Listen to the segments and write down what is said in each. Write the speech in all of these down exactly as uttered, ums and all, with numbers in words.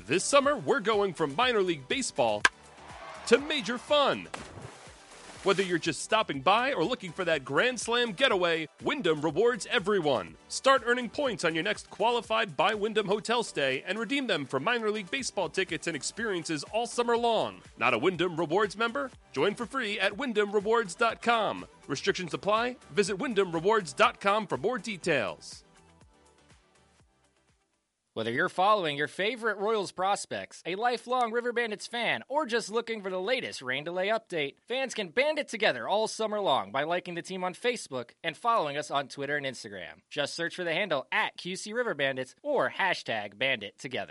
This summer, we're going from minor league baseball to major fun. Whether you're just stopping by or looking for that Grand Slam getaway, Wyndham rewards everyone. Start earning points on your next qualified by Wyndham hotel stay and redeem them for minor league baseball tickets and experiences all summer long. Not a Wyndham Rewards member? Join for free at wyndham rewards dot com. Restrictions apply. Visit wyndham rewards dot com for more details. Whether you're following your favorite Royals prospects, a lifelong River Bandits fan, or just looking for the latest rain delay update, fans can band it together all summer long by liking the team on Facebook and following us on Twitter and Instagram. Just search for the handle at Q C River Bandits or hashtag BanditTogether.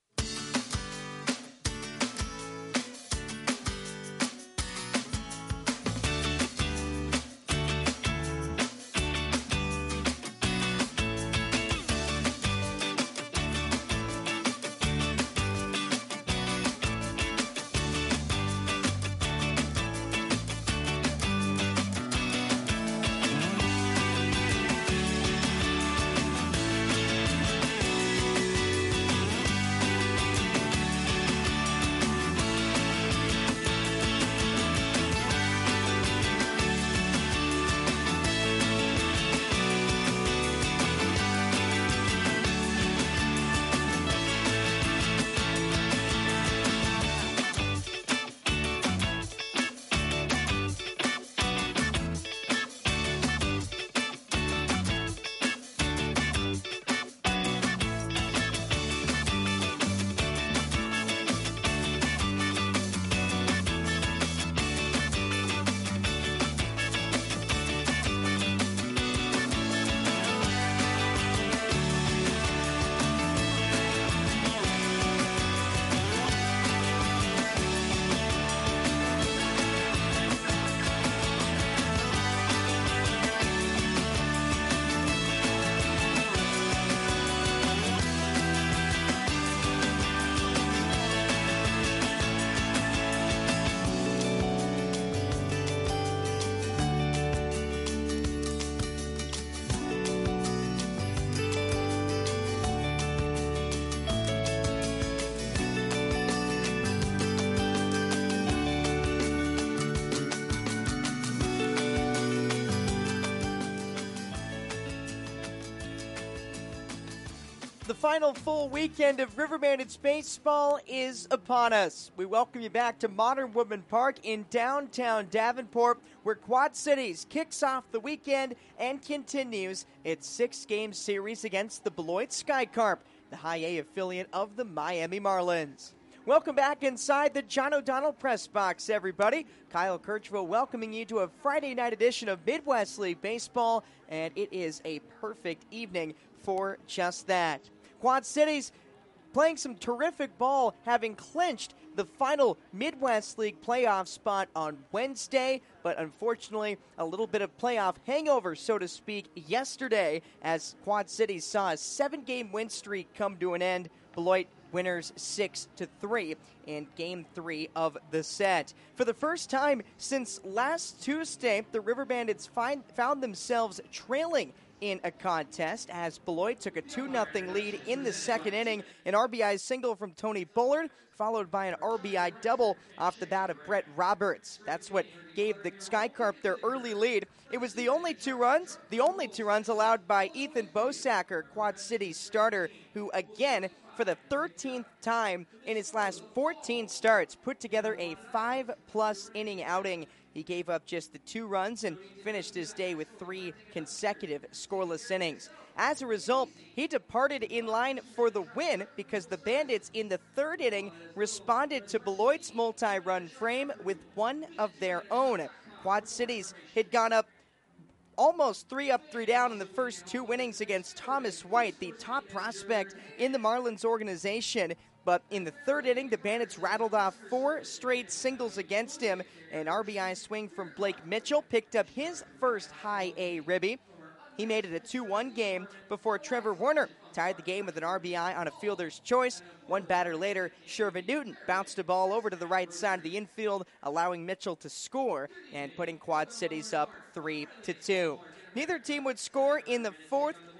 The final full weekend of River Bandits baseball is upon us. We welcome you back to Modern Woodman Park in downtown Davenport, where Quad Cities kicks off the weekend and continues its six-game series against the Beloit Skycarp, the High A affiliate of the Miami Marlins. Welcome back inside the John O'Donnell press box, everybody. Kyle Kirchville welcoming you to a Friday night edition of Midwest League Baseball, and it is a perfect evening for just that. Quad Cities playing some terrific ball, having clinched the final Midwest League playoff spot on Wednesday, but unfortunately a little bit of playoff hangover, so to speak, yesterday as Quad Cities saw a seven-game win streak come to an end. Beloit winners six to three in game three of the set. For the first time since last Tuesday, the River Bandits find, found themselves trailing in a contest as Beloit took a two nothing lead in the second inning. An R B I single from Tony Bullard, followed by an R B I double off the bat of Brett Roberts. That's what gave the Skycarp their early lead. It was the only two runs, the only two runs allowed by Ethan Bosacker, Quad Cities starter, who again, for the thirteenth time in his last fourteen starts, put together a five-plus inning outing. He gave up just the two runs and finished his day with three consecutive scoreless innings. As a result, he departed in line for the win because the Bandits in the third inning responded to Beloit's multi-run frame with one of their own. Quad Cities had gone up almost three up, three down in the first two innings against Thomas White, the top prospect in the Marlins organization. But in the third inning, the Bandits rattled off four straight singles against him. An R B I swing from Blake Mitchell picked up his first high A ribby. He made it a two one game before Trevor Warner tied the game with an R B I on a fielder's choice. One batter later, Shervin Newton bounced a ball over to the right side of the infield, allowing Mitchell to score and putting Quad Cities up three to two. Neither team would score in the fourth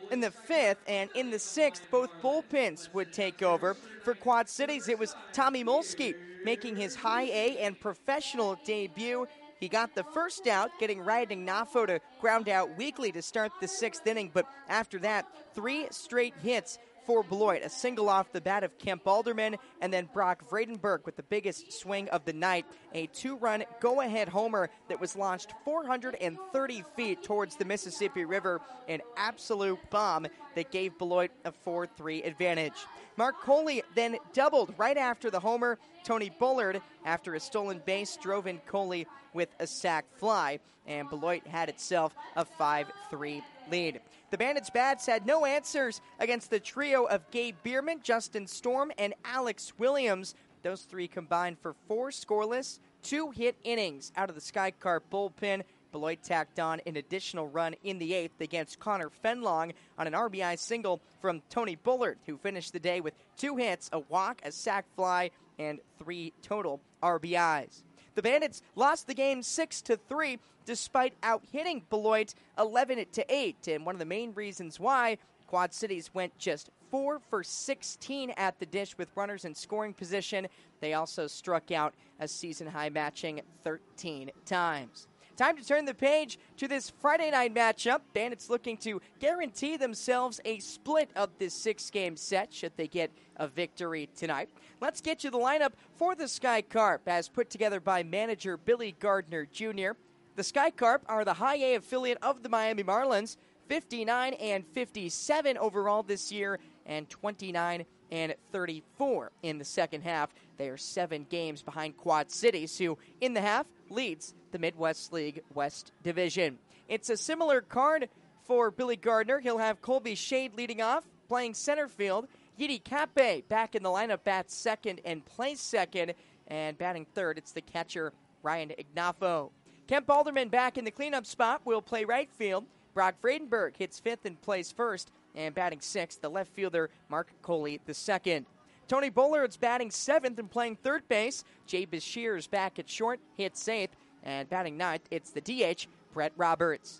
in the fifth, and in the sixth, both bullpens would take over. For Quad Cities, it was Tommy Molsky making his high A and professional debut. He got the first out, getting Ryan Ignafo to ground out weakly to start the sixth inning, but after that, three straight hits for Beloit. A single off the bat of Kemp Alderman, and then Brock Vredenberg with the biggest swing of the night. A two-run go-ahead homer that was launched four hundred thirty feet towards the Mississippi River. An absolute bomb that gave Beloit a four three advantage. Mark Coley then doubled right after the homer. Tony Bullard, after a stolen base, drove in Coley with a sac fly, and Beloit had itself a five three lead. The Bandits bats had no answers against the trio of Gabe Bierman, Justin Storm, and Alex Williams. Those three combined for four scoreless, two-hit innings out of the Skycarp bullpen. Beloit tacked on an additional run in the eighth against Connor Fenlong on an R B I single from Tony Bullard, who finished the day with two hits, a walk, a sac fly, and three total R B Is. The Bandits lost the game six to three despite out-hitting Beloit eleven to eight, and one of the main reasons why, Quad Cities went just four for sixteen at the dish with runners in scoring position. They also struck out a season-high matching thirteen times. Time to turn the page to this Friday night matchup. Bandits looking to guarantee themselves a split of this six-game set should they get a victory tonight. Let's get you the lineup for the Skycarp as put together by manager Billy Gardner Junior The Skycarp are the high A affiliate of the Miami Marlins, fifty-nine and fifty-seven overall this year, and twenty-nine and thirty-four in the second half. They are seven games behind Quad Cities, who in the half leads the Midwest League West Division. It's a similar card for Billy Gardner. He'll have Colby Shade leading off, playing center field. Yidi Cape back in the lineup, bats second and plays second. And batting third, it's the catcher, Ryan Ignafo. Kemp Alderman back in the cleanup spot will play right field. Brock Vredenberg hits fifth and plays first. And batting sixth, the left fielder, Mark Coley, the second. Tony Bullard's batting seventh and playing third base. Jay Bashir's back at short, hits eighth. And batting ninth, it's the D H, Brett Roberts.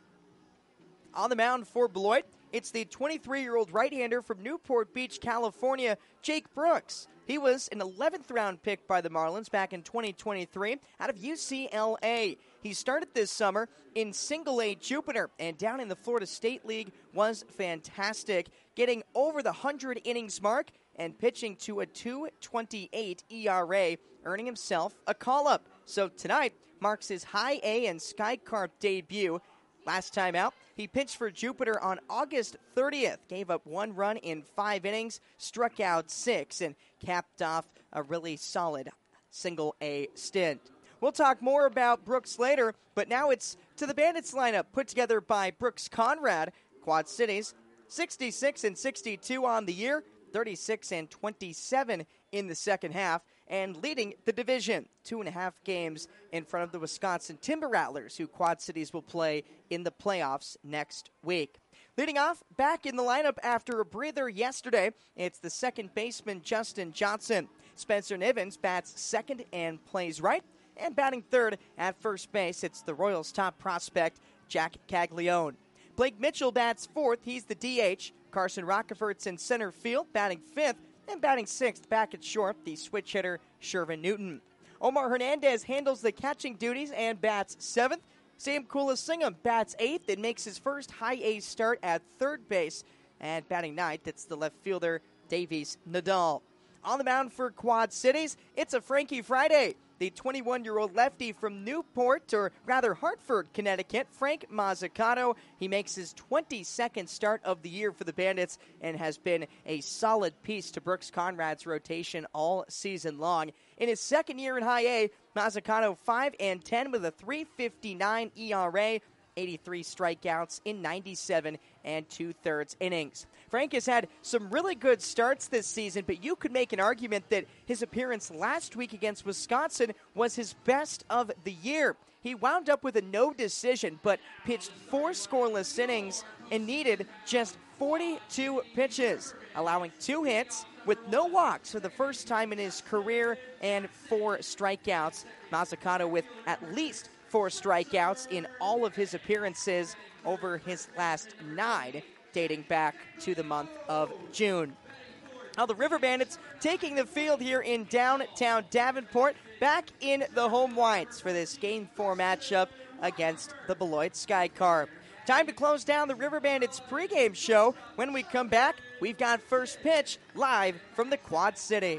On the mound for Beloit, it's the twenty-three-year-old right-hander from Newport Beach, California, Jake Brooks. He was an eleventh round pick by the Marlins back in twenty twenty-three out of U C L A. He started this summer in Single A Jupiter, and down in the Florida State League was fantastic, getting over the one hundred innings mark and pitching to a two twenty-eight E R A, earning himself a call-up. So tonight marks his high A and Skycarp debut. Last time out, he pitched for Jupiter on August thirtieth, gave up one run in five innings, struck out six, and capped off a really solid single A stint. We'll talk more about Brooks later, but now it's to the Bandits lineup put together by Brooks Conrad. Quad Cities, sixty-six and sixty-two on the year, thirty-six and twenty-seven in the second half, and leading the division, two and a half games in front of the Wisconsin Timber Rattlers, who Quad Cities will play in the playoffs next week. Leading off, back in the lineup after a breather yesterday, it's the second baseman, Justin Johnson. Spencer Nivens bats second and plays right, and batting third at first base, it's the Royals' top prospect, Jack Caglione. Blake Mitchell bats fourth, he's the D H. Carson Rockefeller's in center field, batting fifth, and batting sixth back at short, the switch hitter, Shervin Newton. Omar Hernandez handles the catching duties and bats seventh. Sam Kulasingham bats eighth and makes his first high A start at third base. And batting ninth, it's the left fielder, Davies Nadal. On the mound for Quad Cities, it's a Frankie Friday. The twenty-one-year-old lefty from Newport, or rather Hartford, Connecticut, Frank Mazzucato. He makes his twenty-second start of the year for the Bandits and has been a solid piece to Brooks Conrad's rotation all season long. In his second year in high A, Mazzucato five and ten with a three fifty-nine E R A, eighty-three strikeouts in ninety-seven and two-thirds innings. Frank has had some really good starts this season, but you could make an argument that his appearance last week against Wisconsin was his best of the year. He wound up with a no decision, but pitched four scoreless innings and needed just forty-two pitches, allowing two hits with no walks for the first time in his career and four strikeouts. Mazzucato with at least four strikeouts in all of his appearances over his last nine. dating back to the month of June. Now the River Bandits taking the field here in downtown Davenport, back in the home whites for this Game four matchup against the Beloit Sky Carp. Time to close down the River Bandits pregame show. When we come back, we've got first pitch live from the Quad Cities.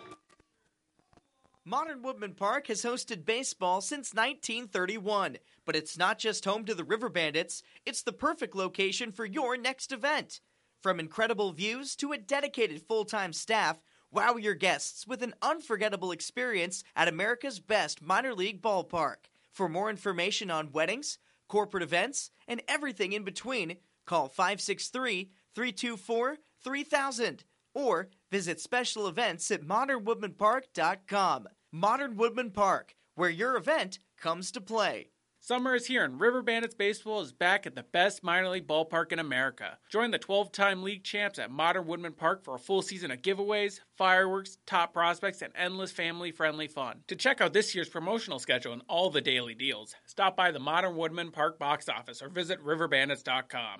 Modern Woodman Park has hosted baseball since nineteen thirty-one, but it's not just home to the River Bandits, it's the perfect location for your next event. From incredible views to a dedicated full-time staff, wow your guests with an unforgettable experience at America's best minor league ballpark. For more information on weddings, corporate events, and everything in between, call five six three, three two four, three thousand or visit special events at modern woodman park dot com. Modern Woodman Park, where your event comes to play. Summer is here and River Bandits Baseball is back at the best minor league ballpark in America. Join the twelve-time league champs at Modern Woodman Park for a full season of giveaways, fireworks, top prospects, and endless family-friendly fun. To check out this year's promotional schedule and all the daily deals, stop by the Modern Woodman Park box office or visit river bandits dot com.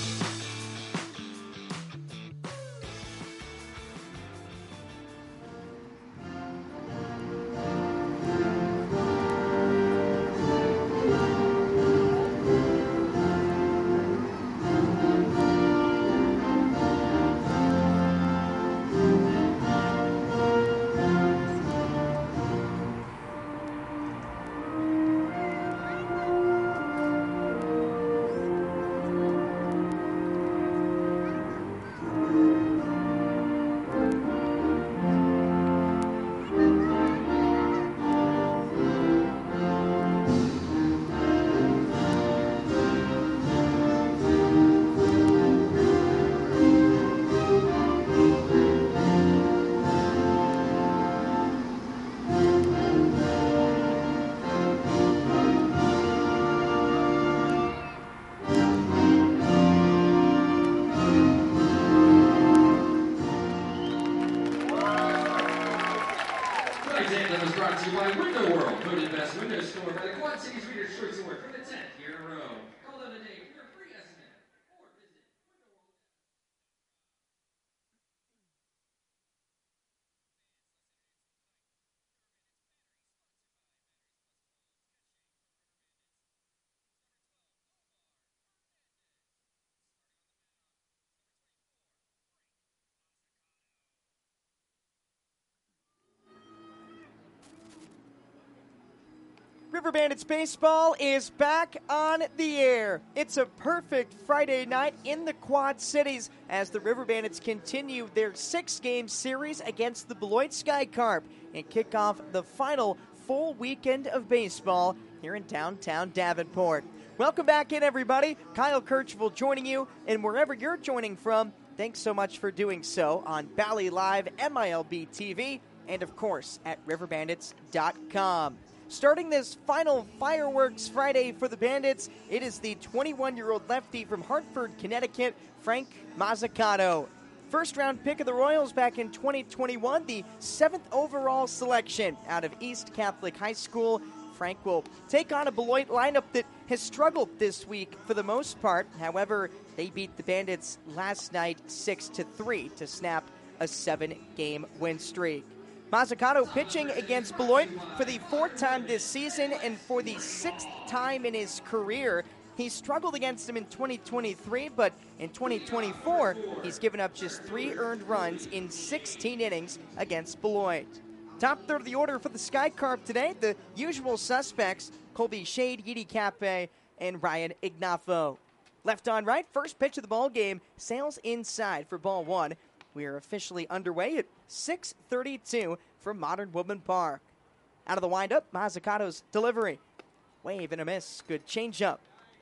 River Bandits Baseball is back on the air. It's a perfect Friday night in the Quad Cities as the River Bandits continue their six-game series against the Beloit Sky Carp and kick off the final full weekend of baseball here in downtown Davenport. Welcome back in, everybody. Kyle Kirchville joining you, and wherever you're joining from, thanks so much for doing so on Bally Live, M I L B T V, and of course at river bandits dot com. Starting this final Fireworks Friday for the Bandits, it is the twenty-one-year-old lefty from Hartford, Connecticut, Frank Mazzucato. First-round pick of the Royals back in twenty twenty-one, the seventh overall selection out of East Catholic High School. Frank will take on a Beloit lineup that has struggled this week for the most part. However, they beat the Bandits last night six to three to snap a seven-game win streak. Mazzucato pitching against Beloit for the fourth time this season and for the sixth time in his career. He struggled against him in twenty twenty-three, but in twenty twenty-four, he's given up just three earned runs in sixteen innings against Beloit. Top third of the order for the Sky Carp today, the usual suspects, Colby Shade, Yidi Cape, and Ryan Ignafo. Left on right, first pitch of the ball game, sails inside for ball one. We are officially underway at six thirty-two from Modern Woodman Park. Out of the windup, Mazzucato's delivery. Wave and a miss. Good changeup.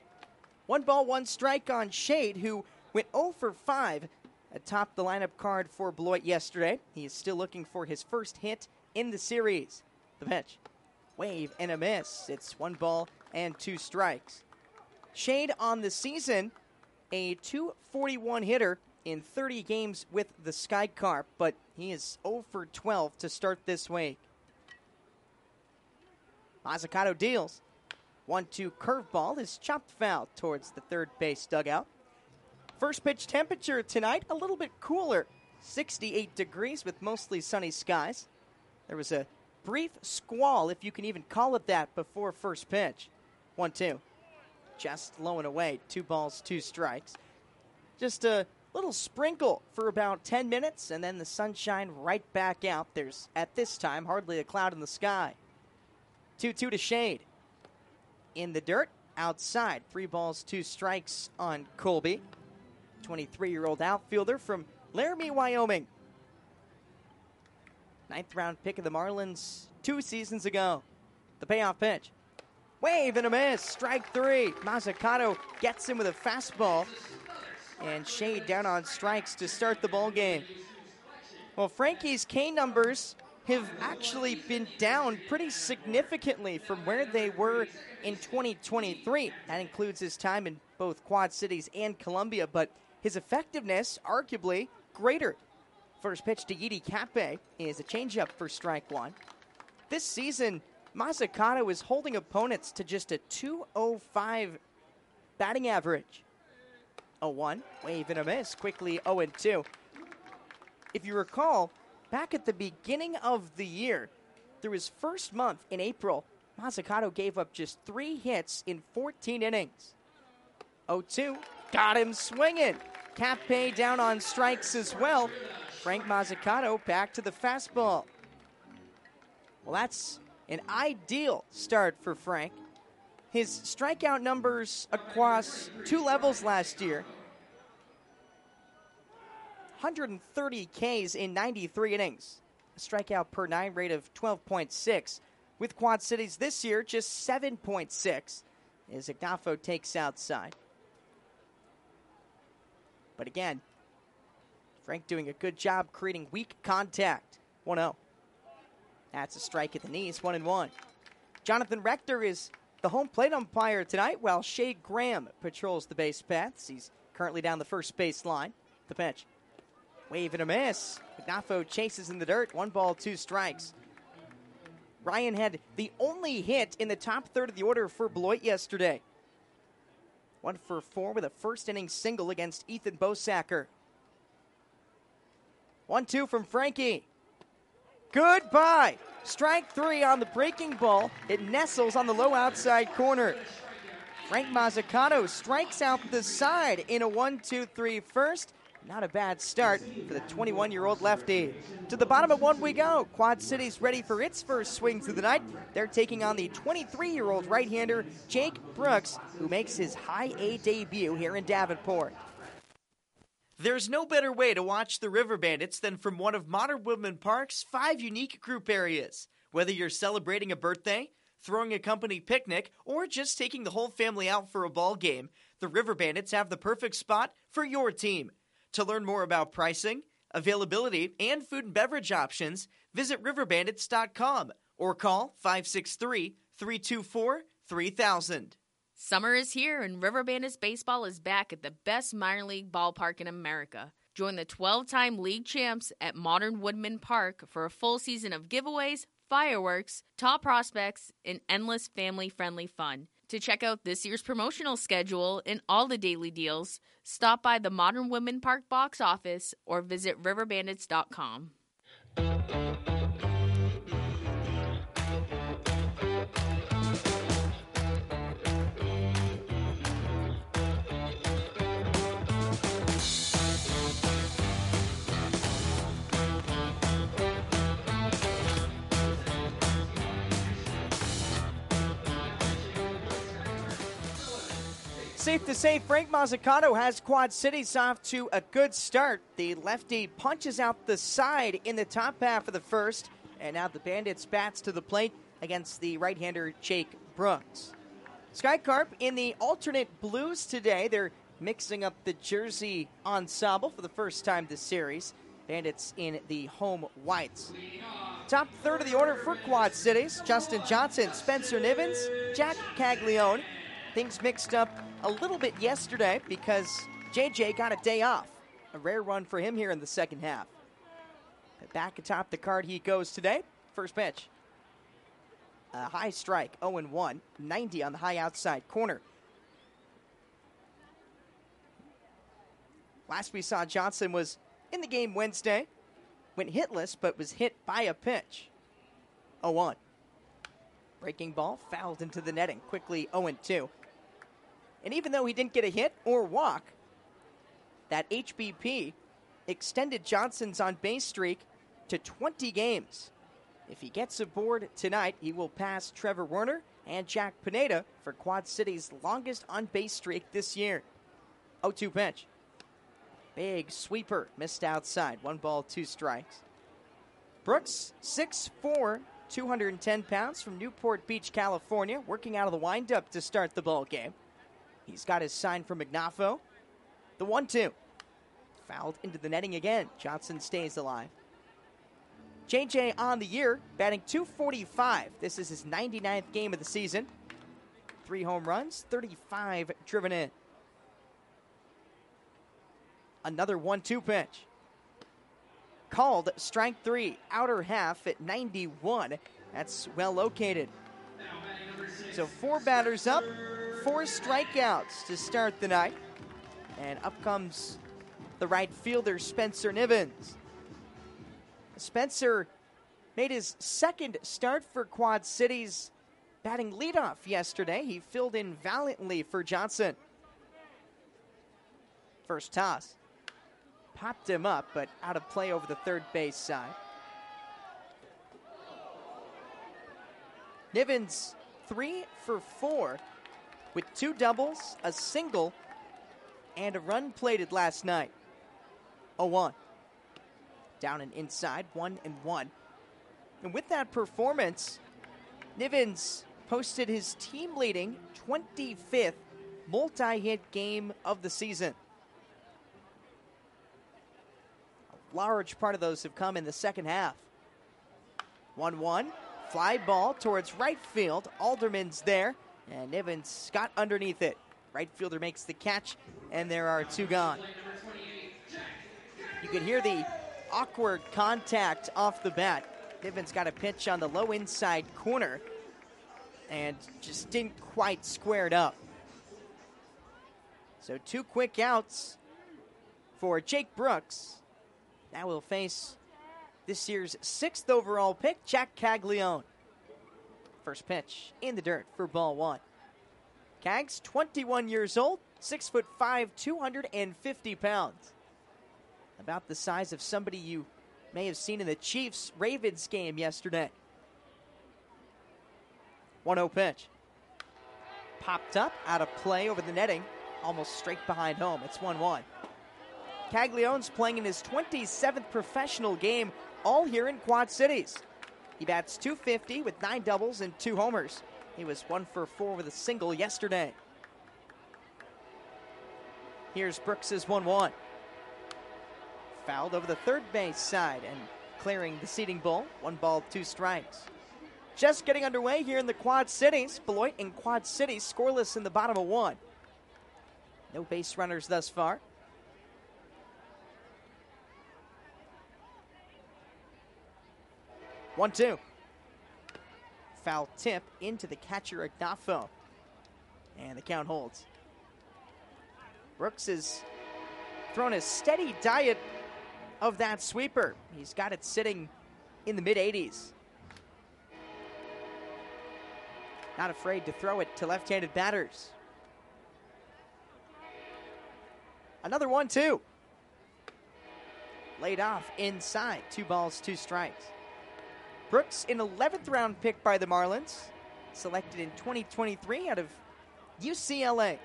One ball, one strike on Shade, who went oh for five atop the lineup card for Beloit yesterday. He is still looking for his first hit in the series. The pitch. Wave and a miss. It's one ball and two strikes. Shade on the season, a two forty-one hitter in thirty games with the Sky Carp, but he is oh for twelve to start this week. Mazzucato deals. one two curveball is chopped foul towards the third base dugout. First pitch temperature tonight, a little bit cooler, sixty-eight degrees with mostly sunny skies. There was a brief squall, if you can even call it that, before first pitch. one two. Just low and away. Two balls, two strikes. Just a little sprinkle for about ten minutes, and then the sunshine right back out. There's, at this time, hardly a cloud in the sky. two two to Shade. In the dirt, outside. Three balls, two strikes on Colby. twenty-three-year-old outfielder from Laramie, Wyoming. Ninth round pick of the Marlins two seasons ago. The payoff pitch. Wave and a miss. Strike three. Mazzucato gets him with a fastball. And Shade down on strikes to start the ball game. Well, Frankie's K numbers have actually been down pretty significantly from where they were in twenty twenty-three. That includes his time in both Quad Cities and Columbia, but his effectiveness arguably greater. First pitch to Yidi Cape is a changeup for strike one. This season, Mazzucato is holding opponents to just a two oh five batting average. oh one, wave and a miss, quickly oh and two. If you recall, back at the beginning of the year, through his first month in April, Mazzucato gave up just three hits in fourteen innings. oh two, got him swinging. Cape down on strikes as well. Frank Mazzucato back to the fastball. Well, that's an ideal start for Frank. His strikeout numbers across two levels last year. one hundred thirty Ks in ninety-three innings. A strikeout per nine rate of twelve point six. With Quad Cities this year, just seven point six as Ignafo takes outside. But again, Frank doing a good job creating weak contact. one oh. That's a strike at the knees, one and one. Jonathan Rector is the home plate umpire tonight, while Shade Graham patrols the base paths. He's currently down the first base line. The pitch. Wave and a miss. Ignafo chases in the dirt. One ball, two strikes. Ryan had the only hit in the top third of the order for Beloit yesterday. One for four with a first inning single against Ethan Bosacker. One two from Frankie. Goodbye. Strike three on the breaking ball. It nestles on the low outside corner. Frank Mazzucato strikes out the side in a one two three first. Not a bad start for the twenty-one-year-old lefty. To the bottom of one we go. Quad Cities ready for its first swings of the night. They're taking on the twenty-three-year-old right-hander Jake Brooks, who makes his high A debut here in Davenport. There's no better way to watch the River Bandits than from one of Modern Woodmen Park's five unique group areas. Whether you're celebrating a birthday, throwing a company picnic, or just taking the whole family out for a ball game, the River Bandits have the perfect spot for your team. To learn more about pricing, availability, and food and beverage options, visit river bandits dot com or call five six three, three two four, three thousand. Summer is here, and River Bandits baseball is back at the best minor league ballpark in America. Join the twelve-time league champs at Modern Woodmen Park for a full season of giveaways, fireworks, top prospects, and endless family-friendly fun. To check out this year's promotional schedule and all the daily deals, stop by the Modern Woodmen Park box office or visit river bandits dot com. Safe to say, Frank Mazzucato has Quad Cities off to a good start. The lefty punches out the side in the top half of the first, and now the Bandits bats to the plate against the right-hander Jake Brooks. Skycarp in the alternate blues today. They're mixing up the jersey ensemble for the first time this series. Bandits in the home whites. Top third of the order for Quad Cities. Justin Johnson, Spencer Nivens, Jack Caglione. Things mixed up a little bit yesterday because J J got a day off. A rare run for him here in the second half. Back atop the card he goes today. First pitch. A high strike, oh and one. ninety on the high outside corner. Last we saw Johnson was in the game Wednesday. Went hitless, but was hit by a pitch. oh one. Breaking ball fouled into the netting. Quickly oh two. And even though he didn't get a hit or walk, that H B P extended Johnson's on-base streak to twenty games. If he gets aboard tonight, he will pass Trevor Werner and Jack Pineda for Quad City's longest on-base streak this year. oh two pitch. Big sweeper, missed outside. One ball, two strikes. Brooks, six foot four, two hundred ten pounds, from Newport Beach, California, working out of the windup to start the ball game. He's got his sign from Ignafo. The one two. Fouled into the netting again. Johnson stays alive. J J on the year, batting two forty-five. This is his ninety-ninth game of the season. Three home runs, thirty-five driven in. Another one two pitch. Called strike three, outer half at ninety-one. That's well located. So four batters up, four strikeouts to start the night. And up comes the right fielder, Spencer Nivens. Spencer made his second start for Quad Cities, batting leadoff yesterday. He filled in valiantly for Johnson. First toss. Popped him up, but out of play over the third base side. Nivens, three for four, with two doubles, a single, and a run plated last night. oh one. Down and inside, one and one. And with that performance, Nivens posted his team-leading twenty-fifth multi-hit game of the season. A large part of those have come in the second half. one one, fly ball towards right field. Alderman's there, and Nivens got underneath it. Right fielder makes the catch, and there are two gone. You can hear the awkward contact off the bat. Nivens got a pitch on the low inside corner and just didn't quite square it up. So two quick outs for Jake Brooks. Now we'll face this year's sixth overall pick, Jack Caglione. First pitch in the dirt for ball one. Cags, twenty-one years old, six foot five, two hundred fifty pounds. About the size of somebody you may have seen in the Chiefs-Ravens game yesterday. one oh pitch. Popped up, out of play over the netting, almost straight behind home. It's one one. Caglione's playing in his twenty-seventh professional game, all here in Quad Cities. He bats two fifty with nine doubles and two homers. He was one for four with a single yesterday. Here's Brooks' one one. Fouled over the third base side and clearing the seating bull. One ball, two strikes. Just getting underway here in the Quad Cities. Beloit and Quad Cities scoreless in the bottom of one. No base runners thus far. one two. Foul tip into the catcher, Ignafo. And the count holds. Brooks has thrown a steady diet of that sweeper. He's got it sitting in the mid eighties. Not afraid to throw it to left-handed batters. Another one two. Laid off inside. Two balls, two strikes. Brooks, an eleventh round pick by the Marlins, selected in twenty twenty-three out of U C L A.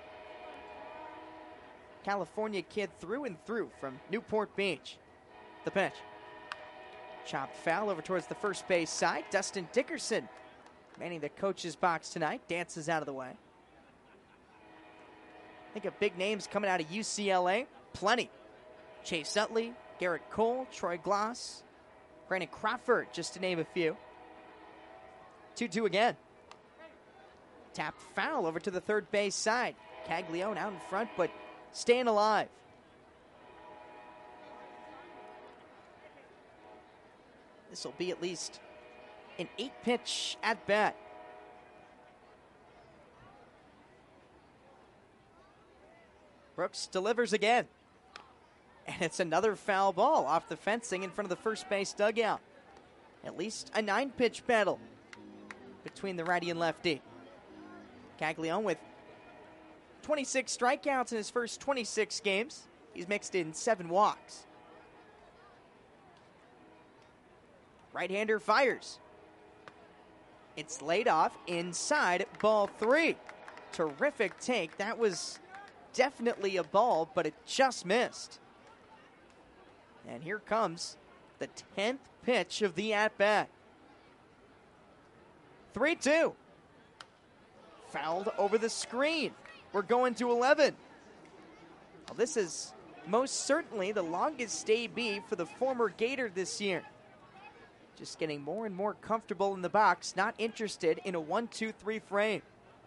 California kid through and through from Newport Beach. The pitch. Chopped foul over towards the first base side. Dustin Dickerson, manning the coach's box tonight, dances out of the way. Think of big names coming out of U C L A. Plenty. Chase Utley, Garrett Cole, Troy Gloss, Brandon Crawford, just to name a few. two two again. Tapped foul over to the third base side. Caglione out in front, but staying alive. This will be at least an eight-pitch at-bat. Brooks delivers again. And it's another foul ball off the fencing in front of the first base dugout. At least a nine-pitch battle between the righty and lefty. Caglione with twenty-six strikeouts in his first twenty-six games. He's mixed in seven walks. Right-hander fires. It's laid off inside, ball three. Terrific take. That was definitely a ball, but it just missed. And here comes the tenth pitch of the at-bat. three two. Fouled over the screen. We're going to eleven. Well, this is most certainly the longest A B for the former Gator this year. Just getting more and more comfortable in the box, not interested in a one two three frame.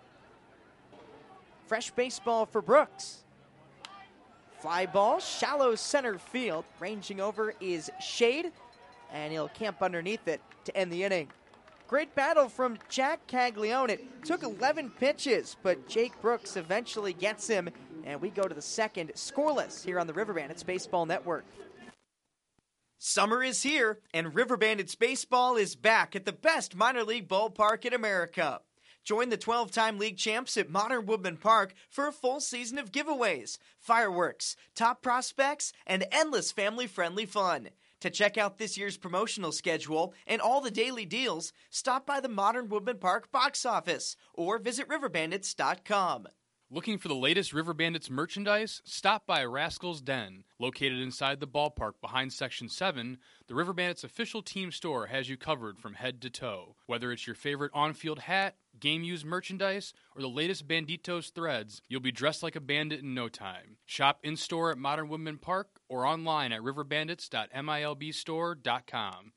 Fresh baseball for Brooks. Fly ball, shallow center field. Ranging over is Shade, and he'll camp underneath it to end the inning. Great battle from Jack Caglione. It took eleven pitches, but Jake Brooks eventually gets him, and we go to the second scoreless here on the River Bandits Baseball Network. Summer is here, and River Bandits Baseball is back at the best minor league ballpark in America. Join the twelve-time league champs at Modern Woodman Park for a full season of giveaways, fireworks, top prospects, and endless family-friendly fun. To check out this year's promotional schedule and all the daily deals, stop by the Modern Woodman Park box office or visit river bandits dot com. Looking for the latest River Bandits merchandise? Stop by Rascal's Den. Located inside the ballpark behind Section seven, the River Bandits official team store has you covered from head to toe. Whether it's your favorite on-field hat, game-used merchandise, or the latest Banditos threads, you'll be dressed like a bandit in no time. Shop in-store at Modern Woodman Park or online at river bandits dot milb store dot com.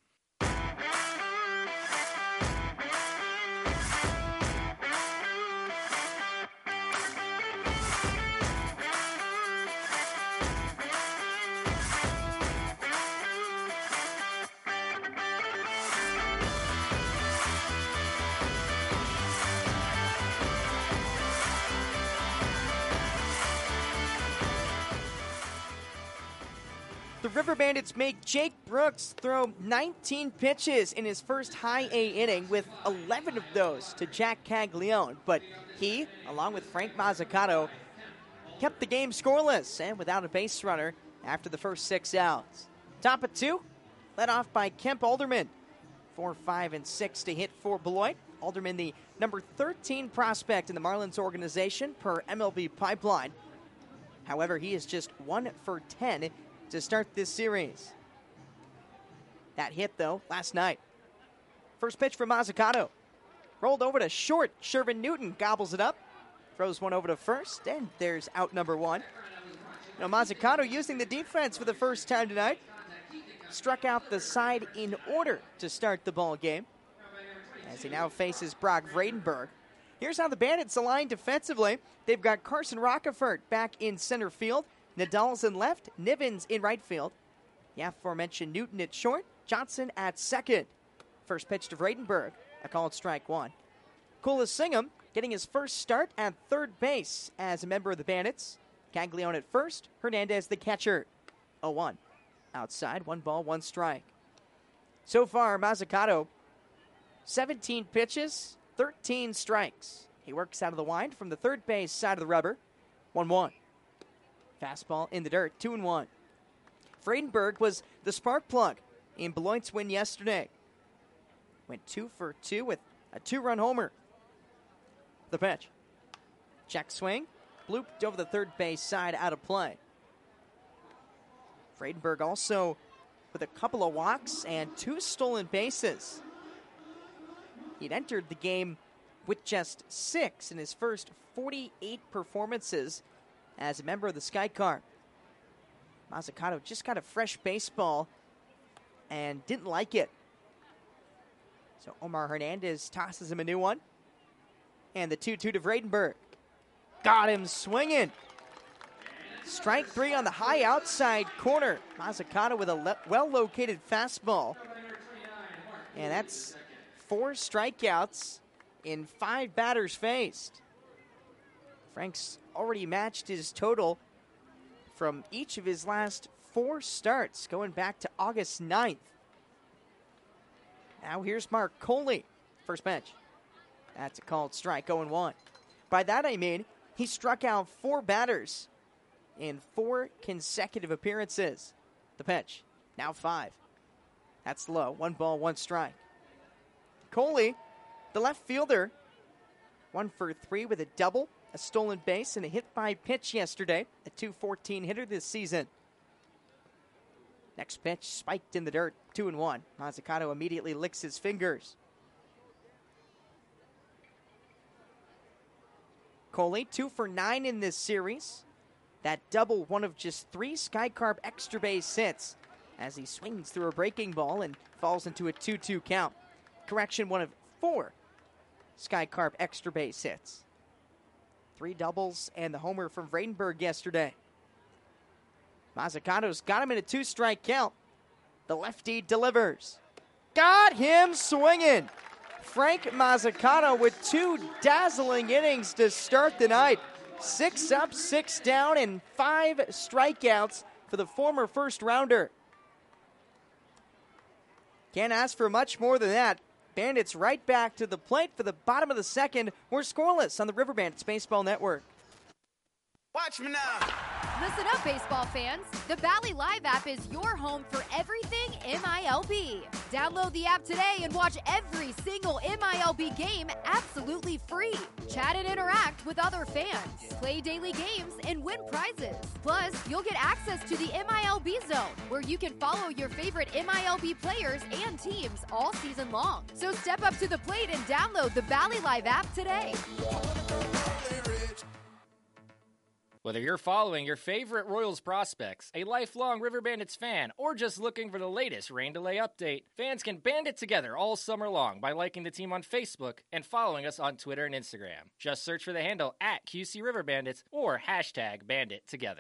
The River Bandits make Jake Brooks throw nineteen pitches in his first high A inning, with eleven of those to Jack Caglione. But he, along with Frank Mazzucato, kept the game scoreless and without a base runner after the first six outs. Top of two, led off by Kemp Alderman. Four, five, and six to hit for Beloit. Alderman, the number thirteen prospect in the Marlins organization per M L B Pipeline. However, he is just one for ten to start this series. That hit, though, last night. First pitch from Mazzucato. Rolled over to short. Shervin Newton gobbles it up. Throws one over to first, and there's out number one. Now, Mazzucato using the defense for the first time tonight. Struck out the side in order to start the ball game, as he now faces Brock Vredenberg. Here's how the Bandits align defensively. They've got Carson Rockefort back in center field. Nadal's in left, Nivens in right field. The aforementioned Newton at short, Johnson at second. First pitch to Vredenberg, a called strike one. Colasingham getting his first start at third base as a member of the Bandits. Caglione at first, Hernandez the catcher. oh one. Outside, one ball, one strike. So far, Mazzucato, seventeen pitches, thirteen strikes. He works out of the wind from the third base side of the rubber. one one. Fastball in the dirt, two and one. Vredenberg was the spark plug in Beloit's win yesterday. Went two for two with a two-run homer. The pitch. Check swing, blooped over the third base side, out of play. Vredenberg also with a couple of walks and two stolen bases. He'd entered the game with just six in his first forty-eight performances as a member of the Sky Car. Mazzucato just got a fresh baseball and didn't like it. So Omar Hernandez tosses him a new one. And the two two to Vredenberg. Got him swinging. Strike three on the high outside corner. Mazzucato with a le- well-located fastball. And that's four strikeouts in five batters faced. Frank's already matched his total from each of his last four starts going back to August ninth. Now here's Mark Coley, first pitch. That's a called strike, oh and one. By that I mean he struck out four batters in four consecutive appearances. The pitch, now five. That's low, one ball, one strike. Coley, the left fielder, one for three with a double, a stolen base, and a hit by pitch yesterday. A two fourteen hitter this season. Next pitch spiked in the dirt, two and one. Mazzucato immediately licks his fingers. Coley, two for nine in this series. That double, one of just three Sky Carp extra base hits as he swings through a breaking ball and falls into a two two count. Correction, one of four Sky Carp extra base hits. Three doubles and the homer from Vredenberg yesterday. Mazzucato's got him in a two-strike count. The lefty delivers. Got him swinging. Frank Mazzucato with two dazzling innings to start the night. Six up, six down, and five strikeouts for the former first-rounder. Can't ask for much more than that. Bandits right back to the plate for the bottom of the second. We're scoreless on the River Bandits Baseball Network. Watch me now. Listen up, baseball fans. The Valley Live app is your home for everything M I L B. Download the app today and watch every single M I L B game absolutely free. Chat and interact with other fans. Play daily games and win prizes. Plus, you'll get access to the M I L B Zone, where you can follow your favorite M I L B players and teams all season long. So step up to the plate and download the Valley Live app today. Whether you're following your favorite Royals prospects, a lifelong River Bandits fan, or just looking for the latest rain delay update, fans can band it together all summer long by liking the team on Facebook and following us on Twitter and Instagram. Just search for the handle at Q C River Bandits or hashtag BanditTogether.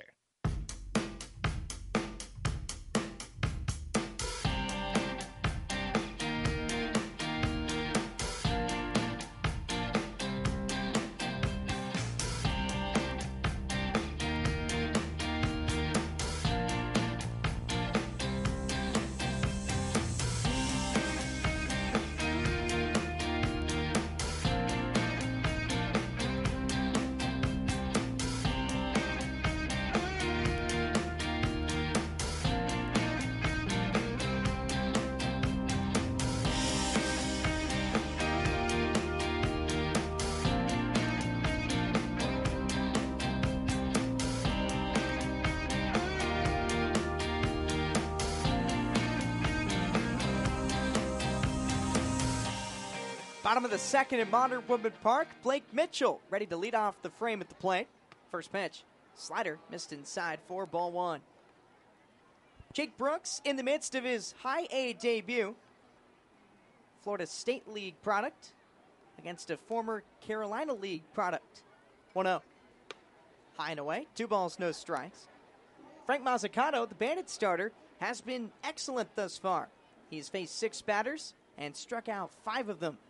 Bottom of the second at Modern Woodman Park. Blake Mitchell ready to lead off the frame at the plate. First pitch, slider missed inside, four ball one. Jake Brooks in the midst of his high A debut. Florida State League product against a former Carolina League product. one oh. High and away, two balls, no strikes. Frank Mazzucato, the Bandit starter, has been excellent thus far. He's faced six batters and struck out five of them.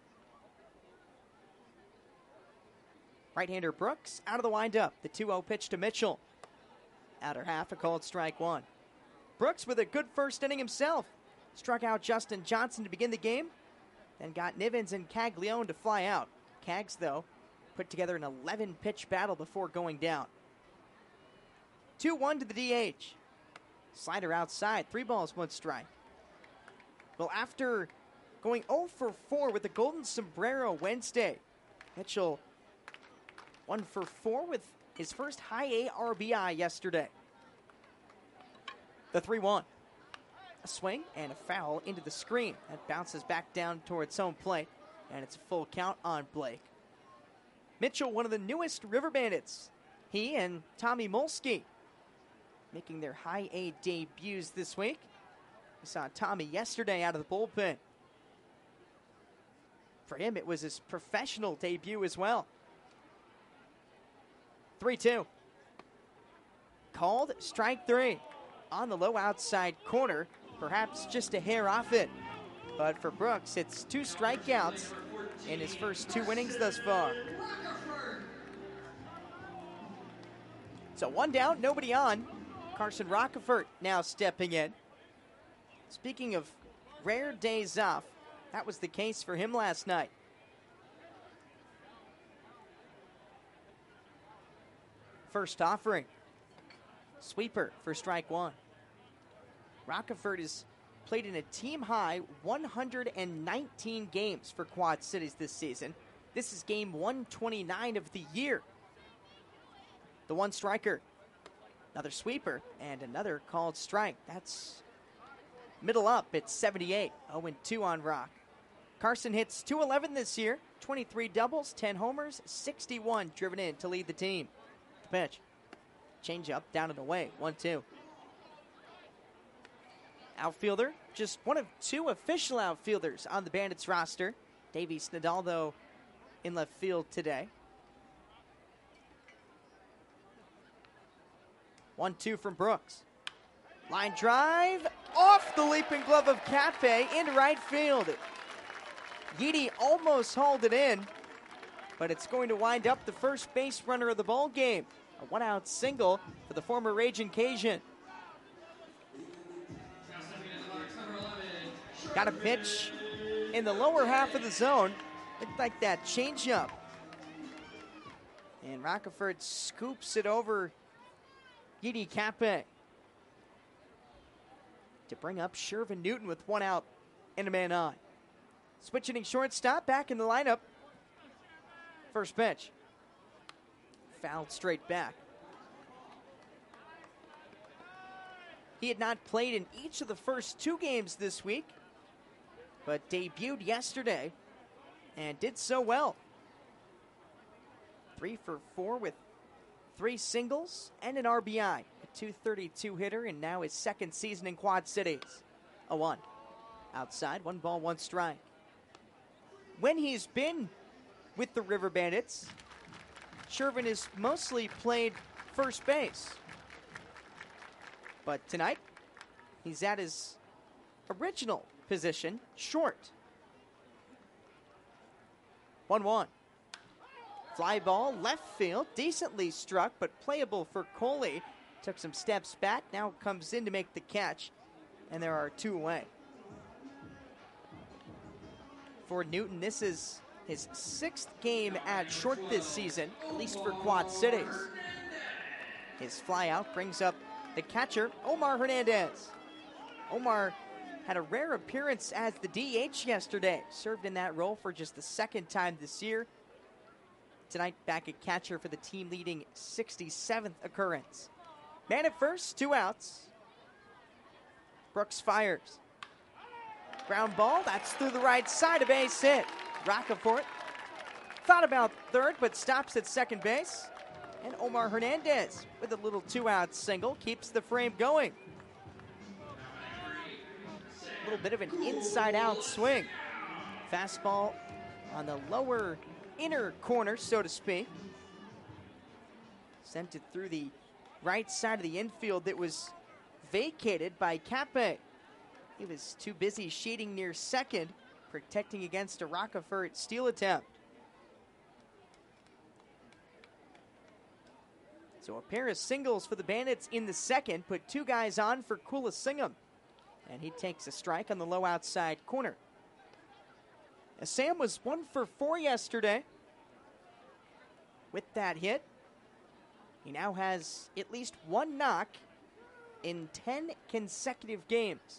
Right-hander Brooks out of the windup. The two oh pitch to Mitchell. Outer half, a called strike one. Brooks with a good first inning himself. Struck out Justin Johnson to begin the game. Then got Nivens and Caglione to fly out. Cags, though, put together an eleven-pitch battle before going down. two one to the D H. Slider outside. Three balls, one strike. Well, after going oh for four with the Golden Sombrero Wednesday, Mitchell one for four with his first high A R B I yesterday. The three one. A swing and a foul into the screen. That bounces back down towards home plate, and it's a full count on Blake. Mitchell, one of the newest River Bandits. He and Tommy Molsky making their high A debuts this week. We saw Tommy yesterday out of the bullpen. For him, it was his professional debut as well. three two. Called strike three. On the low outside corner, perhaps just a hair off it. But for Brooks, it's two strikeouts in his first two innings thus far. So one down, nobody on. Carson Rockefort now stepping in. Speaking of rare days off, that was the case for him last night. First offering. Sweeper for strike one. Rockefort has played in a team-high one hundred nineteen games for Quad Cities this season. This is game one twenty-nine of the year. The one striker. Another sweeper and another called strike. That's middle up at seventy-eight. oh and two on Rock. Carson hits two eleven this year. twenty-three doubles, ten homers, sixty-one driven in to lead the team. The pitch. Change up, down and away. one two. Outfielder, just one of two official outfielders on the Bandits roster. Davey Snedal, though, in left field today. one two from Brooks. Line drive off the leaping glove of Cafe into right field. Yeedy almost hauled it in, but it's going to wind up the first base runner of the ball game. A one-out single for the former Raging Cajun. Got a pitch in the lower half of the zone. Looked like that changeup. And Rockefort scoops it over Yeedy Cape to bring up Shervin Newton with one out and a man on. Switching shortstop, back in the lineup. First pitch. Fouled straight back. He had not played in each of the first two games this week, but debuted yesterday and did so well. Three for four with three singles and an R B I. A two thirty-two hitter, and now his second season in Quad Cities. A one. Outside, one ball, one strike. When he's been with the River Bandits, Shervin has mostly played first base. But tonight, he's at his original position, short. one one. Fly ball, left field, decently struck, but playable for Coley. Took some steps back, now comes in to make the catch, and there are two away. For Newton, this is his sixth game at short this season, at least for Quad Cities. His fly out brings up the catcher, Omar Hernandez. Omar had a rare appearance as the D H yesterday. Served in that role for just the second time this year. Tonight, back at catcher for the team-leading sixty-seventh occurrence. Man at first, two outs. Brooks fires. Ground ball, that's through the right side, a base hit. Rockefort thought about third, but stops at second base. And Omar Hernandez, with a little two-out single, keeps the frame going. A little bit of an inside-out swing. Fastball on the lower inner corner, so to speak. Sent it through the right side of the infield that was vacated by Cape. He was too busy shading near second, protecting against a Rockefort steal attempt. So a pair of singles for the Bandits in the second, put two guys on for Kula Singham. And he takes a strike on the low outside corner. Now, Sam was one for four yesterday. With that hit, he now has at least one knock in ten consecutive games.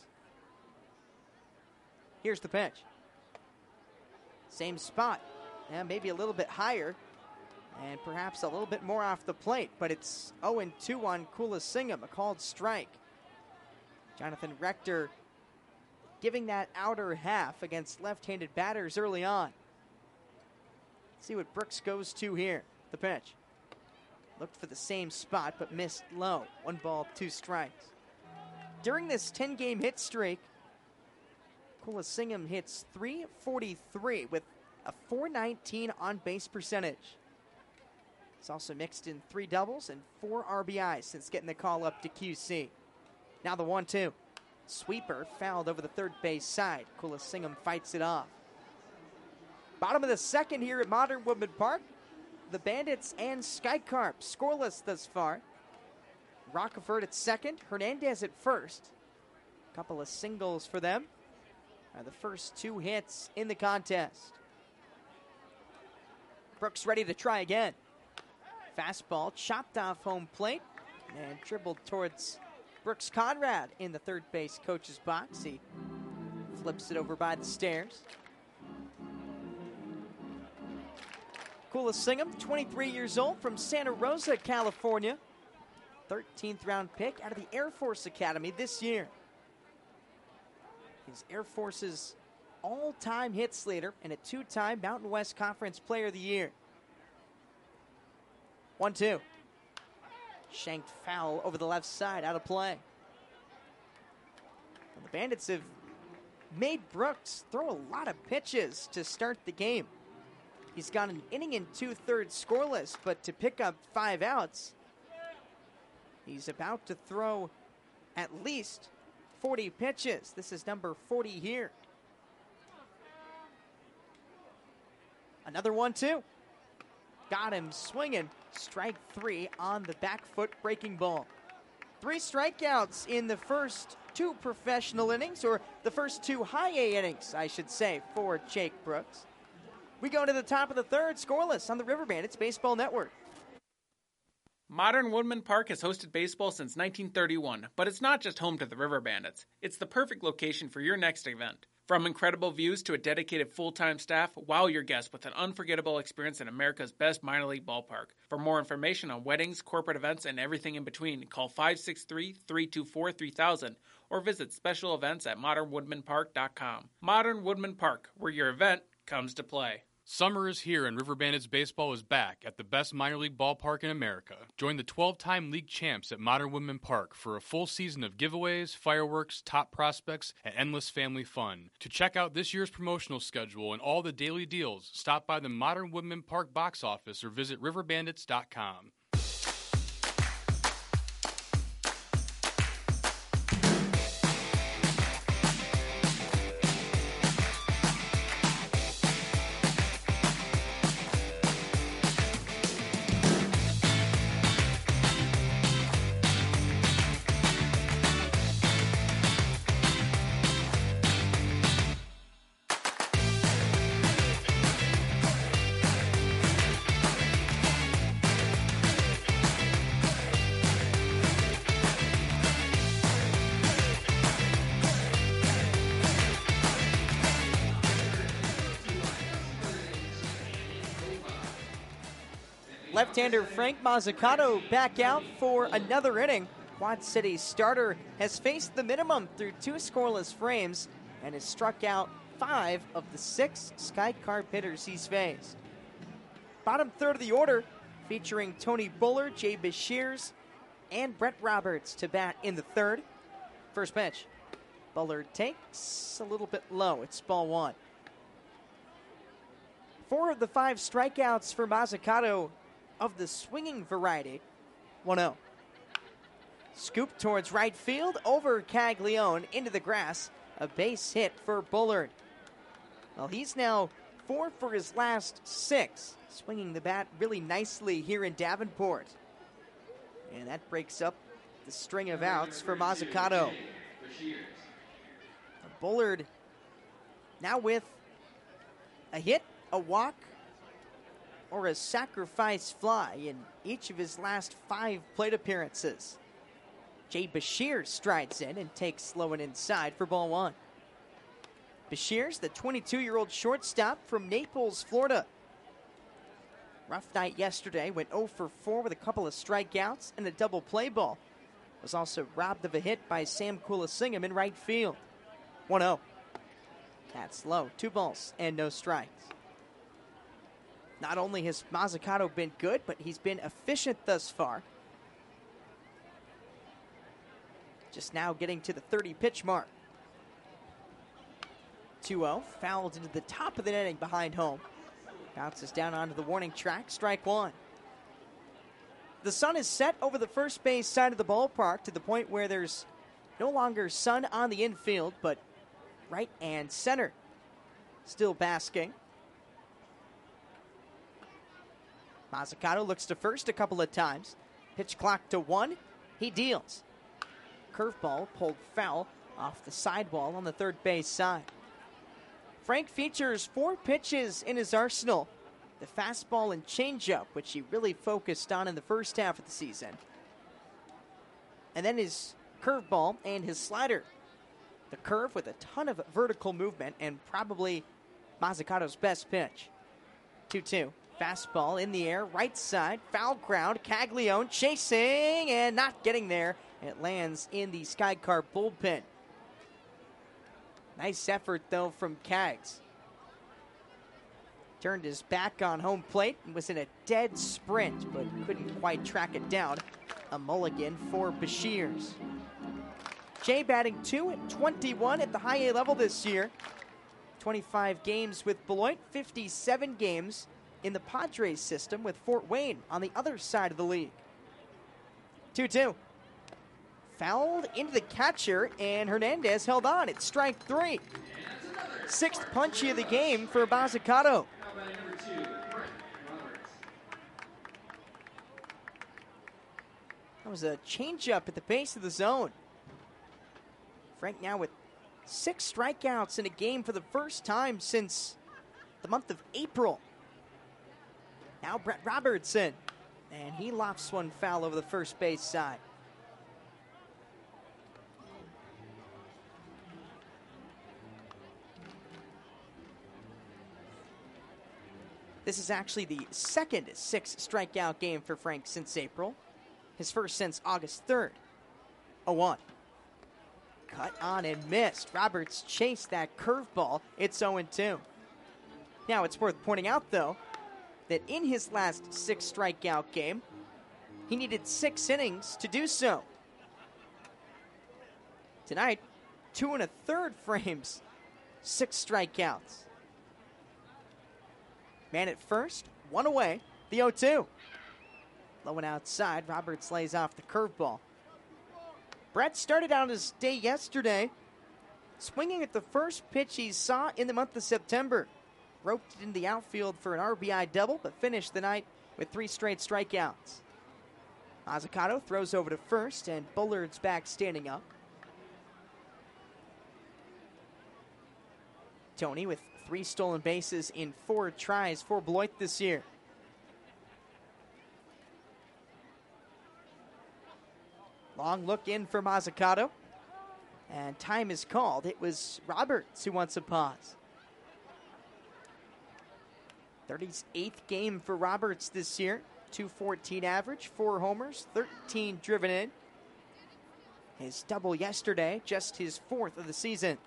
Here's the pitch. Same spot, and maybe a little bit higher, and perhaps a little bit more off the plate, but it's oh and two on Kula Singham, a called strike. Jonathan Rector giving that outer half against left-handed batters early on. Let's see what Brooks goes to here. The pitch. Looked for the same spot, but missed low. One ball, two strikes. During this ten-game hit streak, Kula Singham hits three forty-three with a four nineteen on-base percentage. He's also mixed in three doubles and four R B Is since getting the call up to Q C. Now the one two. Sweeper fouled over the third base side. Kula Singham fights it off. Bottom of the second here at Modern Woodman Park. The Bandits and Skycarp scoreless thus far. Rockefort at second, Hernandez at first. A couple of singles for them. Are the first two hits in the contest. Brooks ready to try again. Fastball chopped off home plate and dribbled towards Brooks Conrad in the third base coach's box. He flips it over by the stairs. Coolissingham, twenty-three years old, from Santa Rosa, California. thirteenth round pick out of the Air Force Academy this year. He's Air Force's all-time hits leader and a two-time Mountain West Conference Player of the Year. one two. Shanked foul over the left side, out of play. And the Bandits have made Brooks throw a lot of pitches to start the game. He's got an inning and two-thirds scoreless, but to pick up five outs, he's about to throw at least forty pitches. This is number forty here. Another one two. Got him swinging. Strike three on the back foot breaking ball. Three strikeouts in the first two professional innings, or the first two high A innings, I should say, for Jake Brooks. We go to the top of the third, scoreless on the River Bandits Baseball Network. Modern Woodman Park has hosted baseball since nineteen thirty-one, but it's not just home to the River Bandits. It's the perfect location for your next event. From incredible views to a dedicated full-time staff, wow your guests with an unforgettable experience in America's best minor league ballpark. For more information on weddings, corporate events, and everything in between, call five six three, three two four, three thousand or visit special events at modern woodman park dot com. Modern Woodman Park, where your event comes to play. Summer is here and River Bandits baseball is back at the best minor league ballpark in America. Join the twelve-time league champs at Modern Woodman Park for a full season of giveaways, fireworks, top prospects, and endless family fun. To check out this year's promotional schedule and all the daily deals, stop by the Modern Woodman Park box office or visit river bandits dot com. Left-hander Frank Mazzucato back out for another inning. Quad City's starter has faced the minimum through two scoreless frames and has struck out five of the six Sky Carp hitters he's faced. Bottom third of the order, featuring Tony Buller, Jay Beshears, and Brett Roberts to bat in the third. First pitch. Buller takes a little bit low. It's ball one. Four of the five strikeouts for Mazzucato of the swinging variety. one oh. Scoop towards right field, over Caglione, into the grass. A base hit for Bullard. Well, he's now four for his last six, swinging the bat really nicely here in Davenport. And that breaks up the string of outs for Mazzucato. Bullard now with a hit, a walk, or a sacrifice fly in each of his last five plate appearances. Jay Beshears strides in and takes slow and inside for ball one. Beshears, the twenty-two-year-old shortstop from Naples, Florida. Rough night yesterday, went oh for four with a couple of strikeouts and a double play ball. Was also robbed of a hit by Sam Coolissingham in right field. one oh. That's low. Two balls and no strikes. Not only has Mazzucato been good, but he's been efficient thus far. Just now getting to the thirty-pitch mark. two oh, fouled into the top of the netting behind home. Bounces down onto the warning track, strike one. The sun is set over the first base side of the ballpark to the point where there's no longer sun on the infield, but right and center still basking. Mazzucato looks to first a couple of times. Pitch clock to one. He deals. Curveball pulled foul off the sidewall on the third base side. Frank features four pitches in his arsenal. The fastball and changeup, which he really focused on in the first half of the season. And then his curveball and his slider. The curve with a ton of vertical movement and probably Mazzucato's best pitch. two two. Fastball in the air, right side, foul ground. Caglione chasing and not getting there. It lands in the Sky Carp bullpen. Nice effort, though, from Cags. Turned his back on home plate and was in a dead sprint, but couldn't quite track it down. A mulligan for Bashirs. Jay batting two at twenty-one at the high A level this year. twenty-five games with Beloit, fifty-seven games in the Padres system with Fort Wayne on the other side of the league. two two. Fouled into the catcher, and Hernandez held on. It's strike three. Sixth punchy of the game for Mazzucato. That was a changeup at the base of the zone. Frank now with six strikeouts in a game for the first time since the month of April. Now Brett Robertson, and he lofts one foul over the first base side. This is actually the second six strikeout game for Frank since April. His first since August third. oh one. Cut on and missed. Roberts chased that curveball. It's oh two. Now it's worth pointing out, though, that in his last six strikeout game, he needed six innings to do so. Tonight, two and a third frames, six strikeouts. Man at first, one away, the oh two. Low and outside, Roberts lays off the curveball. Brett started out his day yesterday swinging at the first pitch he saw in the month of September. Roped it into the outfield for an R B I double, but finished the night with three straight strikeouts. Mazzucato throws over to first, and Bullard's back standing up. Tony with three stolen bases in four tries for Beloit this year. Long look in for Mazzucato, and time is called. It was Roberts who wants a pause. thirty-eighth game for Roberts this year. two fourteen average, four homers, thirteen driven in. His double yesterday, just his fourth of the season.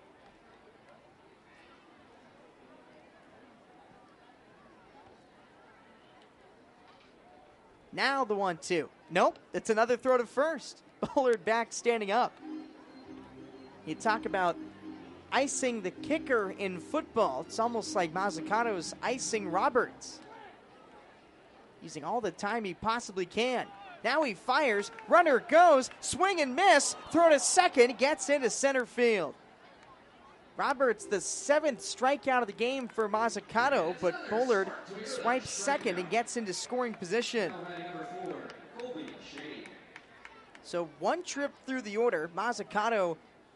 Now the one two. Nope, it's another throw to first. Bullard back standing up. You talk about icing the kicker in football. It's almost like Mazzucato's icing Roberts. Using all the time he possibly can. Now he fires. Runner goes. Swing and miss. Throw to second. Gets into center field. Roberts, the seventh strikeout of the game for Mazzucato, but Bullard swipes second and gets into scoring position. So one trip through the order, Mazzucato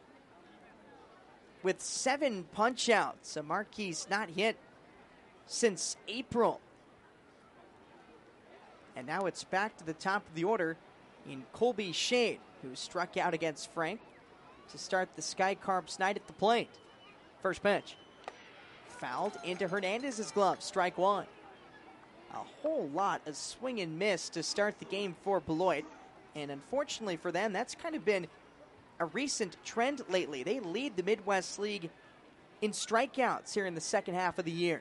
with seven punch-outs. A marquee's not hit since April. And now it's back to the top of the order in Colby Shade, who struck out against Frank to start the Sky Carps night at the plate. First pitch. Fouled into Hernandez's glove. Strike one. A whole lot of swing and miss to start the game for Beloit. And unfortunately for them, that's kind of been a recent trend lately. They lead the Midwest League in strikeouts here in the second half of the year.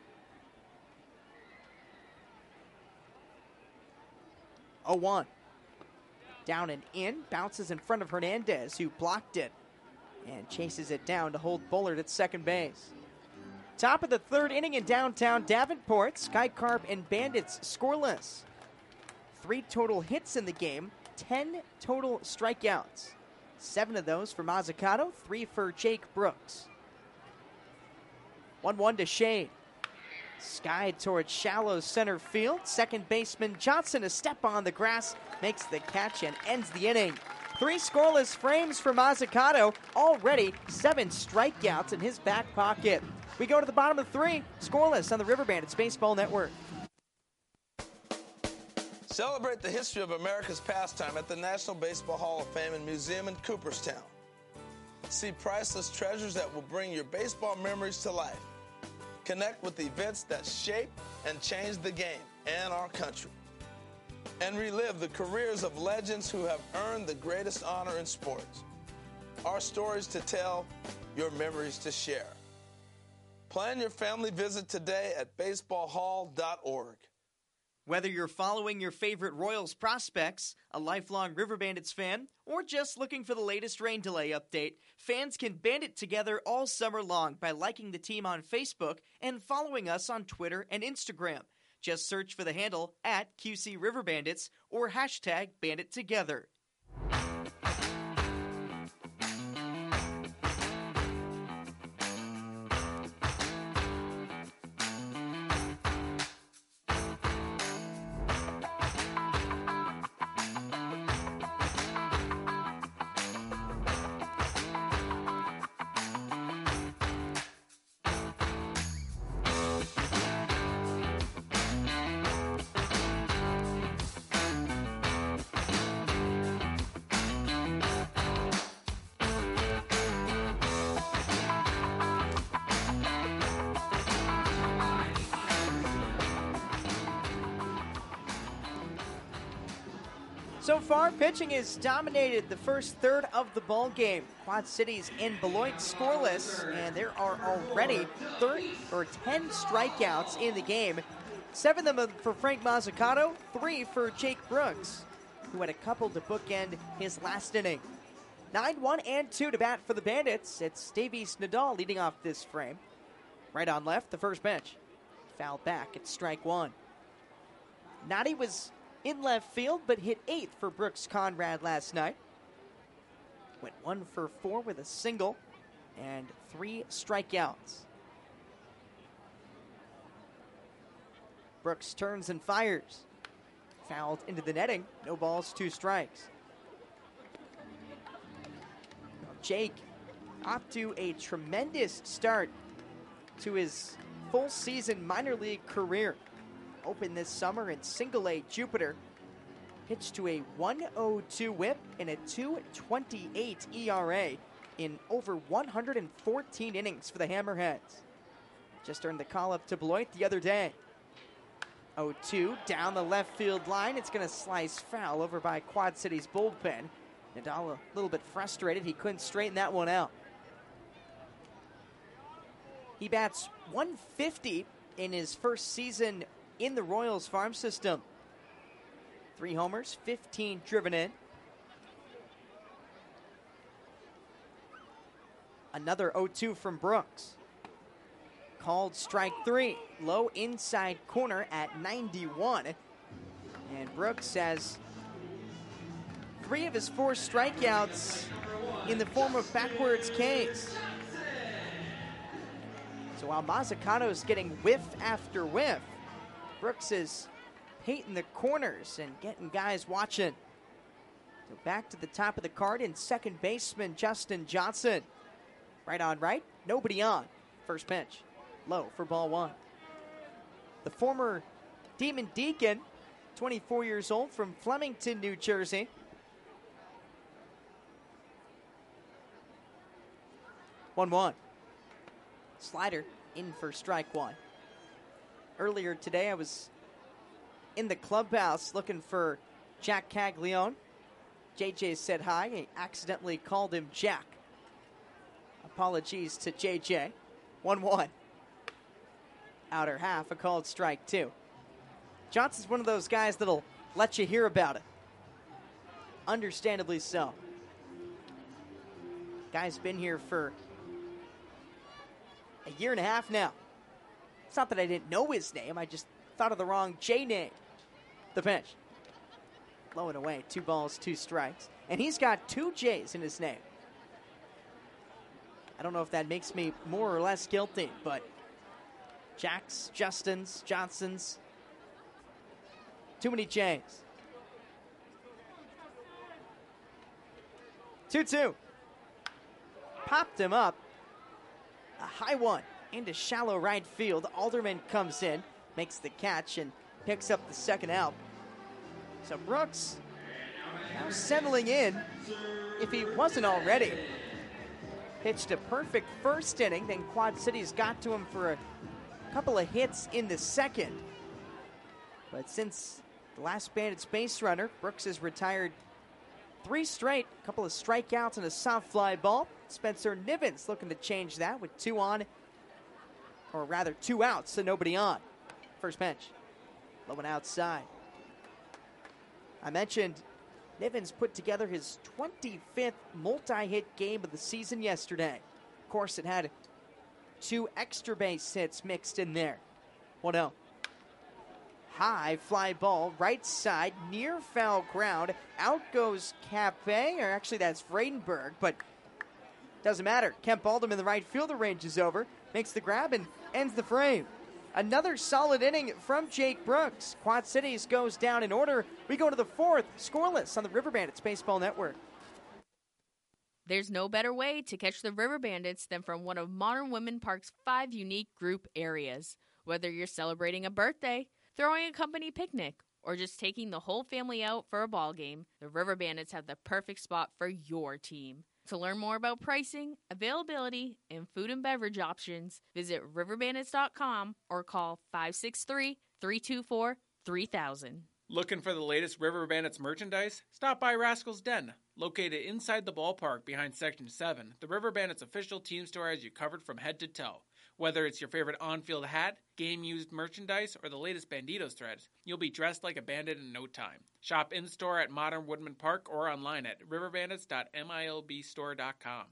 oh one. Down and in. Bounces in front of Hernandez, who blocked it. And chases it down to hold Bullard at second base. Top of the third inning in downtown Davenport. Sky Carp and Bandits scoreless. Three total hits in the game. Ten total strikeouts. Seven of those for Mazzucato. Three for Jake Brooks. one one to Shade. Sky towards shallow center field. Second baseman Johnson, a step on the grass, makes the catch and ends the inning. Three scoreless frames for Mazzucato, already seven strikeouts in his back pocket. We go to the bottom of three, scoreless on the River Bandits Baseball Network. Celebrate the history of America's pastime at the National Baseball Hall of Fame and Museum in Cooperstown. See priceless treasures that will bring your baseball memories to life. Connect with events that shaped and changed the game and our country. And relive the careers of legends who have earned the greatest honor in sports. Our stories to tell, your memories to share. Plan your family visit today at baseball hall dot org. Whether you're following your favorite Royals prospects, a lifelong River Bandits fan, or just looking for the latest rain delay update, fans can band it together all summer long by liking the team on Facebook and following us on Twitter and Instagram. Just search for the handle at Q C River Bandits or hashtag BanditTogether. So far, pitching has dominated the first third of the ball game. Quad Cities and Beloit scoreless, and there are already thirty or ten strikeouts in the game. Seven of them for Frank Mazzucato, three for Jake Brooks, who had a couple to bookend his last inning. nine one and two to bat for the Bandits. It's Davies Nadal leading off this frame. Right on left, the first pitch. Foul back at strike one. Nadi was in left field, but hit eighth for Brooks Conrad last night. Went one for four with a single and three strikeouts. Brooks turns and fires. Fouled into the netting. No balls, two strikes. Jake off to a tremendous start to his full season minor league career. Opened this summer in Single A Jupiter. Pitched to a one oh two whip and a two twenty-eight E R A in over one hundred fourteen innings for the Hammerheads. Just earned the call up to Beloit the other day. oh two down the left field line. It's going to slice foul over by Quad Cities bullpen. Nadal a little bit frustrated. He couldn't straighten that one out. He bats one fifty in his first season in the Royals farm system. Three homers, fifteen driven in. Another oh two from Brooks. Called strike three. Low inside corner at ninety-one. And Brooks has three of his four strikeouts in the form of backwards Ks. So while Mazzucato's getting whiff after whiff, Brooks is painting the corners and getting guys watching. So back to the top of the card in second baseman Justin Johnson. Right on right, nobody on. First pitch, low for ball one. The former Demon Deacon, twenty-four years old, from Flemington, New Jersey. one one. Slider in for strike one. Earlier today, I was in the clubhouse looking for Jack Caglione. J J said hi. He accidentally called him Jack. Apologies to J J. one one. Outer half, a called strike two. Johnson's one of those guys that'll let you hear about it. Understandably so. Guy's been here for a year and a half now. It's not that I didn't know his name. I just thought of the wrong J name. The pitch. Low and away. Two balls, two strikes. And he's got two J's in his name. I don't know if that makes me more or less guilty, but Jacks, Justins, Johnsons. Too many J's. two two. Popped him up. A high one into shallow right field. Alderman comes in, makes the catch, and picks up the second out. So Brooks now settling in, if he wasn't already. Pitched a perfect first inning, then Quad Cities got to him for a couple of hits in the second. But since the last Bandits base runner, Brooks has retired three straight, a couple of strikeouts and a soft fly ball. Spencer Nivens looking to change that with two on, or rather two outs, so nobody on. First pitch, low and outside. I mentioned Nivens put together his twenty-fifth multi-hit game of the season yesterday. Of course, it had two extra base hits mixed in there. one oh. High fly ball, right side, near foul ground. Out goes Cape, or actually that's Vredenberg, but doesn't matter. Kemp Alderman, the right fielder, ranges over, makes the grab, and ends the frame. Another solid inning from Jake Brooks. Quad Cities goes down in order. We go to the fourth, scoreless on the River Bandits Baseball Network. There's no better way to catch the River Bandits than from one of Modern Women Park's five unique group areas. Whether you're celebrating a birthday, throwing a company picnic, or just taking the whole family out for a ball game, the River Bandits have the perfect spot for your team. To learn more about pricing, availability, and food and beverage options, visit river bandits dot com or call five six three, three two four, three thousand. Looking for the latest River Bandits merchandise? Stop by Rascal's Den. Located inside the ballpark behind Section seven, the River Bandits official team store has you covered from head to toe. Whether it's your favorite on-field hat, game-used merchandise, or the latest Banditos threads, you'll be dressed like a bandit in no time. Shop in-store at Modern Woodman Park or online at river bandits dot milb store dot com.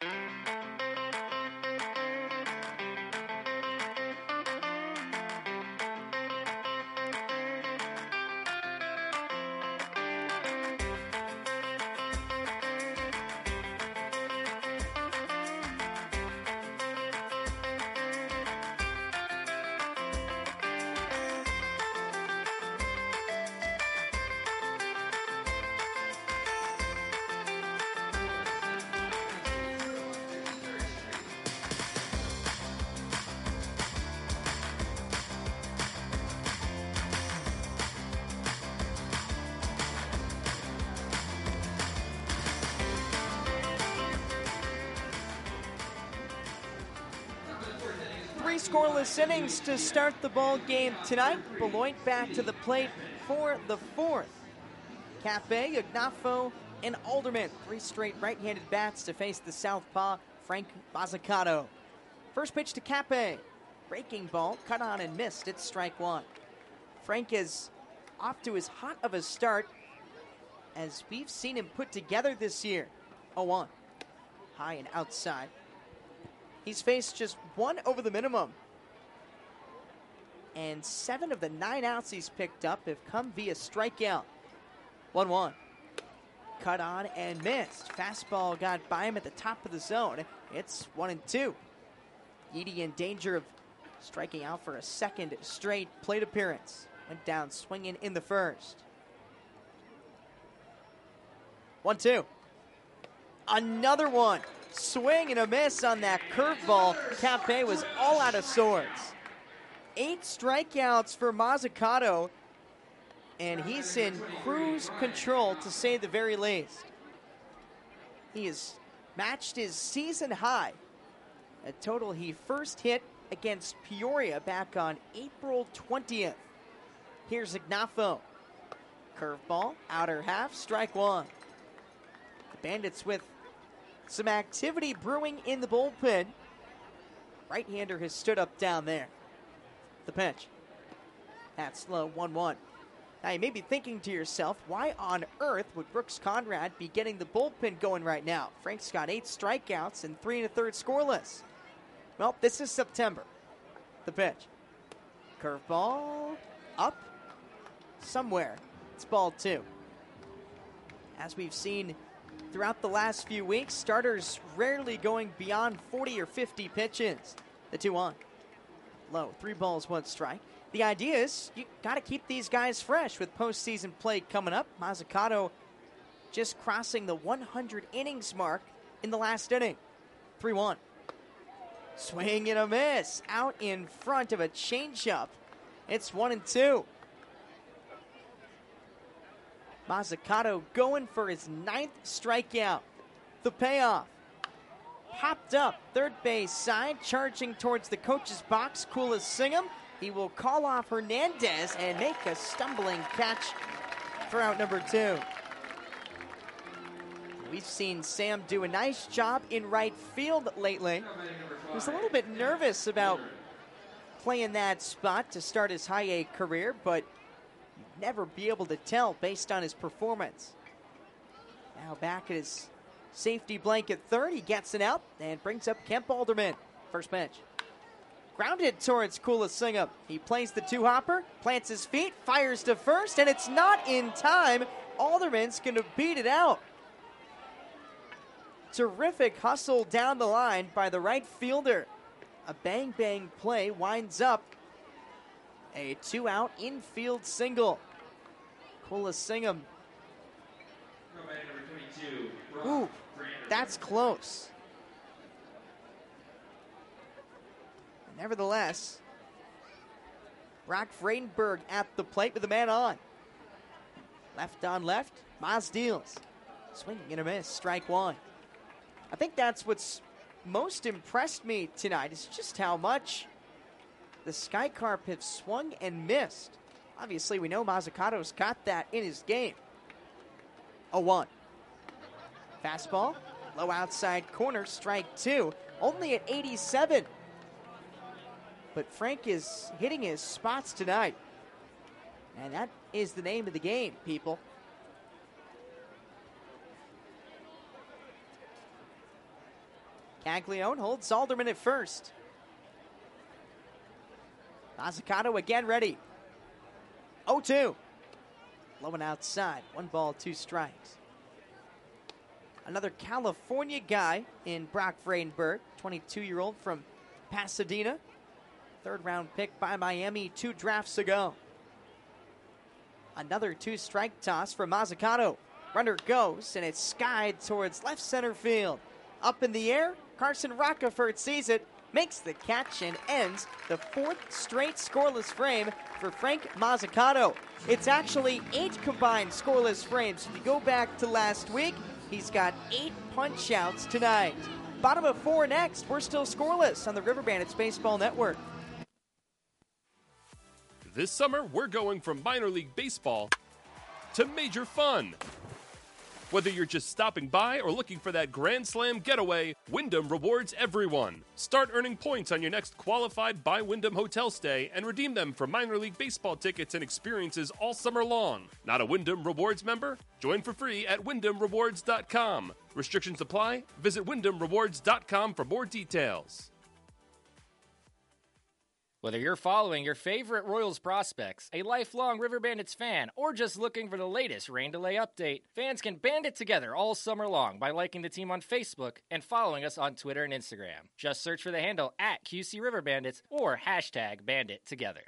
Scoreless innings to start the ball game tonight. Beloit back to the plate for the fourth. Cafe, Ignafo, and Alderman. Three straight right-handed bats to face the southpaw, Frank Mazzucato. First pitch to Cape. Breaking ball, cut on and missed. It's strike one. Frank is off to as hot of a start as we've seen him put together this year. oh one. High and outside. He's faced just one over the minimum. And seven of the nine outs he's picked up have come via strikeout. one one. Cut on and missed. Fastball got by him at the top of the zone. It's one and two. Edie in danger of striking out for a second straight plate appearance. Went down swinging in the first. one two. Another one. Swing and a miss on that curveball. Cape was all out of sorts. Eight strikeouts for Mazzucato, and he's in cruise control to say the very least. He has matched his season high, a total he first hit against Peoria back on April twentieth. Here's Ignafo. Curveball, outer half, strike one. The Bandits with some activity brewing in the bullpen. Right-hander has stood up down there. The pitch. That's low, one one. Now you may be thinking to yourself, why on earth would Brooks Conrad be getting the bullpen going right now? Frank's got eight strikeouts and three and a third scoreless. Well, this is September. The pitch. Curveball. Up. Somewhere. It's ball two. As we've seen throughout the last few weeks, starters rarely going beyond forty or fifty pitches. The two on. Low. Three balls, one strike. The idea is you got to keep these guys fresh with postseason play coming up. Mazzucato just crossing the one hundred innings mark in the last inning. three one. Swing and a miss. Out in front of a changeup. It's one and two. Mazzucato going for his ninth strikeout. The payoff. Popped up third base side, charging towards the coach's box. Coolissingham. He will call off Hernandez and make a stumbling catch for out number two. We've seen Sam do a nice job in right field lately. He was a little bit nervous about playing that spot to start his high A career, but you'd never be able to tell based on his performance. Now back at his safety blanket third, he gets it out and brings up Kemp Alderman. First pitch. Grounded towards Coolissingham. He plays the two-hopper, plants his feet, fires to first, and it's not in time. Alderman's going to beat it out. Terrific hustle down the line by the right fielder. A bang-bang play winds up a two-out infield single. Coolissingham. Ooh, that's close. Nevertheless, Brock Vredenberg at the plate with the man on. Left on left, Maz deals. Swinging and a miss, strike one. I think that's what's most impressed me tonight is just how much the Sky Carp have swung and missed. Obviously, we know Mazzucato's got that in his game. oh one. Fastball, low outside corner, strike two. Only at eighty-seven. But Frank is hitting his spots tonight. And that is the name of the game, people. Caglione holds Alderman at first. Mazzucato again ready. oh two. Low and outside. One ball, two strikes. Another California guy in Brock Vredenberg, twenty-two-year-old from Pasadena. Third round pick by Miami two drafts ago. Another two-strike toss from Mazzucato. Runner goes, and it's skied towards left center field. Up in the air, Carson Rockefeller sees it, makes the catch, and ends the fourth straight scoreless frame for Frank Mazzucato. It's actually eight combined scoreless frames. If you go back to last week, he's got eight punch-outs tonight. Bottom of four next. We're still scoreless on the River Bandits Baseball Network. This summer, we're going from minor league baseball to major fun. Whether you're just stopping by or looking for that Grand Slam getaway, Wyndham rewards everyone. Start earning points on your next qualified by Wyndham hotel stay and redeem them for minor league baseball tickets and experiences all summer long. Not a Wyndham Rewards member? Join for free at wyndham rewards dot com. Restrictions apply. Visit wyndham rewards dot com for more details. Whether you're following your favorite Royals prospects, a lifelong River Bandits fan, or just looking for the latest rain delay update, fans can band it together all summer long by liking the team on Facebook and following us on Twitter and Instagram. Just search for the handle at Q C River Bandits or hashtag BanditTogether.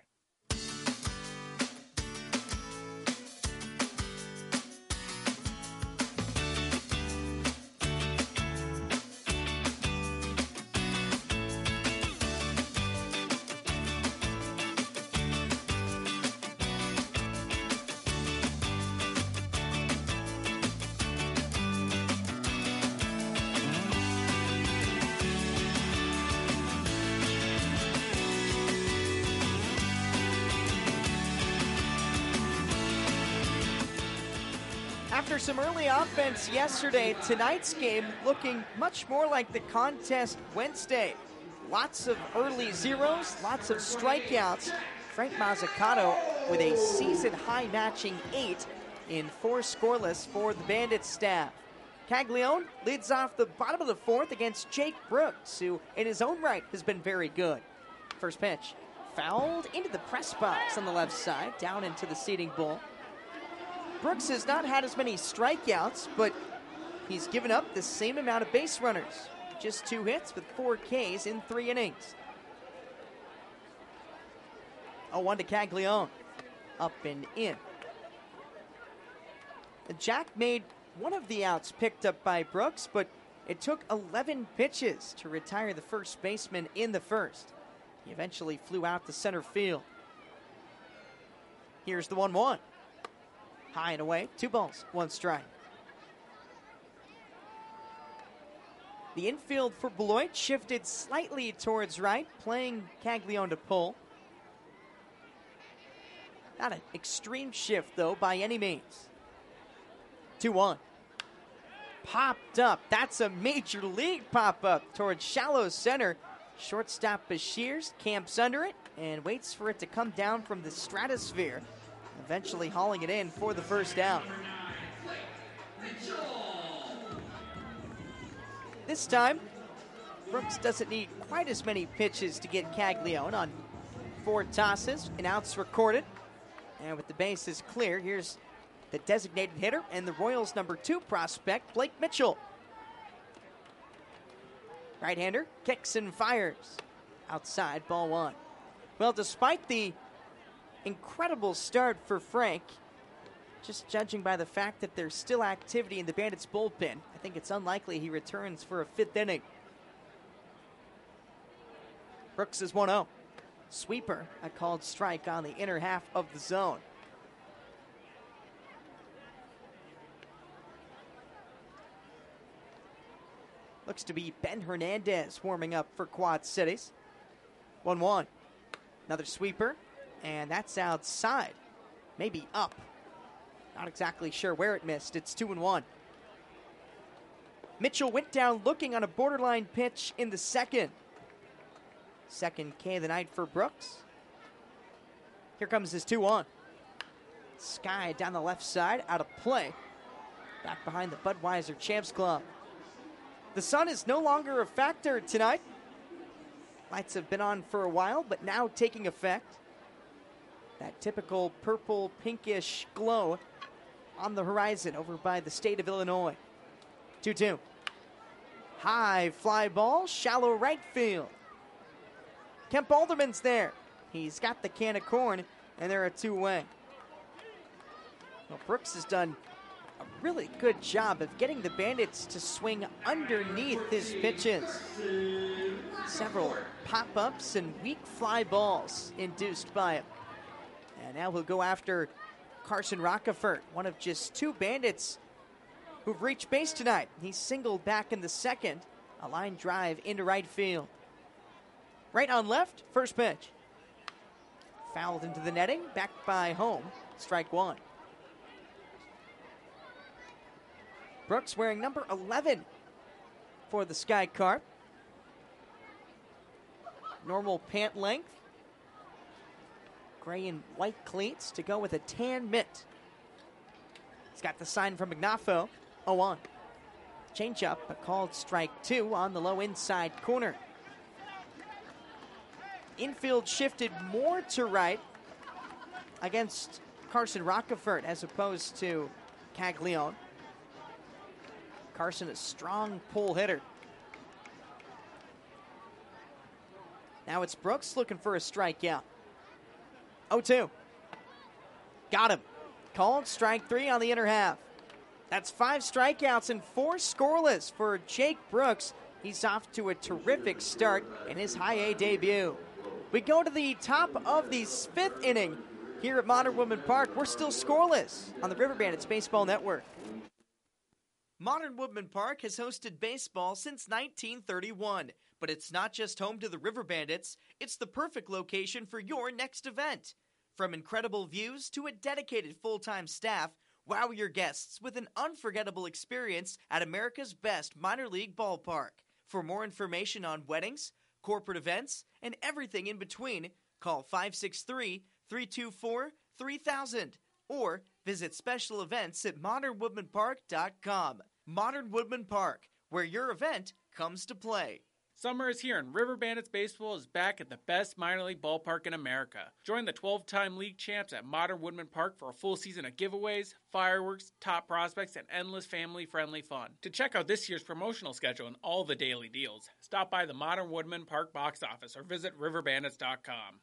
After some early offense yesterday, tonight's game looking much more like the contest Wednesday. Lots of early zeros, lots of strikeouts. Frank Mazzucato with a season-high matching eight in four scoreless for the Bandits staff. Caglione leads off the bottom of the fourth against Jake Brooks, who in his own right has been very good. First pitch, fouled into the press box on the left side, down into the seating bowl. Brooks has not had as many strikeouts, but he's given up the same amount of base runners. Just two hits with four Ks in three innings. oh one to Caglione. Up and in. Jack made one of the outs picked up by Brooks, but it took eleven pitches to retire the first baseman in the first. He eventually flew out to center field. Here's the one one. High and away, two balls, one strike. The infield for Beloit shifted slightly towards right, playing Caglione to pull. Not an extreme shift, though, by any means. two one. Popped up. That's a major league pop-up towards shallow center. Shortstop Bashirs camps under it and waits for it to come down from the stratosphere, eventually hauling it in for the first out. This time, Brooks doesn't need quite as many pitches to get Caglione on four tosses and outs recorded. And with the bases clear, here's the designated hitter and the Royals' number two prospect, Blake Mitchell. Right-hander kicks and fires. Outside, ball one. Well, despite the incredible start for Frank, just judging by the fact that there's still activity in the Bandits' bullpen, I think it's unlikely he returns for a fifth inning. Brooks is one oh. Sweeper, a called strike on the inner half of the zone. Looks to be Ben Hernandez warming up for Quad Cities. one one. Another sweeper, and that's outside. Maybe up. Not exactly sure where it missed. It's two and one. Mitchell went down looking on a borderline pitch in the second. Second K of the night for Brooks. Here comes his two one. Sky down the left side, out of play. Back behind the Budweiser Champs Club. The sun is no longer a factor tonight. Lights have been on for a while, but now taking effect. That typical purple pinkish glow on the horizon over by the state of Illinois. two two. High fly ball, shallow right field. Kemp Alderman's there. He's got the can of corn, and they're a two-way. Well, Brooks has done a really good job of getting the Bandits to swing underneath his pitches. Several pop-ups and weak fly balls induced by him. And now he'll go after Carson Rockefort, one of just two Bandits who've reached base tonight. He's singled back in the second, a line drive into right field. Right on left, first pitch. Fouled into the netting, back by home, strike one. Brooks wearing number eleven for the Sky Carp. Normal pant length. Gray and white cleats to go with a tan mitt. He's got the sign from Ignafo, oh one. Changeup, a called strike two on the low inside corner. Infield shifted more to right against Carson Rockefort as opposed to Caglione. Carson, a strong pull hitter. Now it's Brooks looking for a strikeout. oh two. Got him. Called strike three on the inner half. That's five strikeouts and four scoreless for Jake Brooks. He's off to a terrific start in his high A debut. We go to the top of the fifth inning here at Modern Woodmen Park. We're still scoreless on the River Bandits Baseball Network. Modern Woodmen Park has hosted baseball since nineteen thirty-one, but it's not just home to the River Bandits, it's the perfect location for your next event. From incredible views to a dedicated full-time staff, wow your guests with an unforgettable experience at America's best minor league ballpark. For more information on weddings, corporate events, and everything in between, call five six three, three two four, three thousand or visit special events at modern woodmen park dot com. Modern Woodmen Park, where your event comes to play. Summer is here, and River Bandits Baseball is back at the best minor league ballpark in America. Join the twelve-time league champs at Modern Woodmen Park for a full season of giveaways, fireworks, top prospects, and endless family-friendly fun. To check out this year's promotional schedule and all the daily deals, stop by the Modern Woodmen Park box office or visit river bandits dot com.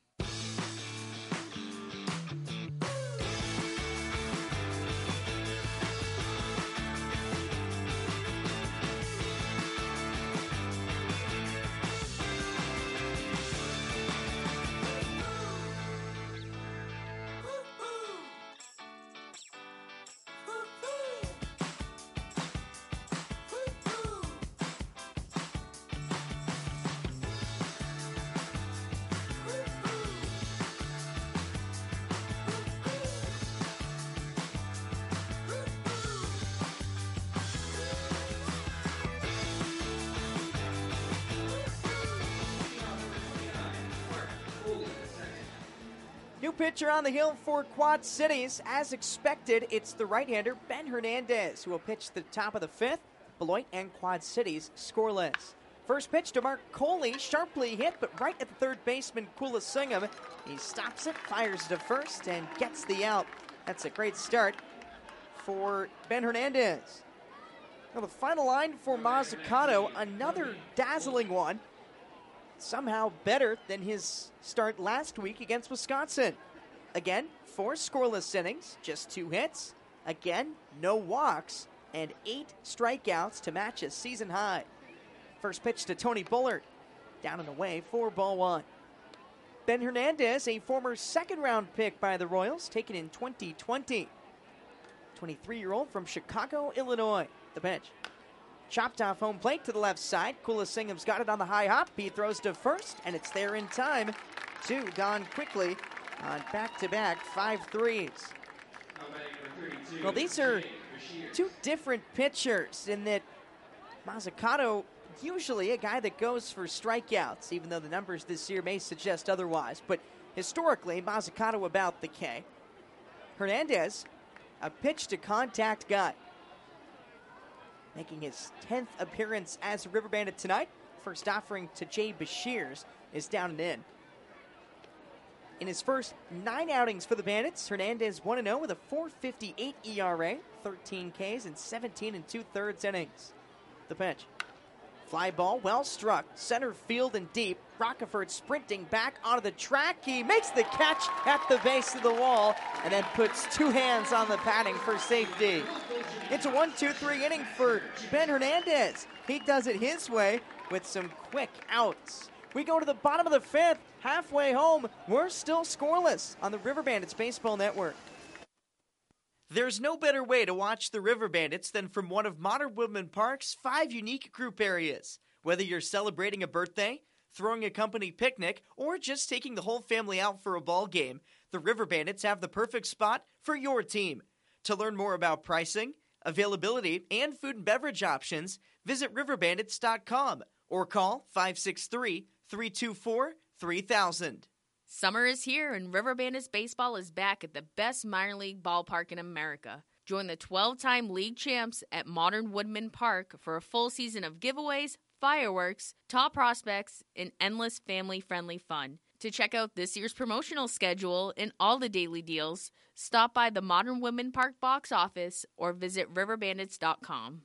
new pitcher on the hill for Quad Cities. As expected, it's the right-hander Ben Hernandez who will pitch the top of the fifth. Beloit and Quad Cities scoreless. First pitch to Mark Coley, sharply hit, but right at the third baseman, Kulasingam. He stops it, fires to first, and gets the out. That's a great start for Ben Hernandez. Now the final line for Mazzucato, another dazzling one. Somehow better than his start last week against Wisconsin. Again, four scoreless innings, just two hits. Again, no walks, and eight strikeouts to match a season high. First pitch to Tony Bullard. Down and away for ball one. Ben Hernandez, a former second-round pick by the Royals, taken in twenty twenty. twenty-three-year-old from Chicago, Illinois. The pitch. Chopped off home plate to the left side. Kulasingham's got it on the high hop. He throws to first, and it's there in time. Two gone quickly on back-to-back five threes. Well, these are two different pitchers in that Mazzucato, usually a guy that goes for strikeouts, even though the numbers this year may suggest otherwise. But historically, Mazzucato about the K. Hernandez, a pitch-to-contact guy. Making his tenth appearance as a River Bandit tonight. First offering to Jay Beshears is down and in. In his first nine outings for the Bandits, Hernandez one and oh with a four fifty-eight E R A, thirteen Ks, and seventeen and two-thirds innings. The pitch. Fly ball, well struck, center field and deep. Rockefort sprinting back onto the track. He makes the catch at the base of the wall and then puts two hands on the padding for safety. It's a one two three inning for Ben Hernandez. He does it his way with some quick outs. We go to the bottom of the fifth, halfway home. We're still scoreless on the River Bandits Baseball Network. There's no better way to watch the River Bandits than from one of Modern Woodmen Park's five unique group areas. Whether you're celebrating a birthday, throwing a company picnic, or just taking the whole family out for a ball game, the River Bandits have the perfect spot for your team. To learn more about pricing, availability, and food and beverage options, visit river bandits dot com or call five six three, three two four, three thousand. Summer is here, and River Bandits Baseball is back at the best minor league ballpark in America. Join the twelve-time league champs at Modern Woodmen Park for a full season of giveaways, fireworks, top prospects, and endless family-friendly fun. To check out this year's promotional schedule and all the daily deals, stop by the Modern Woodmen Park box office or visit river bandits dot com.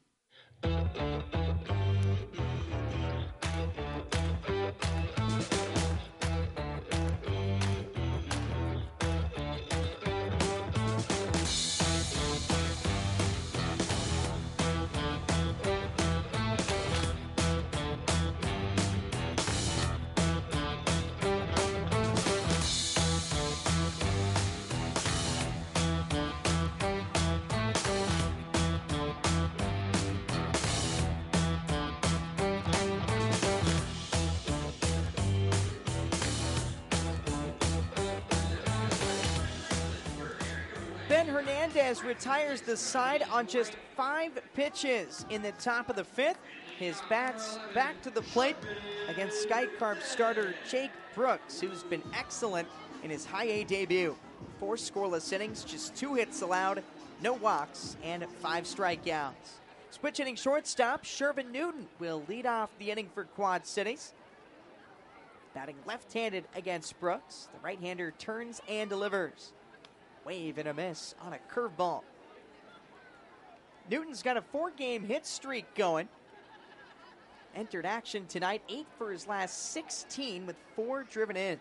Ben Hernandez retires the side on just five pitches in the top of the fifth. His bat's back to the plate against Sky Carp starter Jake Brooks, who's been excellent in his high A debut. Four scoreless innings, just two hits allowed, no walks, and five strikeouts. Switch hitting shortstop, Shervin Newton will lead off the inning for Quad Cities. Batting left-handed against Brooks, the right-hander turns and delivers. Wave and a miss on a curveball. Newton's got a four-game hit streak going. Entered action tonight, eight for his last sixteen with four driven in.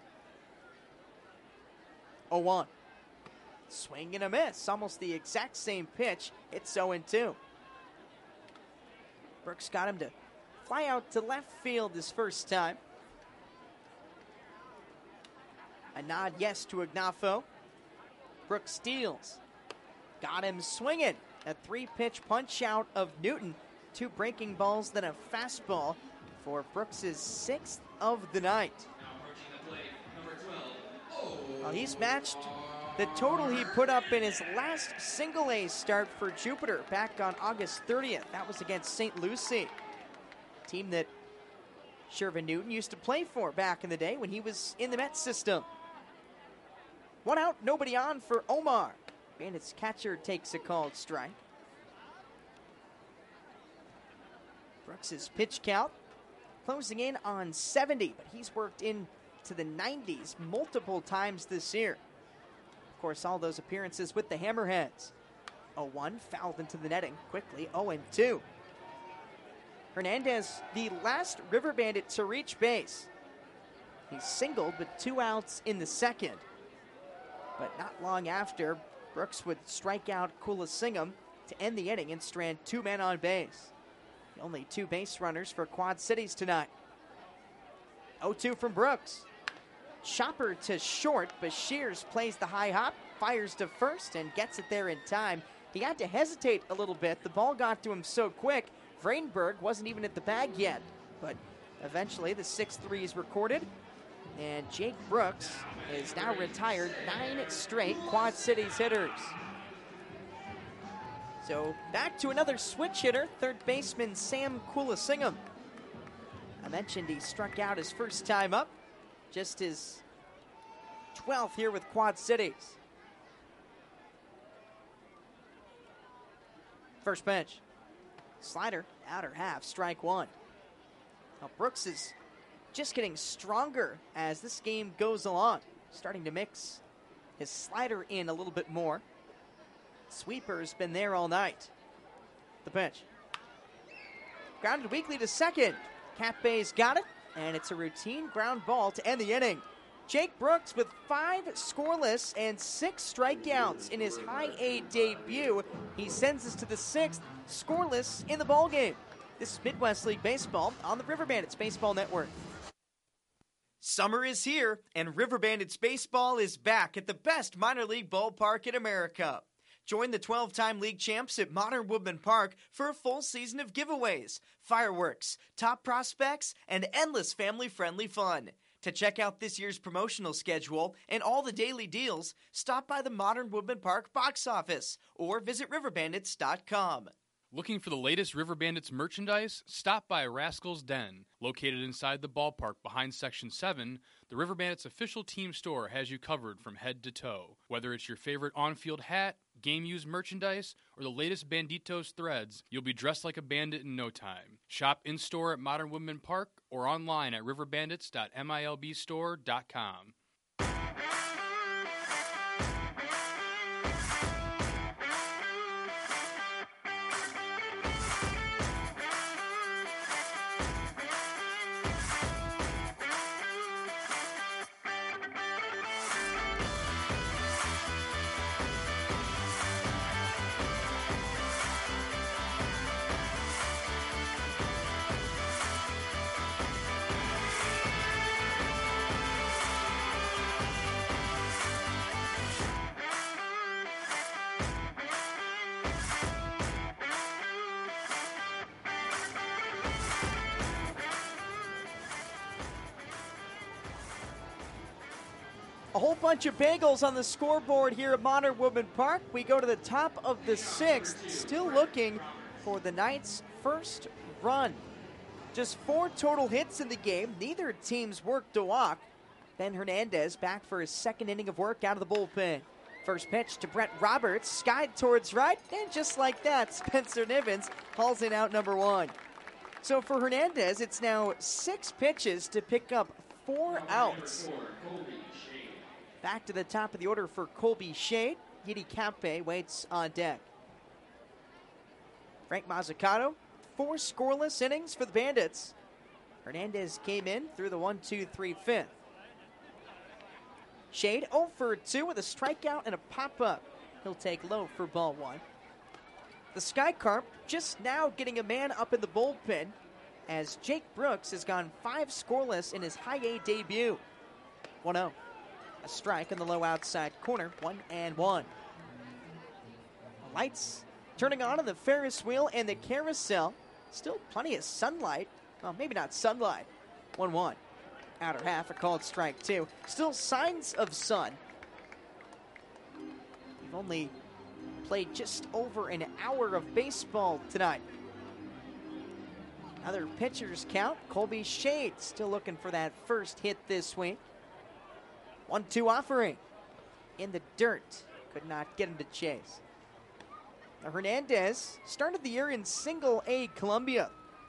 oh one. Swing and a miss, almost the exact same pitch. It's oh and two. Brooks got him to fly out to left field his first time. A nod yes to Agnafo. Brooks steals. Got him swinging. A three-pitch punch-out of Newton. Two breaking balls, then a fastball for Brooks' sixth of the night. Well, he's matched the total he put up in his last single-A start for Jupiter back on August thirtieth. That was against Saint Lucie, team that Shervin Newton used to play for back in the day when he was in the Mets system. One out, nobody on for Omar. Bandits catcher takes a called strike. Brooks' pitch count closing in on seventy, but he's worked into the nineties multiple times this year. Of course, all those appearances with the Hammerheads. oh one, fouled into the netting quickly, oh two. Hernandez, the last River Bandit to reach base. He singled with two outs in the second. But not long after, Brooks would strike out Kulasingham to end the inning and strand two men on base. The only two base runners for Quad Cities tonight. oh two from Brooks. Chopper to short, but Shears plays the high hop, fires to first, and gets it there in time. He had to hesitate a little bit. The ball got to him so quick. Vrainberg wasn't even at the bag yet, but eventually the six three is recorded, and Jake Brooks is now retired nine straight Quad Cities hitters. So back to another switch hitter, third baseman Sam Kulasingham. I mentioned he struck out his first time up, just his twelfth here with Quad Cities. First pitch. Slider, outer half, strike one. Now Brooks is just getting stronger as this game goes along. Starting to mix his slider in a little bit more. Sweeper's been there all night. The pitch. Grounded weakly to second. Capbay's got it, and it's a routine ground ball to end the inning. Jake Brooks with five scoreless and six strikeouts in his high A debut. He sends us to the sixth scoreless in the ballgame. This is Midwest League Baseball on the River Bandits Baseball Network. Summer is here, and River Bandits Baseball is back at the best minor league ballpark in America. Join the twelve-time league champs at Modern Woodman Park for a full season of giveaways, fireworks, top prospects, and endless family-friendly fun. To check out this year's promotional schedule and all the daily deals, stop by the Modern Woodman Park box office or visit river bandits dot com. Looking for the latest River Bandits merchandise? Stop by Rascal's Den. Located inside the ballpark behind Section seven, the River Bandits official team store has you covered from head to toe. Whether it's your favorite on-field hat, game-used merchandise, or the latest Banditos threads, you'll be dressed like a bandit in no time. Shop in-store at Modern Woodman Park or online at river bandits dot milb store dot com. A whole bunch of bagels on the scoreboard here at Modern Woodman Park. We go to the top of the sixth, still looking for the night's first run. Just four total hits in the game. Neither team's worked a walk. Ben Hernandez back for his second inning of work out of the bullpen. First pitch to Brett Roberts, skied towards right, and just like that, Spencer Nivens hauls in out number one. So for Hernandez, it's now six pitches to pick up four outs. Back to the top of the order for Colby Shade. Yidi Capay waits on deck. Frank Mazzucato, four scoreless innings for the Bandits. Hernandez came in through the one two three fifth. Shade oh for two with a strikeout and a pop-up. He'll take low for ball one. The Sky Carp just now getting a man up in the bullpen as Jake Brooks has gone five scoreless in his high A debut. one oh. A strike in the low outside corner, one and one. Lights turning on in the Ferris wheel and the carousel. Still plenty of sunlight. Well, maybe not sunlight. one one. Outer half, a called strike two. Still signs of sun. We've only played just over an hour of baseball tonight. Another pitcher's count. Colby Shade still looking for that first hit this week. one two offering. in the dirt. Could not get him to chase. Now Hernandez started the year in single A Columbia.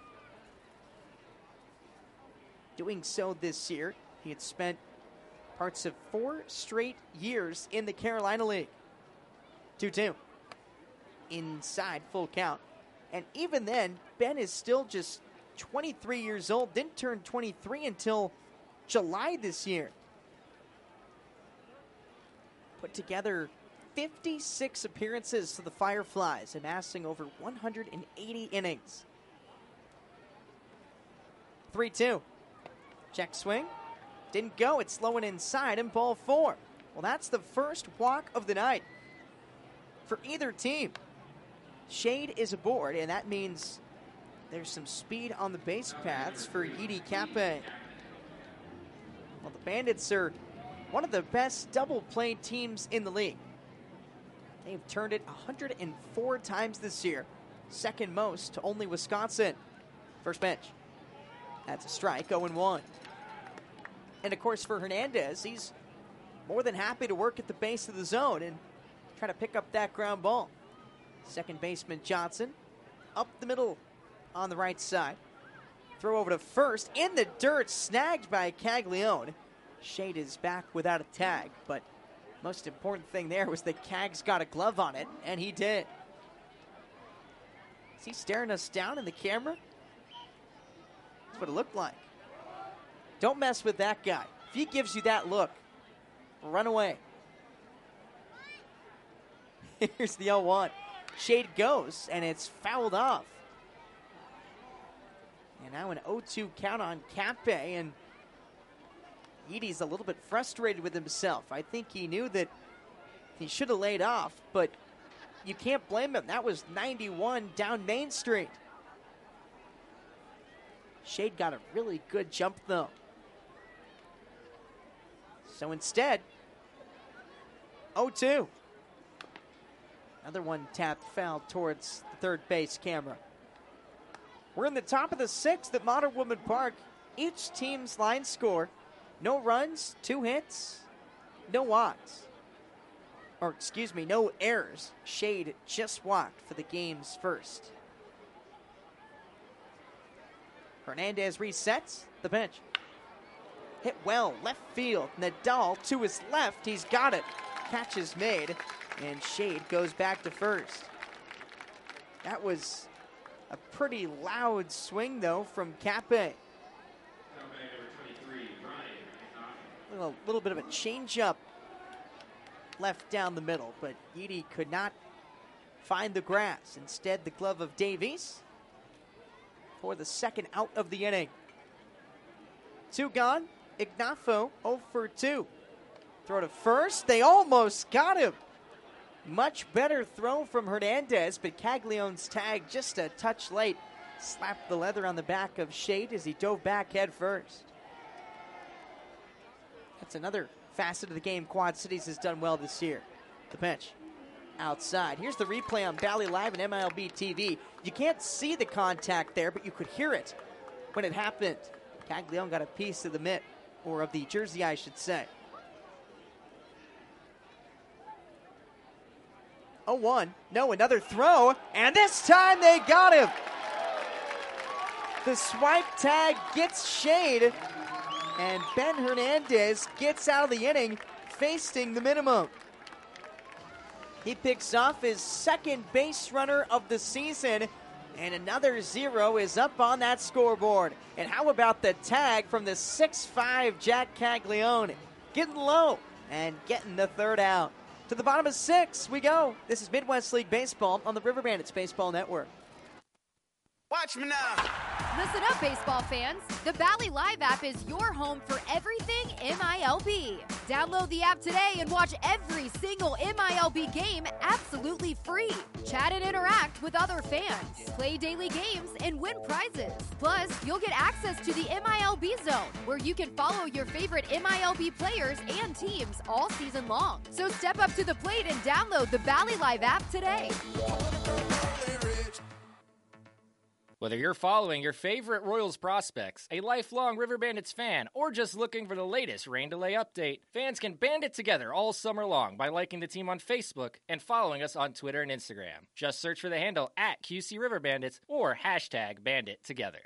Doing so this year, he had spent parts of four straight years in the Carolina League. two two. Inside full count. And even then, Ben is still just twenty-three years old. Didn't turn twenty-three until July this year. Put together fifty-six appearances to the Fireflies, amassing over one hundred eighty innings. three two. Check swing. Didn't go. It's low and inside, and ball four. Well, that's the first walk of the night for either team. Shade is aboard, and that means there's some speed on the base paths for Yidi Cappe. Well, the Bandits are one of the best double-play teams in the league. They've turned it one hundred four times this year, second most to only Wisconsin. First pitch. That's a strike, oh and one. And, of course, for Hernandez, he's more than happy to work at the base of the zone and try to pick up that ground ball. Second baseman Johnson up the middle on the right side. Throw over to first. In the dirt, snagged by Caglione. Shade is back without a tag, but most important thing there was that Cags got a glove on it, and he did. Is he staring us down in the camera? That's what it looked like. Don't mess with that guy. If he gives you that look, run away. Here's the oh one. Shade goes, and it's fouled off. And now an oh two count on Cappe, and Yidi's a little bit frustrated with himself. I think he knew that he should have laid off, but you can't blame him. That was ninety-one down Main Street. Shade got a really good jump, though. So instead, oh two. Another one tapped foul towards the third base camera. We're in the top of the sixth at Modern Woodman Park. Each team's line score, no runs, two hits, no walks. Or excuse me, no errors. Shade just walked for the game's first. Hernandez resets the pitch. Hit well, left field. Nadal to his left. He's got it. Catch is made, and Shade goes back to first. That was a pretty loud swing, though, from Cappe. A little bit of a changeup left down the middle, but Yidi could not find the grass. Instead, the glove of Davies for the second out of the inning. Two gone. Ignafo oh for two. Throw to first. They almost got him. Much better throw from Hernandez, but Caglione's tag just a touch late. Slapped the leather on the back of Shade as he dove back head first. That's another facet of the game Quad Cities has done well this year. The pitch. Outside. Here's the replay on Bally Live and M I L B T V. You can't see the contact there, but you could hear it when it happened. Caglione got a piece of the mitt, or of the jersey, I should say. oh one. No, another throw, and this time they got him. The swipe tag gets Shade, and Ben Hernandez gets out of the inning facing the minimum. He picks off his second base runner of the season, and another zero is up on that scoreboard. And how about the tag from the six five Jack Caglione? Getting low and getting the third out. To the bottom of six we go. This is Midwest League Baseball on the River Bandits Baseball Network. Watch me now. Listen up, baseball fans. The Bally Live app is your home for everything M I L B. Download the app today and watch every single M I L B game absolutely free. Chat and interact with other fans. Play daily games and win prizes. Plus, you'll get access to the M I L B Zone, where you can follow your favorite M I L B players and teams all season long. So step up to the plate and download the Bally Live app today. Whether you're following your favorite Royals prospects, a lifelong River Bandits fan, or just looking for the latest rain delay update, fans can band it together all summer long by liking the team on Facebook and following us on Twitter and Instagram. Just search for the handle at Q C River Bandits or hashtag Bandit Together.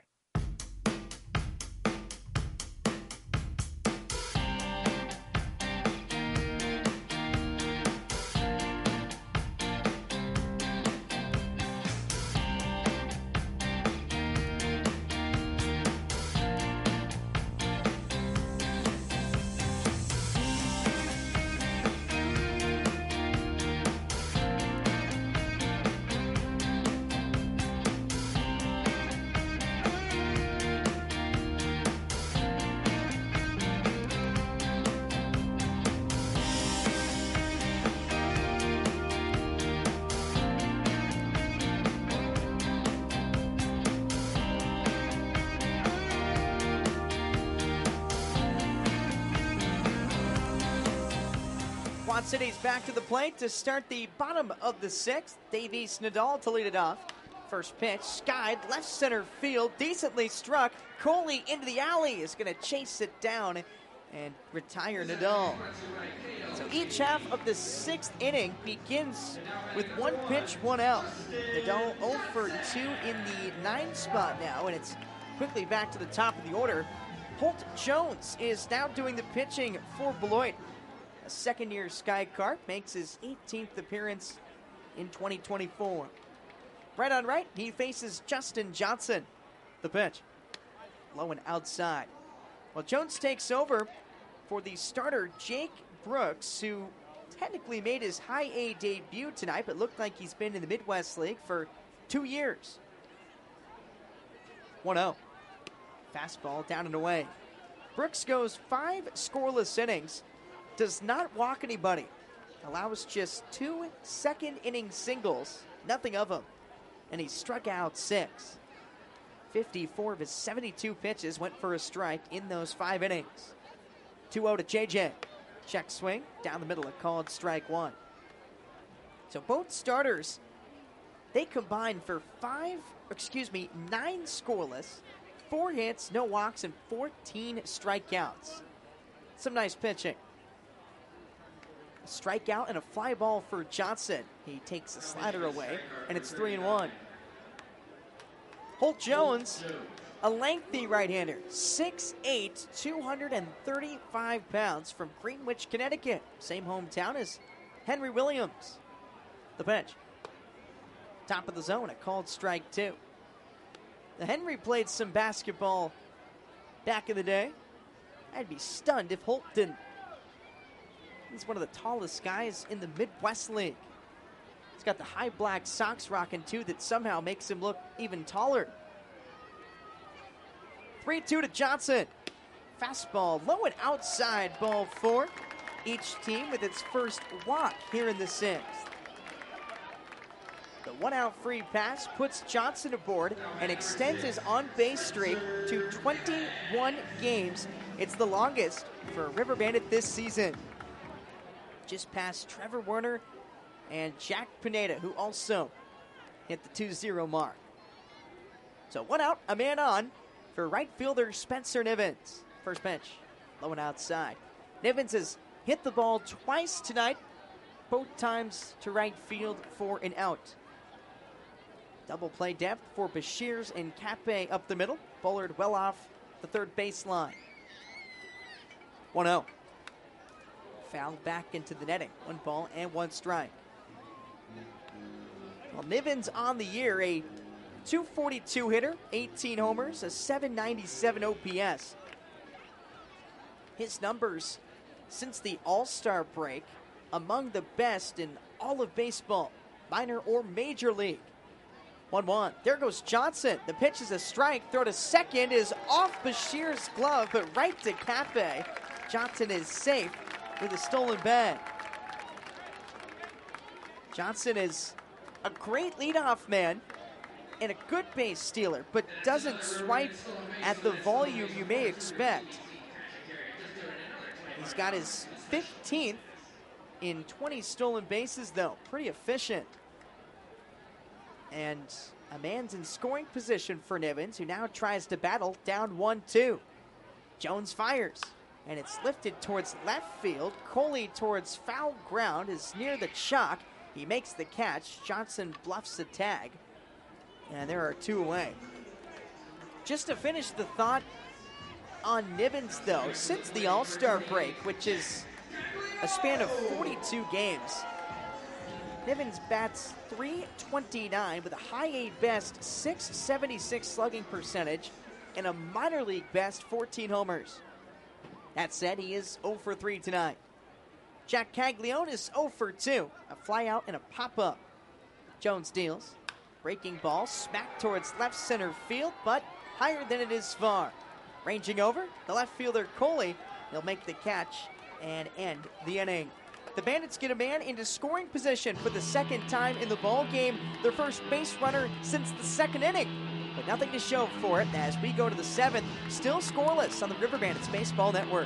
Quad Cities back to the plate to start the bottom of the sixth. Davies Nadal to lead it off. First pitch, skied, left center field, decently struck. Coley into the alley is going to chase it down and retire Nadal. So each half of the sixth inning begins with one pitch, one out. Nadal oh for two in the ninth spot now, and it's quickly back to the top of the order. Holt Jones is now doing the pitching for Beloit. A second-year Sky Carp makes his eighteenth appearance in twenty twenty-four. Right on right, he faces Justin Johnson. The pitch, low and outside. Well, Jones takes over for the starter Jake Brooks, who technically made his high A debut tonight, but looked like he's been in the Midwest League for two years. one oh. Fastball down and away. Brooks goes five scoreless innings, does not walk anybody, allows just two second inning singles, nothing of them, and he struck out six. fifty-four of his seventy-two pitches went for a strike in those five innings. two oh to J J. Check swing, down the middle, a called strike one. So both starters, they combined for five, excuse me, nine scoreless, four hits, no walks, and fourteen strikeouts. Some nice pitching. A strikeout and a fly ball for Johnson. He takes the slider away, and it's three and one. Holt Jones, a lengthy right-hander, six eight, two hundred thirty-five pounds, from Greenwich, Connecticut. Same hometown as Henry Williams. The pitch. Top of the zone, a called strike two. The Henry played some basketball back in the day. I'd be stunned if Holt didn't. He's one of the tallest guys in the Midwest League. He's got the high black socks rocking too that somehow makes him look even taller. three two to Johnson. Fastball low and outside, ball four. Each team with its first walk here in the sixth. The one-out free pass puts Johnson aboard and extends his on-base streak to twenty-one games. It's the longest for a River Bandit this season. Just past Trevor Werner and Jack Pineda, who also hit the two zero mark. So one out, a man on for right fielder Spencer Nivens. First pitch, low and outside. Nivens has hit the ball twice tonight, both times to right field for an out. Double play depth for Bashirs and Cape up the middle. Bullard well off the third baseline. one oh. Foul back into the netting. One ball and one strike. Well, Nivens on the year, a two forty-two hitter, eighteen homers, a seven ninety-seven O P S. His numbers since the All-Star break, among the best in all of baseball, minor or major league. one one. There goes Johnson. The pitch is a strike. Throw to second is off Bashir's glove, but right to Cape. Johnson is safe with a stolen bag. Johnson is a great leadoff man and a good base stealer, but doesn't swipe at the volume you may expect. He's got his fifteenth in twenty stolen bases, though. Pretty efficient. And a man's in scoring position for Nivens, who now tries to battle down one two. Jones fires, and it's lifted towards left field. Coley towards foul ground is near the chalk. He makes the catch. Johnson bluffs the tag, and there are two away. Just to finish the thought on Nivens, though, since the All-Star break, which is a span of forty-two games, Nivens bats three twenty-nine with a high A best six seventy-six slugging percentage and a minor league best fourteen homers. That said, he is oh for three tonight. Jack Caglione is oh for two, a fly out and a pop-up. Jones deals. Breaking ball smacked towards left center field, but higher than it is far. Ranging over, the left fielder Coley. He'll make the catch and end the inning. The Bandits get a man into scoring position for the second time in the ball game, their first base runner since the second inning. But nothing to show for it as we go to the seventh, still scoreless on the River Bandits Baseball Network.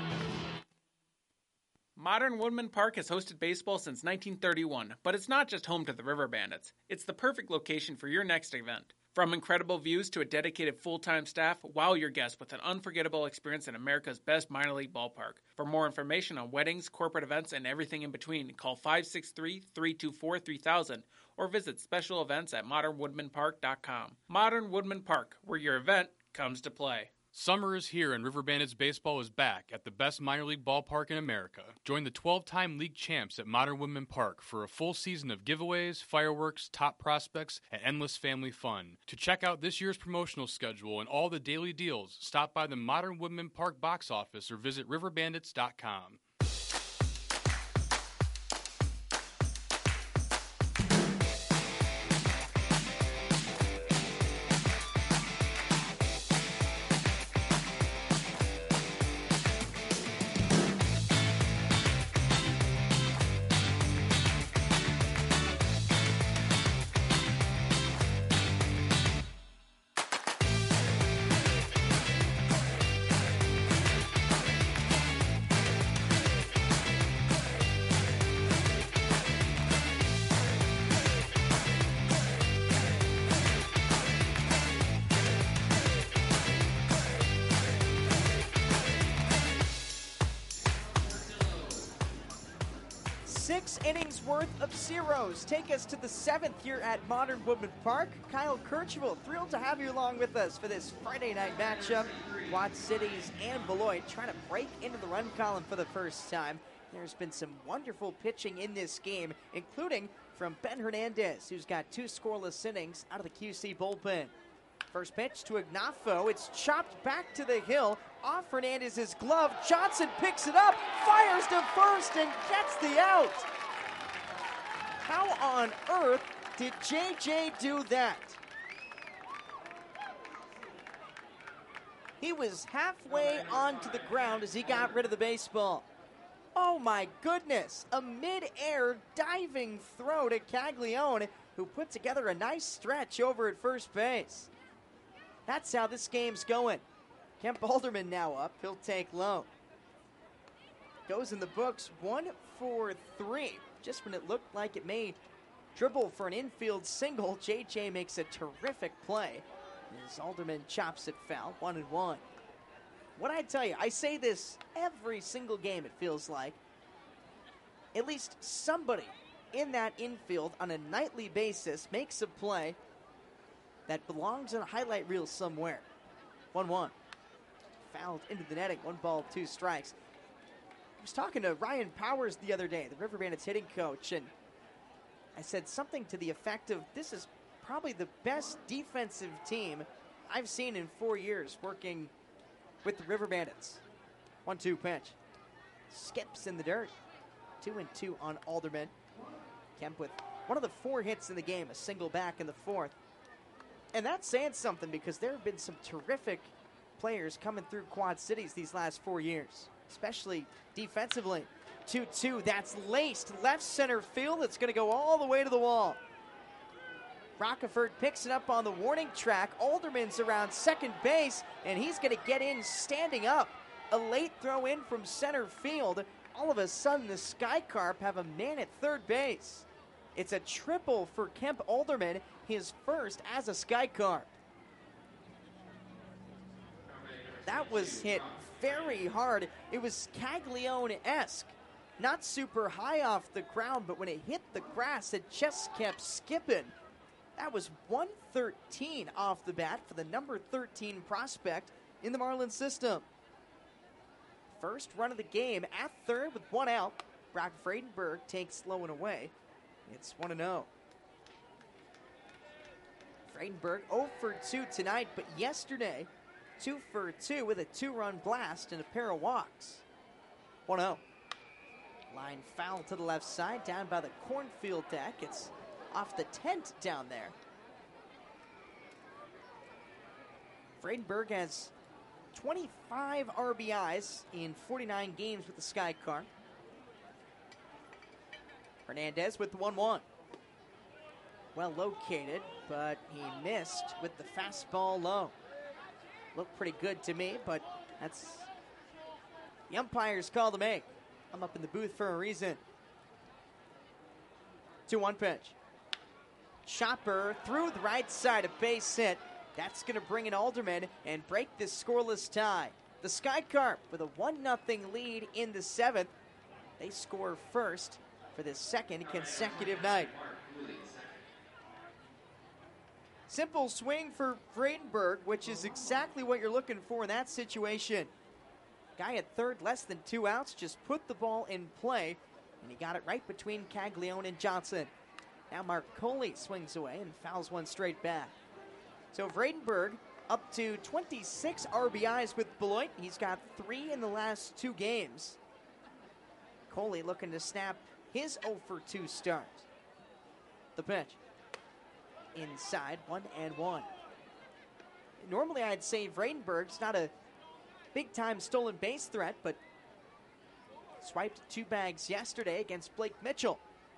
Modern Woodmen Park has hosted baseball since nineteen thirty-one, but it's not just home to the River Bandits. It's the perfect location for your next event. From incredible views to a dedicated full-time staff, wow your guests with an unforgettable experience in America's best minor league ballpark. For more information on weddings, corporate events, and everything in between, call five six three, three two four, three thousand or visit special events at modern woodman park dot com. Modern Woodmen Park, where your event comes to play. Summer is here and River Bandits baseball is back at the best minor league ballpark in America. Join the twelve-time league champs at Modern Woodmen Park for a full season of giveaways, fireworks, top prospects, and endless family fun. To check out this year's promotional schedule and all the daily deals, stop by the Modern Woodmen Park box office or visit river bandits dot com. Six innings worth of zeros take us to the seventh here at Modern Woodmen Park. Kyle Kirchwell, thrilled to have you along with us for this Friday night matchup. Quad Cities and Beloit trying to break into the run column for the first time. There's been some wonderful pitching in this game, including from Ben Hernandez, who's got two scoreless innings out of the Q C bullpen. First pitch to Ignafo. It's chopped back to the hill. Off Hernandez's glove. Johnson picks it up, fires to first, and gets the out. How on earth did J J do that? He was halfway onto the ground as he got rid of the baseball. Oh my goodness. A mid-air diving throw to Caglione, who put together a nice stretch over at first base. That's how this game's going. Kemp Alderman now up. He'll take low. Goes in the books one for three. Just when it looked like it may dribble for an infield single, J J makes a terrific play as Alderman chops it foul. One and one. What I tell you, I say this every single game, it feels like. At least somebody in that infield on a nightly basis makes a play that belongs in a highlight reel somewhere. one one. Fouled into the netting. One ball, two strikes. I was talking to Ryan Powers the other day, the River Bandits hitting coach, and I said something to the effect of, this is probably the best defensive team I've seen in four years working with the River Bandits. one two pitch. Skips in the dirt. Two and two on Alderman. Kemp with one of the four hits in the game, a single back in the fourth. And that's saying something because there have been some terrific players coming through Quad Cities these last four years, especially defensively. two two, that's laced left center field. It's going to go all the way to the wall. Rockefort picks it up on the warning track. Alderman's around second base, and he's going to get in standing up. A late throw in from center field. All of a sudden, the Sky Carp have a man at third base. It's a triple for Kemp Alderman, his first as a Sky Carp. That was hit very hard. It was Caglione-esque. Not super high off the ground, but when it hit the grass, it just kept skipping. That was one thirteen off the bat for the number thirteen prospect in the Marlins system. First run of the game at third with one out. Brock Vredenberg takes low and away. It's one and oh. Vredenberg oh for two tonight, but yesterday, two for two with a two-run blast and a pair of walks. one oh. Line foul to the left side, down by the cornfield deck. It's off the tent down there. Vredenberg has twenty-five R B Is in forty-nine games with the Sky Carp. Hernandez with the one one. Well located, but he missed with the fastball low. Looked pretty good to me, but that's the umpire's call to make. I'm up in the booth for a reason. two one pitch. Chopper through the right side, a base hit. That's going to bring in Alderman and break this scoreless tie. The Sky Carp with a one nothing lead in the seventh. They score first for the second consecutive night. Simple swing for Vredenberg, which is exactly what you're looking for in that situation. Guy at third, less than two outs, just put the ball in play, and he got it right between Caglione and Johnson. Now Mark Coley swings away and fouls one straight back. So Vredenberg up to twenty-six R B Is with Beloit. He's got three in the last two games. Coley looking to snap his oh for two start. The pitch. Inside, one and one. Normally I'd say Vredenberg's not a big-time stolen base threat, but swiped two bags yesterday against Blake Mitchell.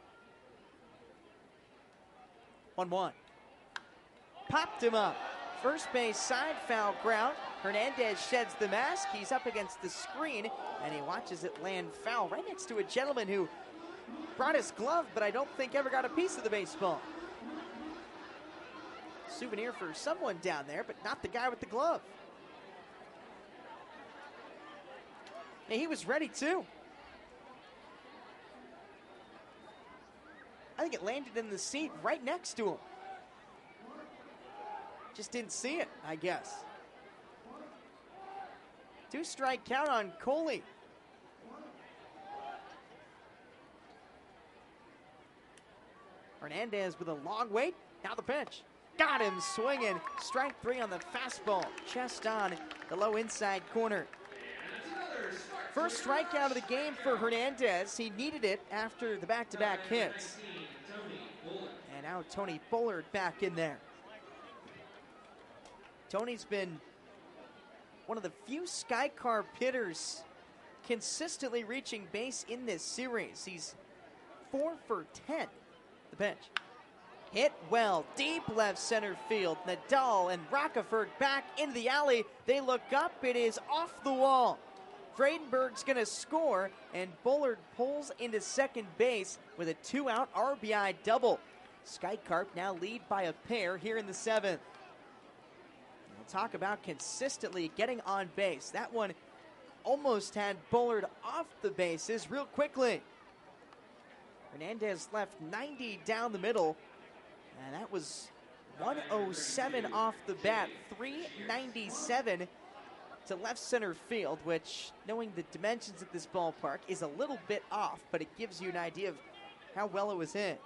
one one. Popped him up. First base side foul ground. Hernandez sheds the mask. He's up against the screen, and he watches it land foul right next to a gentleman who brought his glove, but I don't think ever got a piece of the baseball. Souvenir for someone down there, but not the guy with the glove. And he was ready too. I think it landed in the seat right next to him. Just didn't see it, I guess. Two strike count on Coley. Hernandez with a long wait. Now the pitch. Got him swinging. Strike three on the fastball. Chest on the low inside corner. First strikeout of the game for Hernandez. He needed it after the back-to-back hits. And now Tony Bullard back in there. Tony's been one of the few Sky Carp hitters consistently reaching base in this series. He's four for ten. The pitch. Hit well, deep left center field. Nadal and Rockefort back into the alley. They look up. It is off the wall. Vredenberg's going to score, and Bullard pulls into second base with a two-out R B I double. Sky Carp now lead by a pair here in the seventh. We'll talk about consistently getting on base. That one almost had Bullard off the bases real quickly. Hernandez left ninety down the middle, and that was one oh seven off the bat, three ninety-seven to left center field, which, knowing the dimensions of this ballpark, is a little bit off, but it gives you an idea of how well it was hit.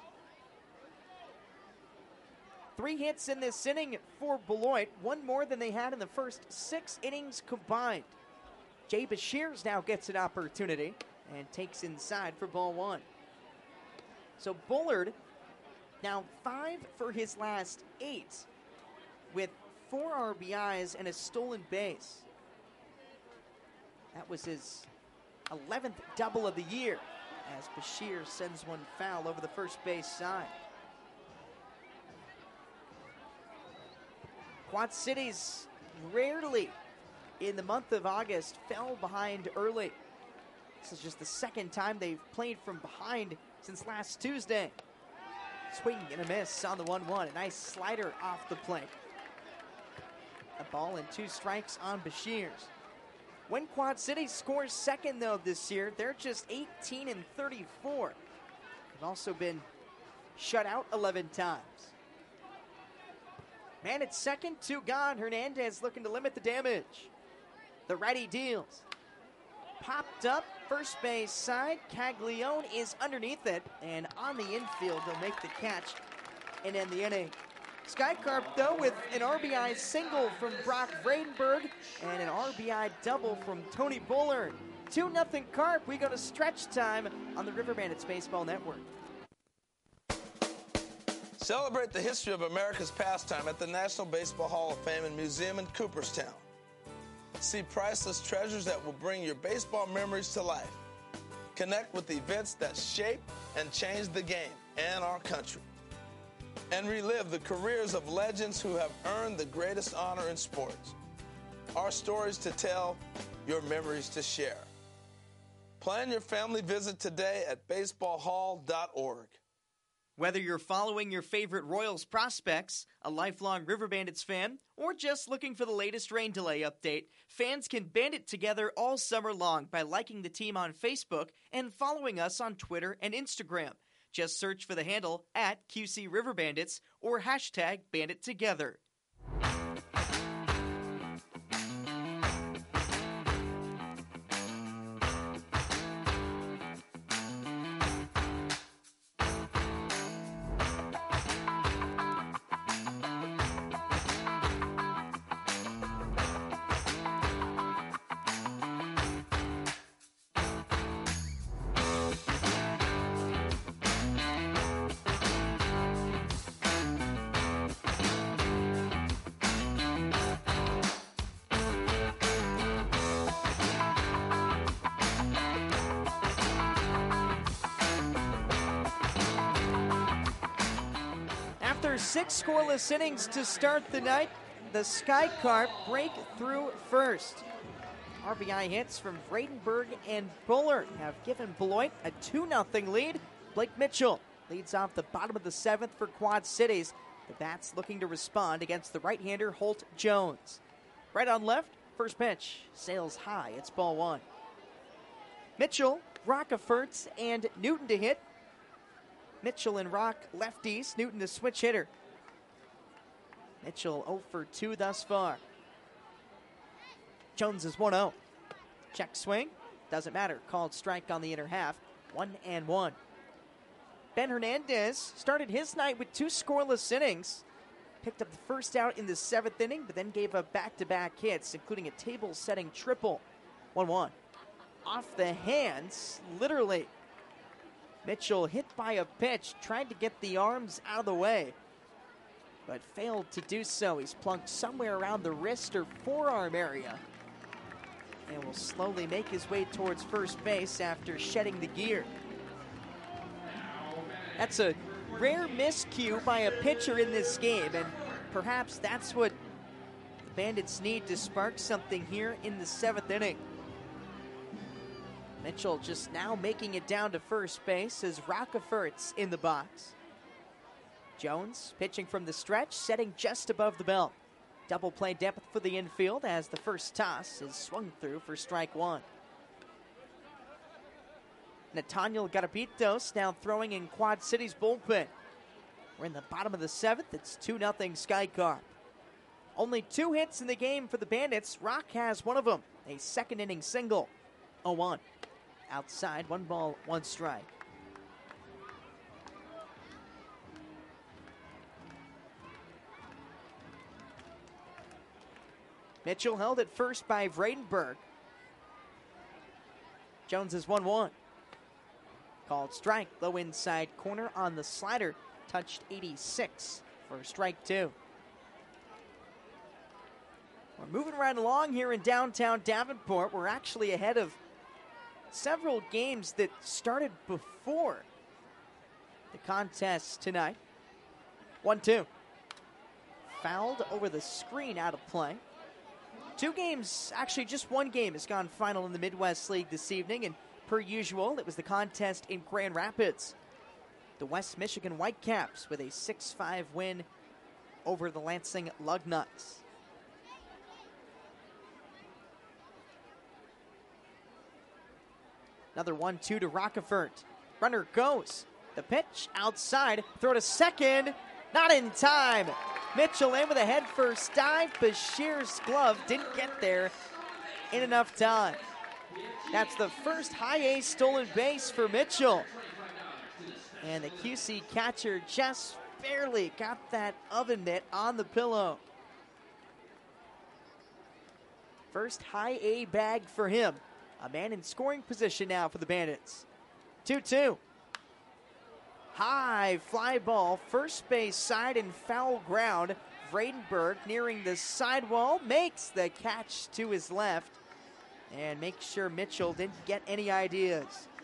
Three hits in this inning for Beloit, one more than they had in the first six innings combined. Jay Beshears now gets an opportunity and takes inside for ball one. So Bullard now five for his last eight with four R B Is and a stolen base. That was his eleventh double of the year as Bashir sends one foul over the first base side. Quad Cities rarely in the month of August fell behind early. This is just the second time they've played from behind since last Tuesday. Swing and a miss on the one one. A nice slider off the plate. A ball and two strikes on Bashirs. When Quad City scores second, though, this year, they're just eighteen and thirty-four. They've also been shut out eleven times. Man at second, two gone. Hernandez looking to limit the damage. The righty deals. Popped up, first base side. Caglione is underneath it, and on the infield, they'll make the catch and end the inning. Skycarp, though, with an R B I single from Brock Vredenberg and an R B I double from Tony Bullard. two nothing Carp. We go to stretch time on the River Bandits Baseball Network. Celebrate the history of America's pastime at the National Baseball Hall of Fame and Museum in Cooperstown. See priceless treasures that will bring your baseball memories to life. Connect with events that shape and change the game and our country. And relive the careers of legends who have earned the greatest honor in sports. Our stories to tell, your memories to share. Plan your family visit today at baseball hall dot org. Whether you're following your favorite Royals prospects, a lifelong River Bandits fan, or just looking for the latest rain delay update, fans can band it together all summer long by liking the team on Facebook and following us on Twitter and Instagram. Just search for the handle at Q C River Bandits or hashtag Bandit Together. After six scoreless innings to start the night, the Skycarp break through first. R B I hits from Vredenberg and Bullard have given Beloit a two nothing lead. Blake Mitchell leads off the bottom of the seventh for Quad Cities. The Bats looking to respond against the right-hander Holt Jones. Right on left, first pitch sails high. It's ball one. Mitchell, Rockeferts, and Newton to hit. Mitchell and Rock lefties. Newton the switch hitter. Mitchell oh for two thus far. Jones is one oh. Check swing. Doesn't matter. Called strike on the inner half. One and one. Ben Hernandez started his night with two scoreless innings. Picked up the first out in the seventh inning, but then gave up back-to-back hits, including a table-setting triple. one one. Off the hands, literally. Mitchell hit by a pitch, tried to get the arms out of the way, but failed to do so. He's plunked somewhere around the wrist or forearm area and will slowly make his way towards first base after shedding the gear. That's a rare miscue by a pitcher in this game, and perhaps that's what the Bandits need to spark something here in the seventh inning. Mitchell just now making it down to first base as Rockefert's in the box. Jones pitching from the stretch, setting just above the belt. Double play depth for the infield as the first toss is swung through for strike one. Nathaniel Garapitos now throwing in Quad City's bullpen. We're in the bottom of the seventh. It's two nothing Skycarp. Only two hits in the game for the Bandits. Rock has one of them, a second inning single. oh one. Outside, one ball, one strike. Mitchell held at first by Vredenberg. Jones is one one. Called strike, low inside corner on the slider. Touched eighty-six for strike two. We're moving right along here in downtown Davenport. We're actually ahead of several games that started before the contest tonight. one two. Fouled over the screen, out of play. Two games, actually just one game has gone final in the Midwest League this evening, and per usual, it was the contest in Grand Rapids. the West Michigan Whitecaps with a six five win over the Lansing Lugnuts. Another one two to Rockefort. Runner goes. The pitch outside. Throw to second. Not in time. Mitchell in with a head first dive. Bashir's glove didn't get there in enough time. That's the first high A stolen base for Mitchell. And the Q C catcher just barely got that oven mitt on the pillow. First high A bag for him. A man in scoring position now for the Bandits. two two. High fly ball, first base side and foul ground. Vredenberg nearing the sidewall, makes the catch to his left and makes sure Mitchell didn't get any ideas.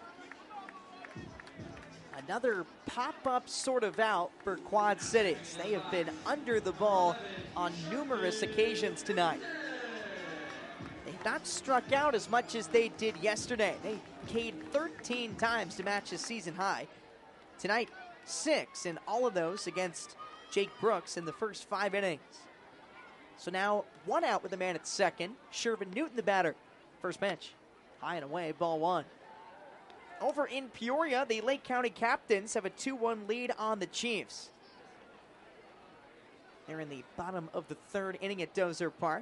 Another pop-up sort of out for Quad Cities. They have been under the ball on numerous occasions tonight. They've not struck out as much as they did yesterday. They K'd thirteen times to match a season high. Tonight, six, and all of those against Jake Brooks in the first five innings. So now one out with a man at second. Shervin Newton, the batter. First pitch, high and away, ball one. Over in Peoria, the Lake County Captains have a two one lead on the Chiefs. They're in the bottom of the third inning at Dozer Park.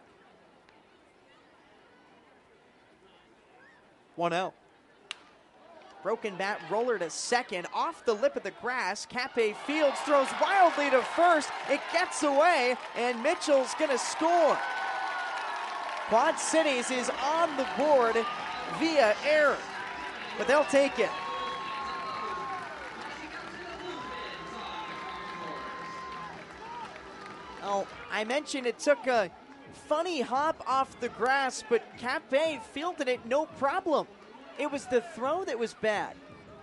one oh. Broken bat roller to second. Off the lip of the grass. Cape Fields throws wildly to first. It gets away, and Mitchell's going to score. Quad Cities is on the board via error, but they'll take it. Oh, I mentioned it took a funny hop off the grass, but Cape fielded it no problem. It was the throw that was bad.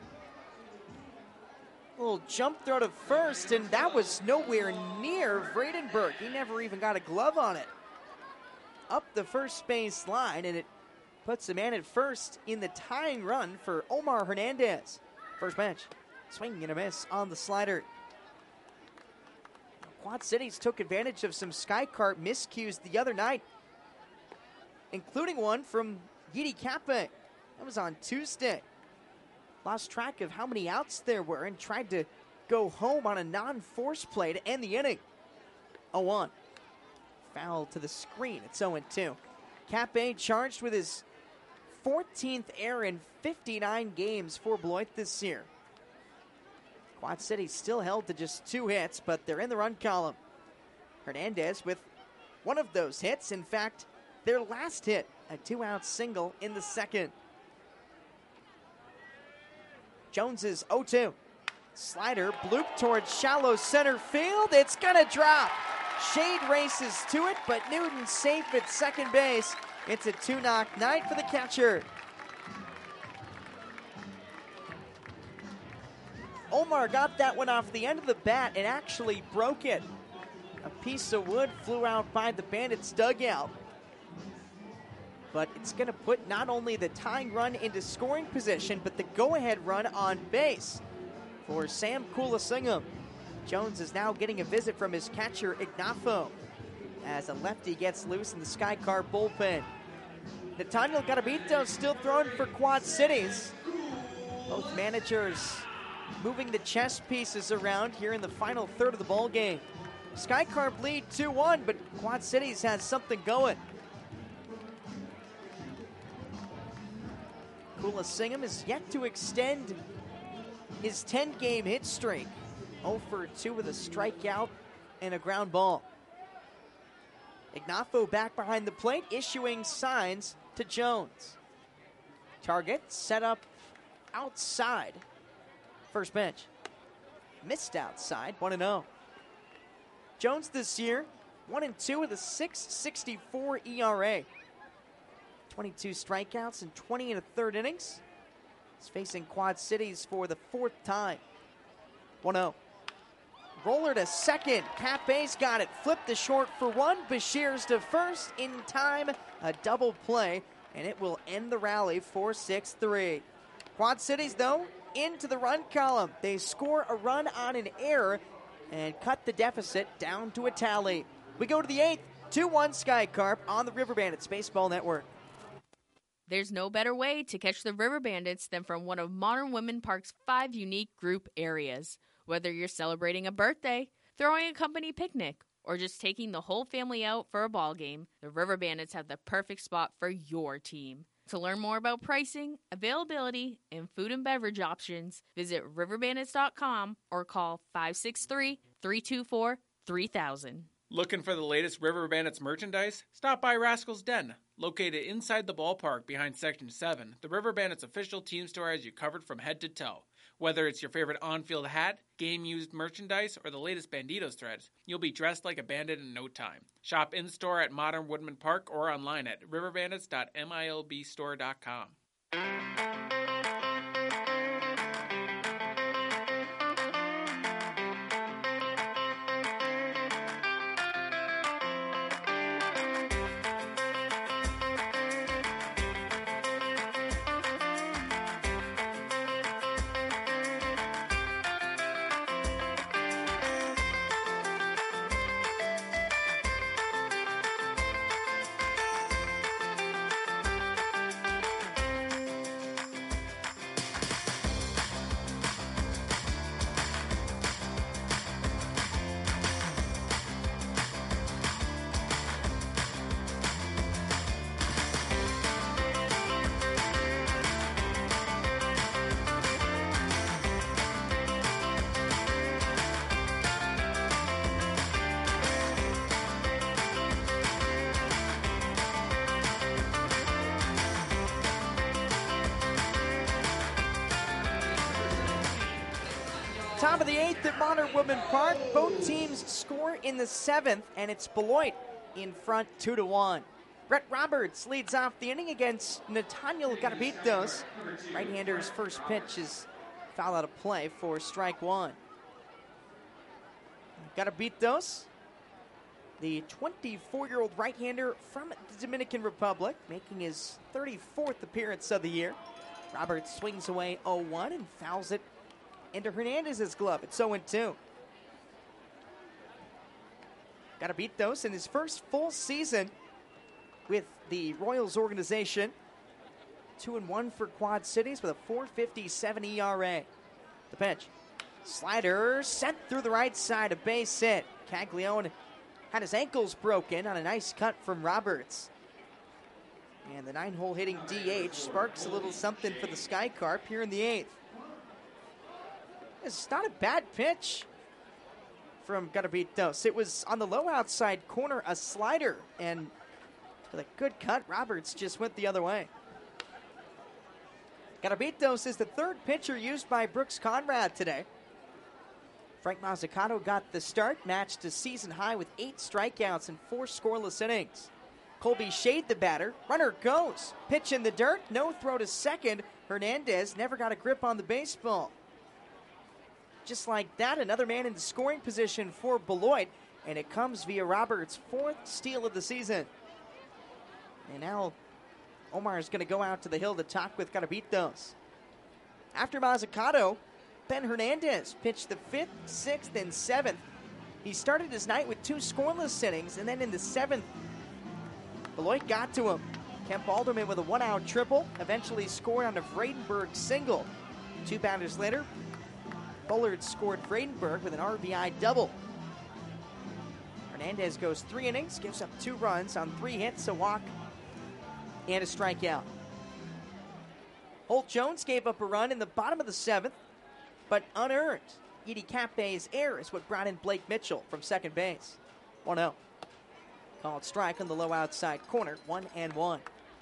A little jump throw to first, and that was nowhere near Vredenberg. He never even got a glove on it. Up the first base line, and it puts the man at first in the tying run for Omar Hernandez. First pitch, swing and a miss on the slider. Quad Cities took advantage of some Sky Cart miscues the other night, including one from Yidi Cape. That was on Tuesday. Lost track of how many outs there were and tried to go home on a non-force play to end the inning. oh one. Foul to the screen. It's oh two. Cape charged with his fourteenth error in fifty-nine games for Beloit this year. Quad City still held to just two hits, but they're in the run column. Hernandez with one of those hits. In fact, their last hit, a two-out single in the second. Jones is oh two. Slider bloop towards shallow center field. It's going to drop. Shade races to it, but Newton safe at second base. It's a two-knock night for the catcher. Omar got that one off the end of the bat and actually broke it. A piece of wood flew out by the Bandits' dugout. But it's going to put not only the tying run into scoring position, but the go-ahead run on base for Sam Kulasingham. Jones is now getting a visit from his catcher, Ignafo, as a lefty gets loose in the Sky Car bullpen. Nathaniel Garabito still throwing for Quad Cities. Both managers moving the chess pieces around here in the final third of the ball game. Sky Carp lead two one, but Quad Cities has something going. Kulasingham is yet to extend his ten-game hit streak. oh for two with a strikeout and a ground ball. Ignafo back behind the plate, issuing signs to Jones. Target set up outside. First pitch. Missed outside, one and oh. Jones this year, one and two with a six sixty-four E R A. twenty-two strikeouts and twenty and a third innings. He's facing Quad Cities for the fourth time. one oh. Roller to second. Cape's got it. Flipped to short for one. Bashir's to first in time. A double play, and it will end the rally four six three. Quad Cities, though, into the run column. They score a run on an error and cut the deficit down to a tally. We go to the eighth, two one Sky Carp on the River Bandits Baseball Network. There's no better way to catch the River Bandits than from one of Modern Woodmen Park's five unique group areas. Whether you're celebrating a birthday, throwing a company picnic, or just taking the whole family out for a ball game, the River Bandits have the perfect spot for your team. To learn more about pricing, availability, and food and beverage options, visit river bandits dot com or call five six three, three two four, three thousand. Looking for the latest River Bandits merchandise? Stop by Rascal's Den. Located inside the ballpark behind Section seven, the River Bandits official team store has you covered from head to toe. Whether it's your favorite on-field hat, game-used merchandise, or the latest Banditos threads, you'll be dressed like a bandit in no time. Shop in-store at Modern Woodmen Park or online at river bandits dot milb store dot com. Top of the eighth at Modern Woodmen Park. Both teams score in the seventh, and it's Beloit in front two to one. Brett Roberts leads off the inning against Nathaniel Garabitos. Right-hander's first pitch is foul out of play for strike one. Garabitos, the twenty-four-year-old right-hander from the Dominican Republic, making his thirty-fourth appearance of the year. Roberts swings away oh one and fouls it into Hernandez's glove. It's oh two. Garabitos in his first full season with the Royals organization. Two and one for Quad Cities with a four fifty-seven E R A. The pitch. Slider sent through the right side, a base hit. Caglione had his ankles broken on a nice cut from Roberts. And the nine-hole hitting D H sparks a little something for the Sky Carp here in the eighth. It's not a bad pitch from Garabitos. It was on the low outside corner, a slider, and with a good cut, Roberts just went the other way. Garabitos is the third pitcher used by Brooks Conrad today. Frank Mazzucato got the start, matched a season high with eight strikeouts and four scoreless innings. Colby Shade, the batter. Runner goes. Pitch in the dirt, no throw to second. Hernandez never got a grip on the baseball. Just like that, another man in the scoring position for Beloit, and it comes via Roberts' fourth steal of the season. And now Omar is going to go out to the hill to talk with Garabitos. After Mazzucato, Ben Hernandez pitched the fifth, sixth, and seventh. He started his night with two scoreless innings, and then in the seventh, Beloit got to him. Kemp Alderman with a one-out triple, eventually scored on a Vredenberg single. Two batters later, Bullard scored Vredenberg with an R B I double. Hernandez goes three innings, gives up two runs on three hits, a walk, and a strikeout. Holt Jones gave up a run in the bottom of the seventh, but unearned. Edie Cape's error is what brought in Blake Mitchell from second base. one oh. Called strike on the low outside corner, one and one.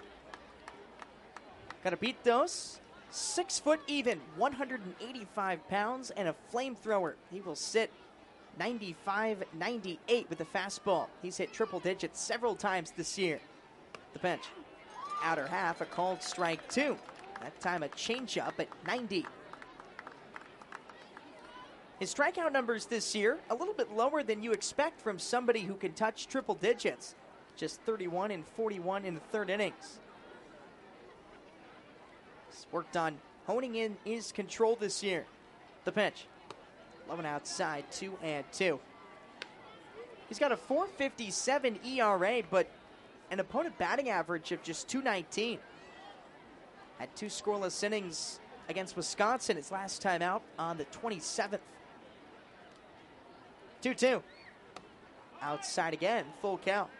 Garabitos, six foot even, one hundred eighty-five pounds, and a flamethrower. He will sit ninety-five ninety-eight with a fastball. He's hit triple digits several times this year. The pitch. Outer half, a called strike two. That time a changeup at ninety. His strikeout numbers this year, a little bit lower than you expect from somebody who can touch triple digits. Just thirty-one and forty-one in the third innings. He's worked on honing in his control this year. The pitch. Low and outside, two and two. He's got a four fifty-seven E R A, but an opponent batting average of just two nineteen. Had two scoreless innings against Wisconsin his last time out on the twenty-seventh. two two. Outside again, full count.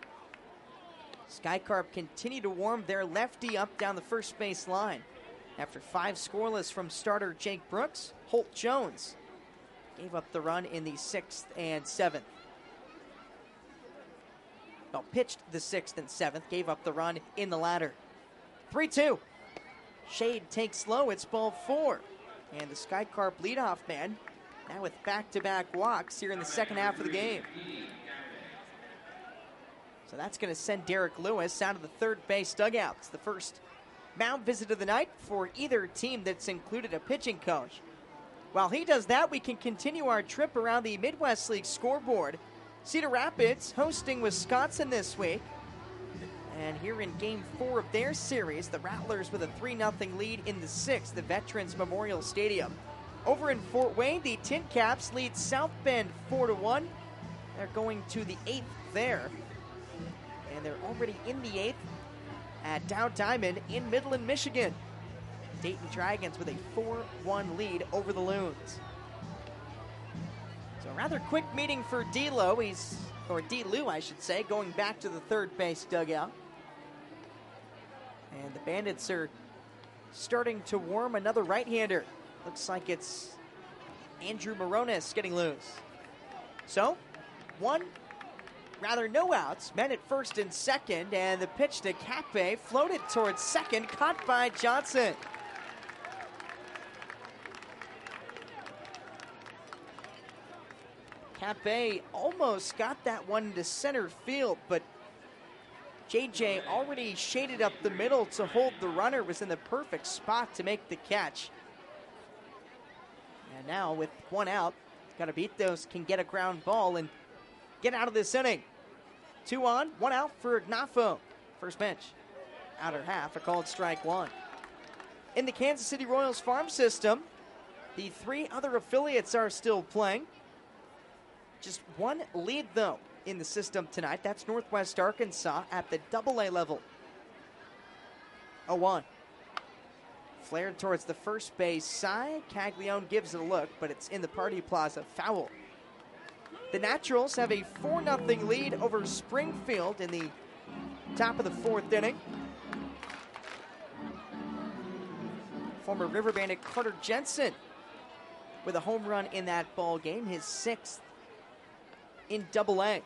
Skycarp continue to warm their lefty up down the first base line. After five scoreless from starter Jake Brooks, Holt Jones gave up the run in the sixth and seventh. Well, pitched the sixth and seventh, gave up the run in the latter. three two. Shade takes low, it's ball four. And the Skycarp leadoff man now with back-to-back walks here in the second half of the game. So that's going to send Derek Lewis out of the third base dugout. It's the first mound visit of the night for either team that's included a pitching coach. While he does that, we can continue our trip around the Midwest League scoreboard. Cedar Rapids hosting Wisconsin this week. And here in game four of their series, the Rattlers with a three nothing lead in the sixth, the Veterans Memorial Stadium. Over in Fort Wayne, the Tin Caps lead South Bend four to one. They're going to the eighth there. And they're already in the eighth at Dow Diamond in Midland, Michigan. Dayton Dragons with a four one lead over the Loons. So a rather quick meeting for D-Lo. He's, or D-Lou, I should say, going back to the third base dugout. And the Bandits are starting to warm another right-hander. Looks like it's Andrew Moronis getting loose. So, one, rather no outs, men at first and second, and the pitch to Cape floated towards second, caught by Johnson. Cape almost got that one to center field, but J J already shaded up the middle to hold the runner, was in the perfect spot to make the catch. And now with one out, Garabitos can get a ground ball and get out of this inning. Two on, one out for Ignafo. First pitch, outer half, a called strike one. In the Kansas City Royals farm system, the three other affiliates are still playing. Just one lead, though, in the system tonight. That's Northwest Arkansas at the double A level. oh one. Flared towards the first base side. Caglione gives it a look, but it's in the Party Plaza. Foul. The Naturals have a four nothing lead over Springfield in the top of the fourth inning. Former River Bandit Carter Jensen with a home run in that ball game, his sixth in double A.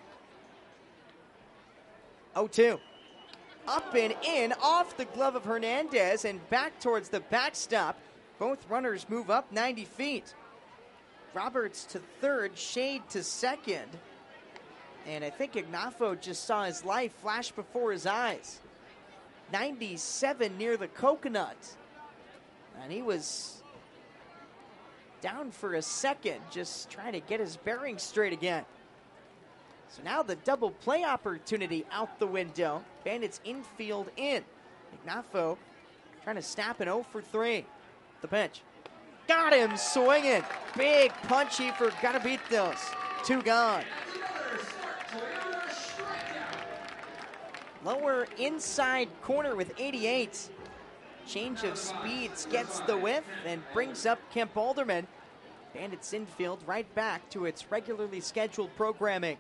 oh two. Up and in, off the glove of Hernandez and back towards the backstop. Both runners move up ninety feet. Roberts to third, Shade to second. And I think Ignafo just saw his life flash before his eyes. ninety-seven near the coconut. And he was down for a second, just trying to get his bearings straight again. So now the double play opportunity out the window. Bandits infield in. Ignafo trying to snap an oh for three. The pitch. Got him swinging. Big punchy for Garabitos. Two gone. Lower inside corner with eighty-eight. Change of speeds gets the whiff and brings up Kemp Alderman. Bandits infield right back to its regularly scheduled programming.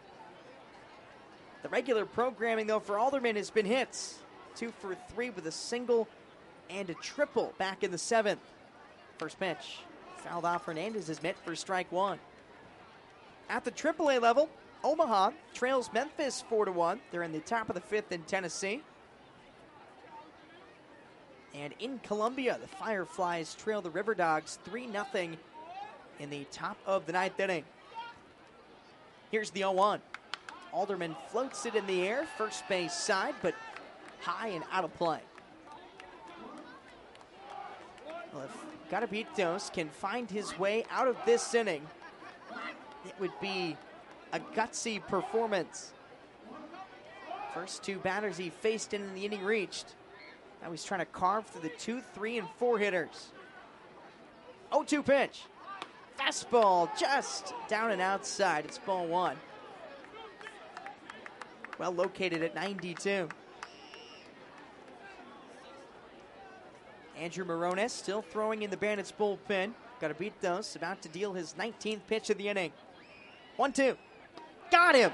The regular programming, though, for Alderman has been hits. Two for three with a single and a triple back in the seventh. First pitch, fouled off Hernandez's mitt for strike one. At the triple A level, Omaha trails Memphis four to one. They're in the top of the fifth in Tennessee. And in Columbia, the Fireflies trail the River Dogs three nothing in the top of the ninth inning. Here's the oh one. Alderman floats it in the air, first base side, but high and out of play. Well, if Garabitos can find his way out of this inning, it would be a gutsy performance. First two batters he faced in the inning reached. Now he's trying to carve through the two, three, and four hitters. oh two pitch. Fastball just down and outside. It's ball one. Well located at ninety-two. Andrew Morones still throwing in the Bandits bullpen. Got to beat those. About to deal his nineteenth pitch of the inning. one two. Got him.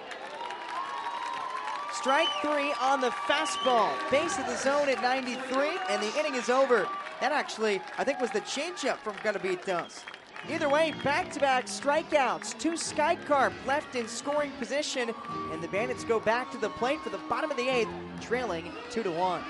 Strike three on the fastball. Base of the zone at ninety-three, and the inning is over. That actually, I think, was the changeup from Gotta Beat Those. Either way, back-to-back strikeouts. Two Sky Carp left in scoring position, and the Bandits go back to the plate for the bottom of the eighth, trailing two to one.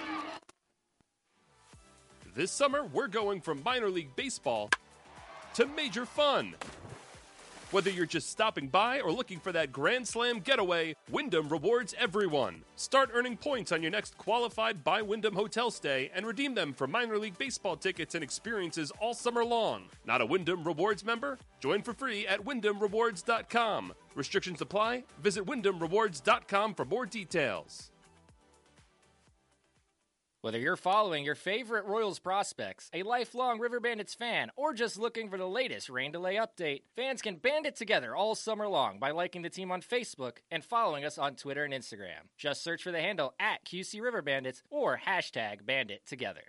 This summer, we're going from minor league baseball to major fun. Whether you're just stopping by or looking for that Grand Slam getaway, Wyndham rewards everyone. Start earning points on your next qualified by Wyndham hotel stay and redeem them for minor league baseball tickets and experiences all summer long. Not a Wyndham Rewards member? Join for free at wyndham rewards dot com. Restrictions apply. Visit wyndham rewards dot com for more details. Whether you're following your favorite Royals prospects, a lifelong River Bandits fan, or just looking for the latest rain delay update, fans can band it together all summer long by liking the team on Facebook and following us on Twitter and Instagram. Just search for the handle at Q C River Bandits or hashtag BanditTogether.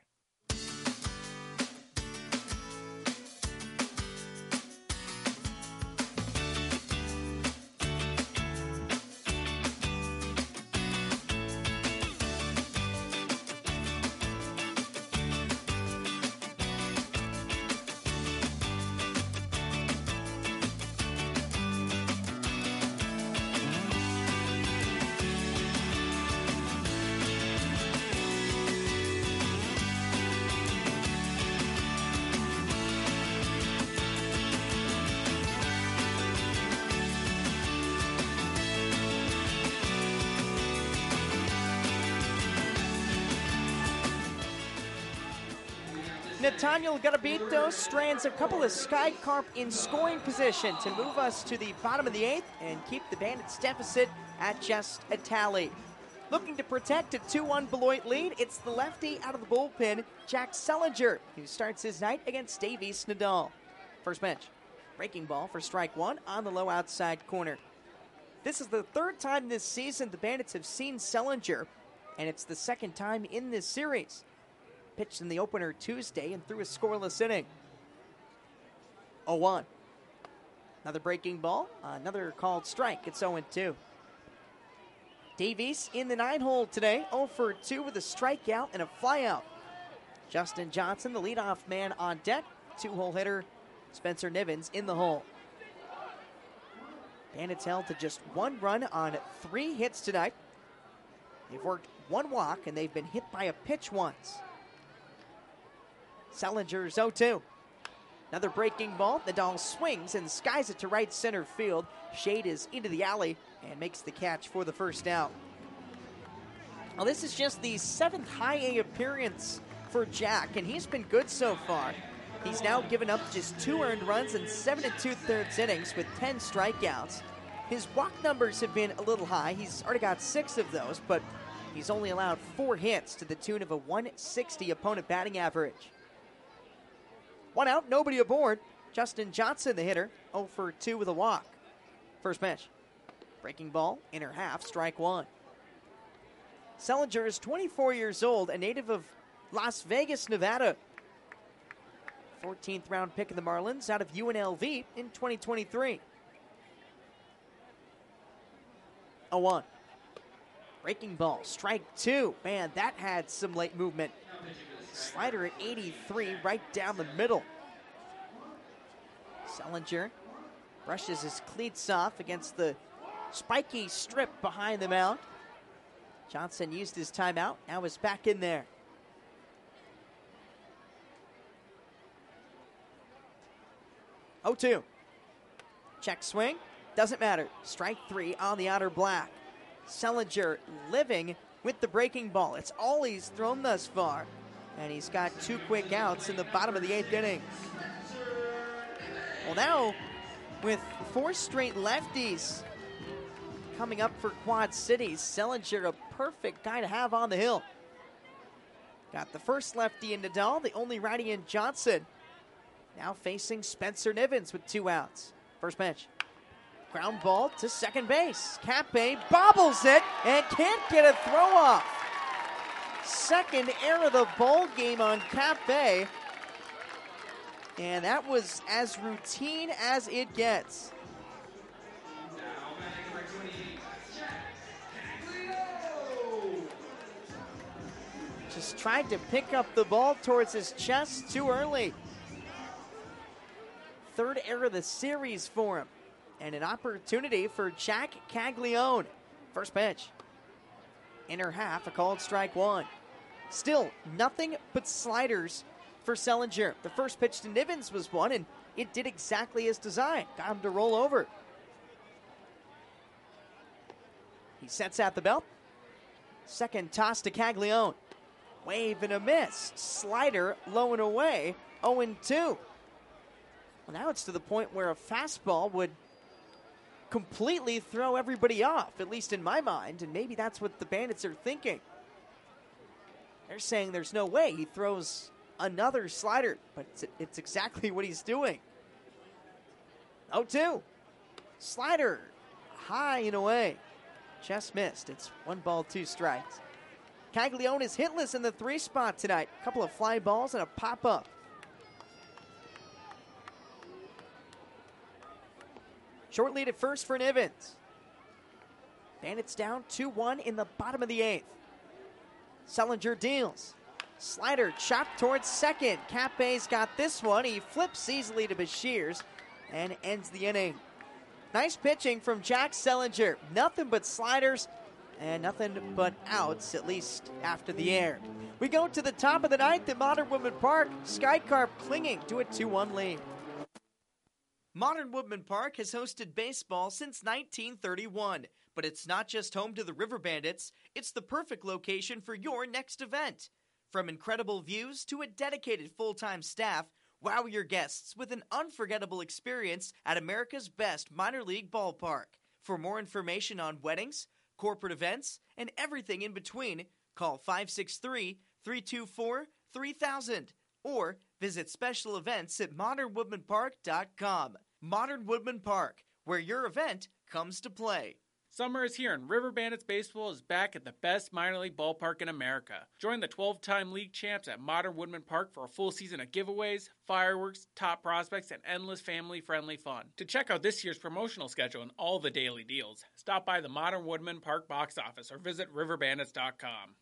Nathaniel Garabitos strands a couple of Sky Carp in scoring position to move us to the bottom of the eighth and keep the Bandits' deficit at just a tally. Looking to protect a two one Beloit lead, it's the lefty out of the bullpen, Jack Sellinger, who starts his night against Dave East Nadal. First pitch, breaking ball for strike one on the low outside corner. This is the third time this season the Bandits have seen Sellinger, and it's the second time in this series. Pitched in the opener Tuesday and threw a scoreless inning. oh one. Another breaking ball, another called strike. It's oh two. Davies in the nine hole today, oh for two with a strikeout and a flyout. Justin Johnson, the leadoff man on deck. Two-hole hitter Spencer Nivens in the hole. Bandits held to just one run on three hits tonight. They've worked one walk and they've been hit by a pitch once. Sellinger's oh two. Another breaking ball. Nadal swings and skies it to right center field. Shade is into the alley and makes the catch for the first out. Now, this is just the seventh high A appearance for Jack, and he's been good so far. He's now given up just two earned runs in seven and two-thirds innings with ten strikeouts. His walk numbers have been a little high. He's already got six of those, but he's only allowed four hits to the tune of a one sixty opponent batting average. One out, nobody aboard. Justin Johnson, the hitter, oh for two with a walk. First pitch. Breaking ball, inner half, strike one. Sellinger is twenty-four years old, a native of Las Vegas, Nevada. fourteenth round pick of the Marlins out of U N L V in twenty twenty-three. oh one. Breaking ball, strike two. Man, that had some late movement. Slider at eighty-three, right down the middle. Sellinger brushes his cleats off against the spiky strip behind the mound. Johnson used his timeout, now is back in there. oh two. Check swing, doesn't matter. Strike three on the outer black. Sellinger living with the breaking ball. It's all he's thrown thus far. And he's got two quick outs in the bottom of the eighth inning. Well, now, with four straight lefties coming up for Quad Cities, Sellinger a perfect guy to have on the hill. Got the first lefty in Nadal, the only righty in Johnson. Now facing Spencer Nivens with two outs. First pitch. Ground ball to second base. Cappe bobbles it and can't get a throw off. Second error of the ball game on Cappe. And that was as routine as it gets. Just tried to pick up the ball towards his chest too early. Third error of the series for him. And an opportunity for Jack Caglione. First pitch. Inner half, a called strike one. Still, nothing but sliders for Sellinger. The first pitch to Nivens was one, and it did exactly as designed. Got him to roll over. He sets out the belt. Second toss to Caglione. Wave and a miss. Slider low and away. oh and two. Well, now it's to the point where a fastball would completely throw everybody off, at least in my mind, and maybe that's what the Bandits are thinking. They're saying there's no way he throws another slider, but it's, it's exactly what he's doing. oh two. Slider high and away. Just missed. It's one ball, two strikes. Caglione is hitless in the three spot tonight. A couple of fly balls and a pop-up. Short lead at first for Nivens. Bandits down two one in the bottom of the eighth. Sellinger deals. Slider chopped towards second. Cappe's got this one. He flips easily to Bashirs and ends the inning. Nice pitching from Jack Sellinger. Nothing but sliders and nothing but outs, at least after the air. We go to the top of the ninth at Modern Woodman Park. Skycarp clinging to a two one lead. Modern Woodman Park has hosted baseball since nineteen thirty-one, but it's not just home to the River Bandits, it's the perfect location for your next event. From incredible views to a dedicated full-time staff, wow your guests with an unforgettable experience at America's best minor league ballpark. For more information on weddings, corporate events, and everything in between, call five six three, three two four, three thousand or visit special events at modern woodman park dot com. Modern Woodman Park, where your event comes to play. Summer is here and River Bandits Baseball is back at the best minor league ballpark in America. Join the twelve-time league champs at Modern Woodman Park for a full season of giveaways, fireworks, top prospects, and endless family-friendly fun. To check out this year's promotional schedule and all the daily deals, stop by the Modern Woodman Park box office or visit river bandits dot com.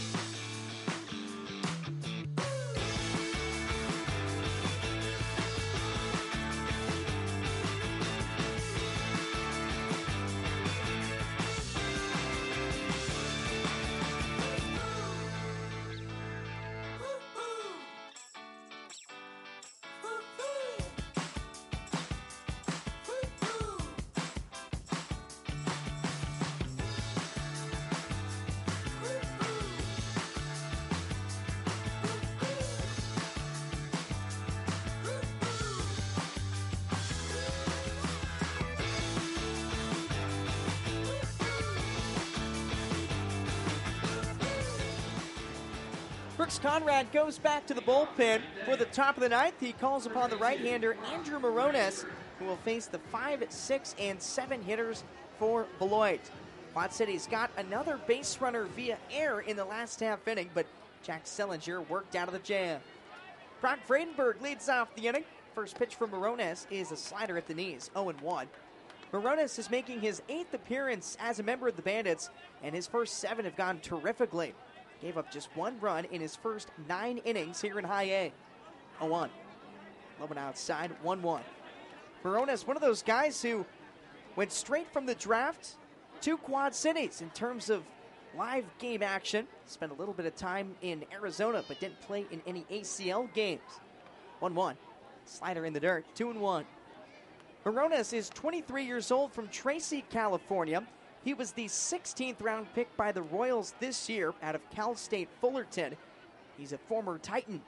Brooks Conrad goes back to the bullpen for the top of the ninth. He calls upon the right-hander Andrew Morones, who will face the five, six, and seven hitters for Beloit. Quad City's got another base runner via air in the last half inning, but Jack Sellinger worked out of the jam. Brock Vredenberg leads off the inning. First pitch from Morones is a slider at the knees, oh and one. Morones is making his eighth appearance as a member of the Bandits, and his first seven have gone terrifically. Gave up just one run in his first nine innings here in High A. oh one. Low and outside, one one. Morones, one of those guys who went straight from the draft to Quad Cities in terms of live game action. Spent a little bit of time in Arizona, but didn't play in any A C L games. one one. Slider in the dirt, two and one. Morones is twenty-three years old from Tracy, California. He was the sixteenth round pick by the Royals this year out of Cal State Fullerton. He's a former Titan.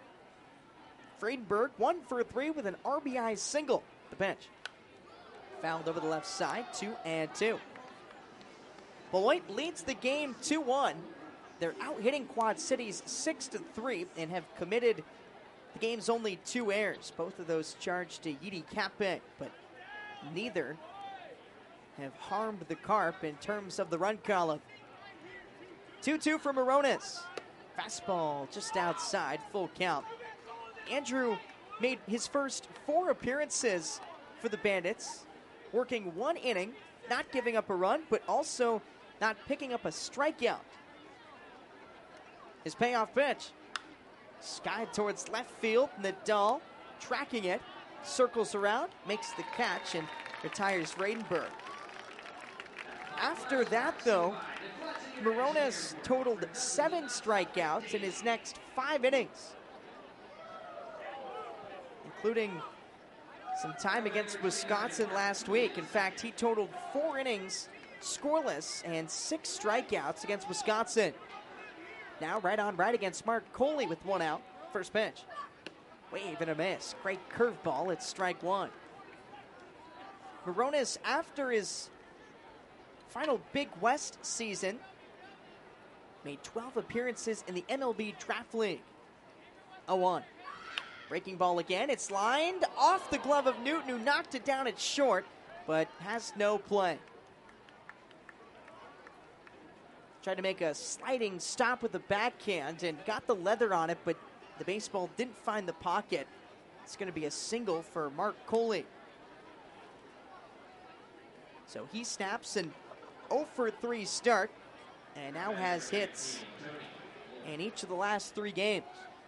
Vredenberg, one for three with an R B I single. The bench. Fouled over the left side, two and two. Beloit leads the game two one. they're out hitting Quad Cities six to three and have committed the game's only two errors. Both of those charged to Yidi Kape, but neither have harmed the Carp in terms of the run column. two two for Moronis. Fastball just outside, full count. Andrew made his first four appearances for the Bandits, working one inning, not giving up a run, but also not picking up a strikeout. His payoff pitch. Skied towards left field. Nadal tracking it, circles around, makes the catch, and retires Radenberg. After that, though, Moronis totaled seven strikeouts in his next five innings, including some time against Wisconsin last week. In fact, he totaled four innings scoreless and six strikeouts against Wisconsin. Now right on right against Mark Coley with one out. First pitch. Wave and a miss. Great curveball. It's strike one. Moronis, after his final Big West season, made twelve appearances in the M L B Draft League. oh one. Breaking ball again. It's lined off the glove of Newton, who knocked it down at short, but has no play. Tried to make a sliding stop with the backhand and got the leather on it, but the baseball didn't find the pocket. It's going to be a single for Mark Coley. So he snaps an oh for three start and now has hits in each of the last three games.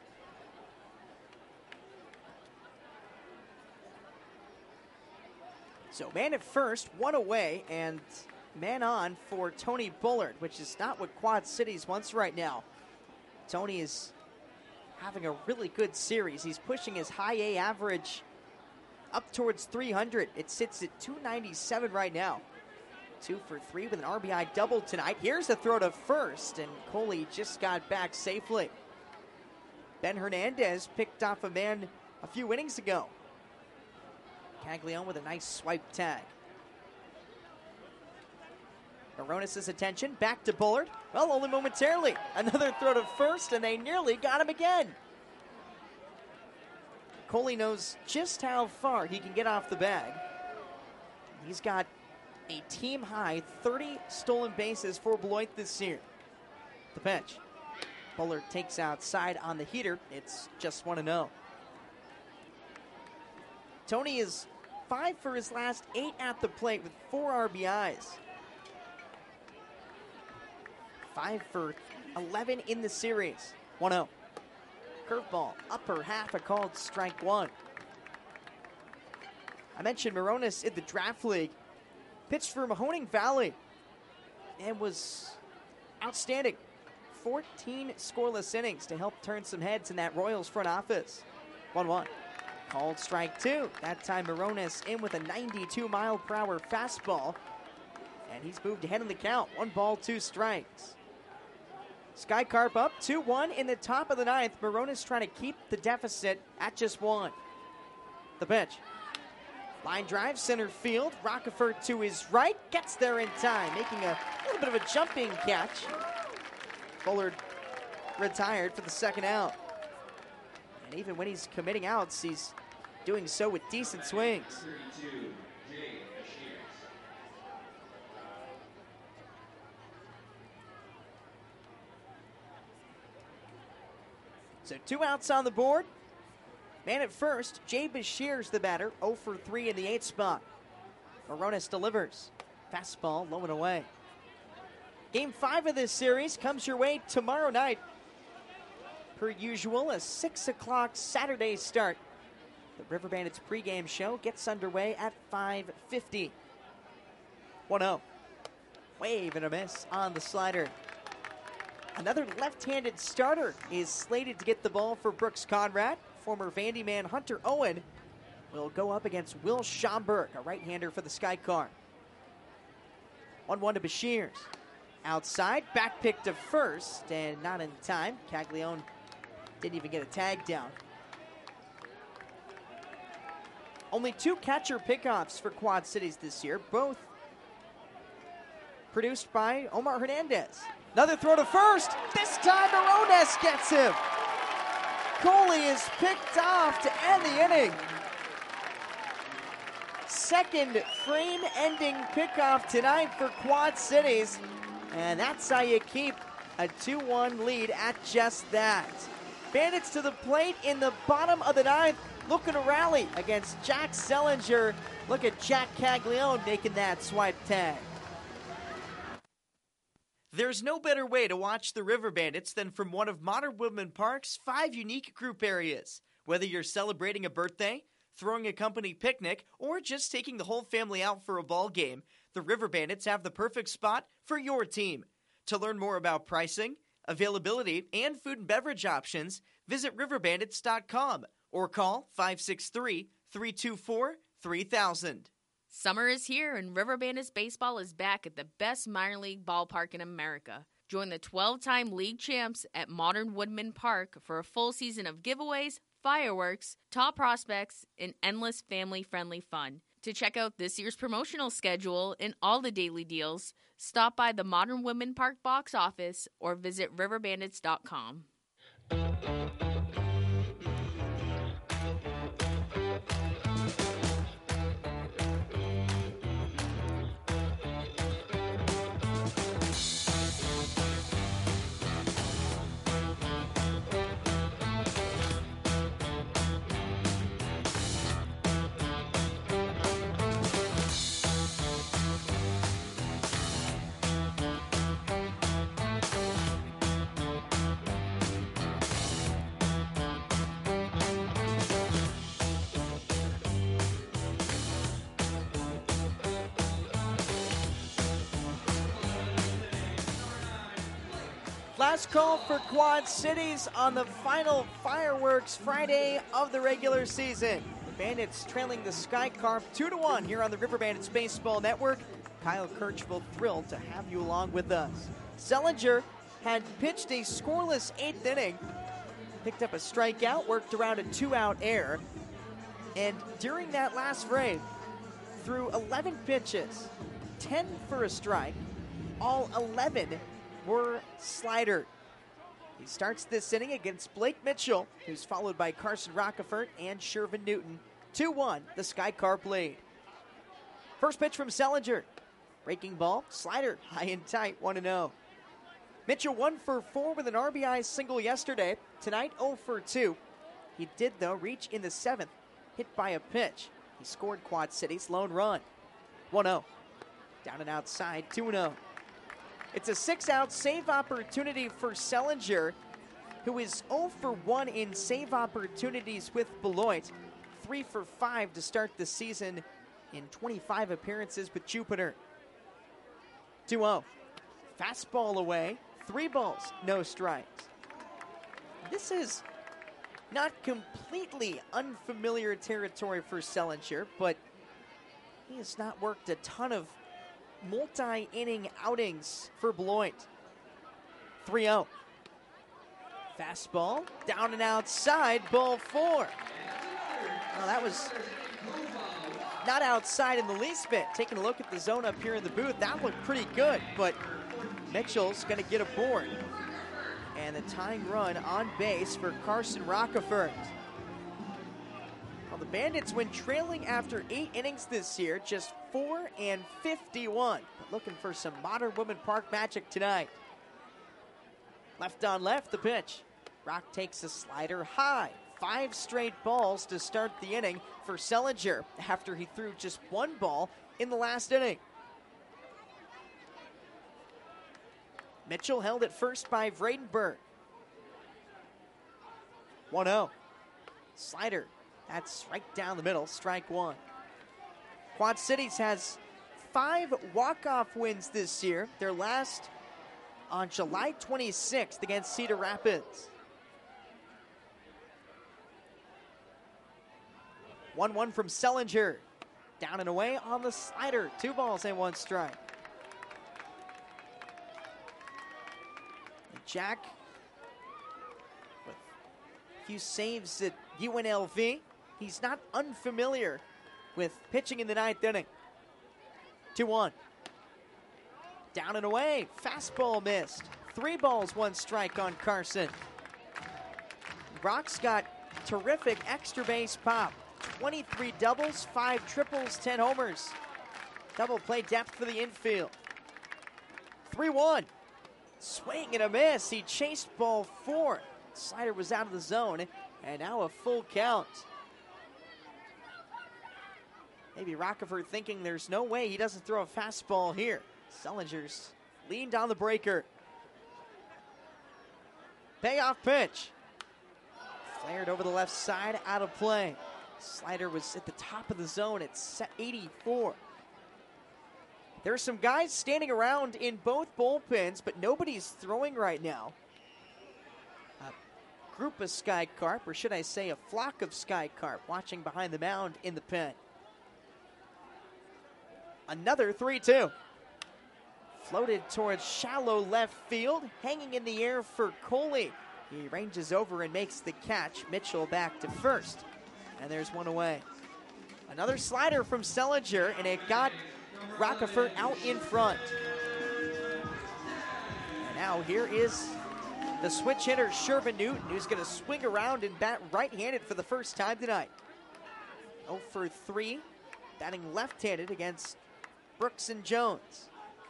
So man at first, one away, and man on for Tony Bullard, which is not what Quad Cities wants right now. Tony is having a really good series. He's pushing his high A average up towards three hundred. It sits at two ninety-seven right now. Two for three with an R B I double tonight. Here's a throw to first, and Coley just got back safely. Ben Hernandez picked off a man a few innings ago. Caglione with a nice swipe tag. Moronis' attention back to Bullard. Well, only momentarily. Another throw to first, and they nearly got him again. Coley knows just how far he can get off the bag. He's got a team-high thirty stolen bases for Beloit this year. The pitch. Bullard takes outside on the heater. It's just one oh. Tony is five for his last eight at the plate with four R B Is. Five for eleven in the series. one oh. Curveball, upper half, a called strike one. I mentioned Moronis in the draft league. Pitched for Mahoning Valley and was outstanding. fourteen scoreless innings to help turn some heads in that Royals front office. one one. Called strike two. That time Moronis in with a ninety-two mile per hour fastball. And he's moved ahead in the count. One ball, two strikes. Sky Carp up two one in the top of the ninth. Moronis trying to keep the deficit at just one. The pitch. Line drive, center field. Rockefeller to his right. Gets there in time, making a little bit of a jumping catch. Bullard retired for the second out. And even when he's committing outs, he's doing so with decent swings. So two outs on the board. Man at first, Jay Bashir's the batter, oh for three in the eighth spot. Moronis delivers. Fastball low and away. Game five of this series comes your way tomorrow night. Per usual, a six o'clock Saturday start. The River Bandits pregame show gets underway at five fifty. one oh. Wave and a miss on the slider. Another left-handed starter is slated to get the ball for Brooks Conrad. Former Vandy man Hunter Owen will go up against Will Schomburg, a right-hander for the Sky Car. one one to Bashirs. Outside, back pick to first, and not in time. Caglione didn't even get a tag down. Only two catcher pickoffs for Quad Cities this year, both produced by Omar Hernandez. Another throw to first. This time Morones gets him. Coley is picked off to end the inning. Second frame-ending pickoff tonight for Quad Cities. And that's how you keep a two one lead at just that. Bandits to the plate in the bottom of the ninth, looking to rally against Jack Sellinger. Look at Jack Caglione making that swipe tag. There's no better way to watch the River Bandits than from one of Modern Woodmen Park's five unique group areas. Whether you're celebrating a birthday, throwing a company picnic, or just taking the whole family out for a ball game, the River Bandits have the perfect spot for your team. To learn more about pricing, availability, and food and beverage options, visit river bandits dot com or call five six three, three two four, three thousand. Summer is here, and River Bandits Baseball is back at the best minor league ballpark in America. Join the twelve-time league champs at Modern Woodmen Park for a full season of giveaways, fireworks, top prospects, and endless family-friendly fun. To check out this year's promotional schedule and all the daily deals, stop by the Modern Woodmen Park box office or visit river bandits dot com. Last call for Quad Cities on the final Fireworks Friday of the regular season. The Bandits trailing the Sky Carp two to one here on the River Bandits Baseball Network. Kyle Kirchville thrilled to have you along with us. Sellinger had pitched a scoreless eighth inning, picked up a strikeout, worked around a two-out error, and during that last frame, threw eleven pitches, ten for a strike, all eleven were slider. He starts this inning against Blake Mitchell, who's followed by Carson Rockefort and Shervin Newton. two one, the Sky Carp lead. First pitch from Sellinger. Breaking ball, slider, high and tight, one and oh. Mitchell one for four with an R B I single yesterday. Tonight, oh for two. He did, though, reach in the seventh, hit by a pitch. He scored Quad City's lone run. one oh. Down and outside, two oh. It's a six-out save opportunity for Sellinger, who is oh for one in save opportunities with Beloit. three for five to start the season in twenty-five appearances with Jupiter. two oh. Fastball away. Three balls, no strikes. This is not completely unfamiliar territory for Sellinger, but he has not worked a ton of multi-inning outings for Beloit. three oh. Fastball, down and outside, ball four. Well, that was not outside in the least bit. Taking a look at the zone up here in the booth, that looked pretty good, but Mitchell's going to get aboard. And the tying run on base for Carson Rockefort. Well, the Bandits, when trailing after eight innings this year, just four and fifty-one. But looking for some Modern Woodmen Park magic tonight. Left on left, the pitch. Rock takes a slider high. Five straight balls to start the inning for Sellinger after he threw just one ball in the last inning. Mitchell held at first by Vredenberg. one oh. Slider. That's right down the middle. Strike one. Quad Cities has five walk-off wins this year. Their last on July twenty-sixth against Cedar Rapids. one one from Sellinger. Down and away on the slider. Two balls and one strike. Jack with a few saves at U N L V. He's not unfamiliar with pitching in the ninth inning. two one. Down and away. Fastball missed. Three balls, one strike on Carson. Rock's got terrific extra base pop. twenty-three doubles, five triples, ten homers. Double play depth for the infield. three one. Swing and a miss. He chased ball four. Slider was out of the zone, and now a full count. Maybe Rockefeller thinking there's no way he doesn't throw a fastball here. Selinger's leaned on the breaker. Payoff pitch. Flared over the left side, out of play. Slider was at the top of the zone at eighty-four. There are some guys standing around in both bullpens, but nobody's throwing right now. A group of Sky Carp, or should I say a flock of Sky Carp, watching behind the mound in the pen. Another three two. Floated towards shallow left field, hanging in the air for Coley. He ranges over and makes the catch. Mitchell back to first. And there's one away. Another slider from Selinger, and it got Rockefeller out in front. And now here is the switch hitter, Shervin Newton, who's going to swing around and bat right-handed for the first time tonight. oh for three, batting left-handed against Brooks and Jones.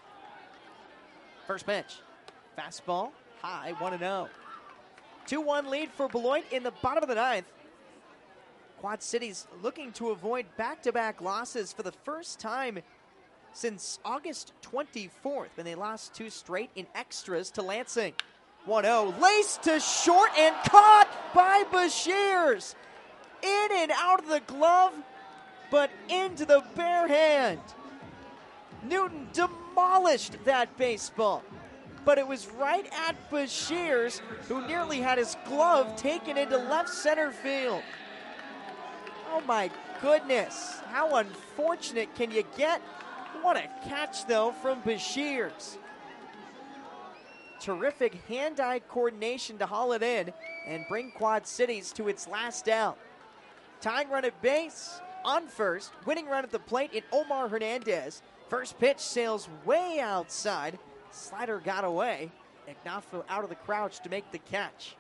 First pitch, fastball, high, one and oh. two one lead for Beloit in the bottom of the ninth. Quad Cities looking to avoid back-to-back losses for the first time since August twenty-fourth, when they lost two straight in extras to Lansing. one oh, laced to short and caught by Bashirs. In and out of the glove, but into the bare hand. Newton demolished that baseball, but it was right at Bashirs, who nearly had his glove taken into left center field. Oh my goodness, how unfortunate can you get? What a catch, though, from Bashirs. Terrific hand-eye coordination to haul it in and bring Quad Cities to its last out. Tying run at base, on first, winning run at the plate in Omar Hernandez. First pitch sails way outside. Slider got away. Ignafu out of the crouch to make the catch.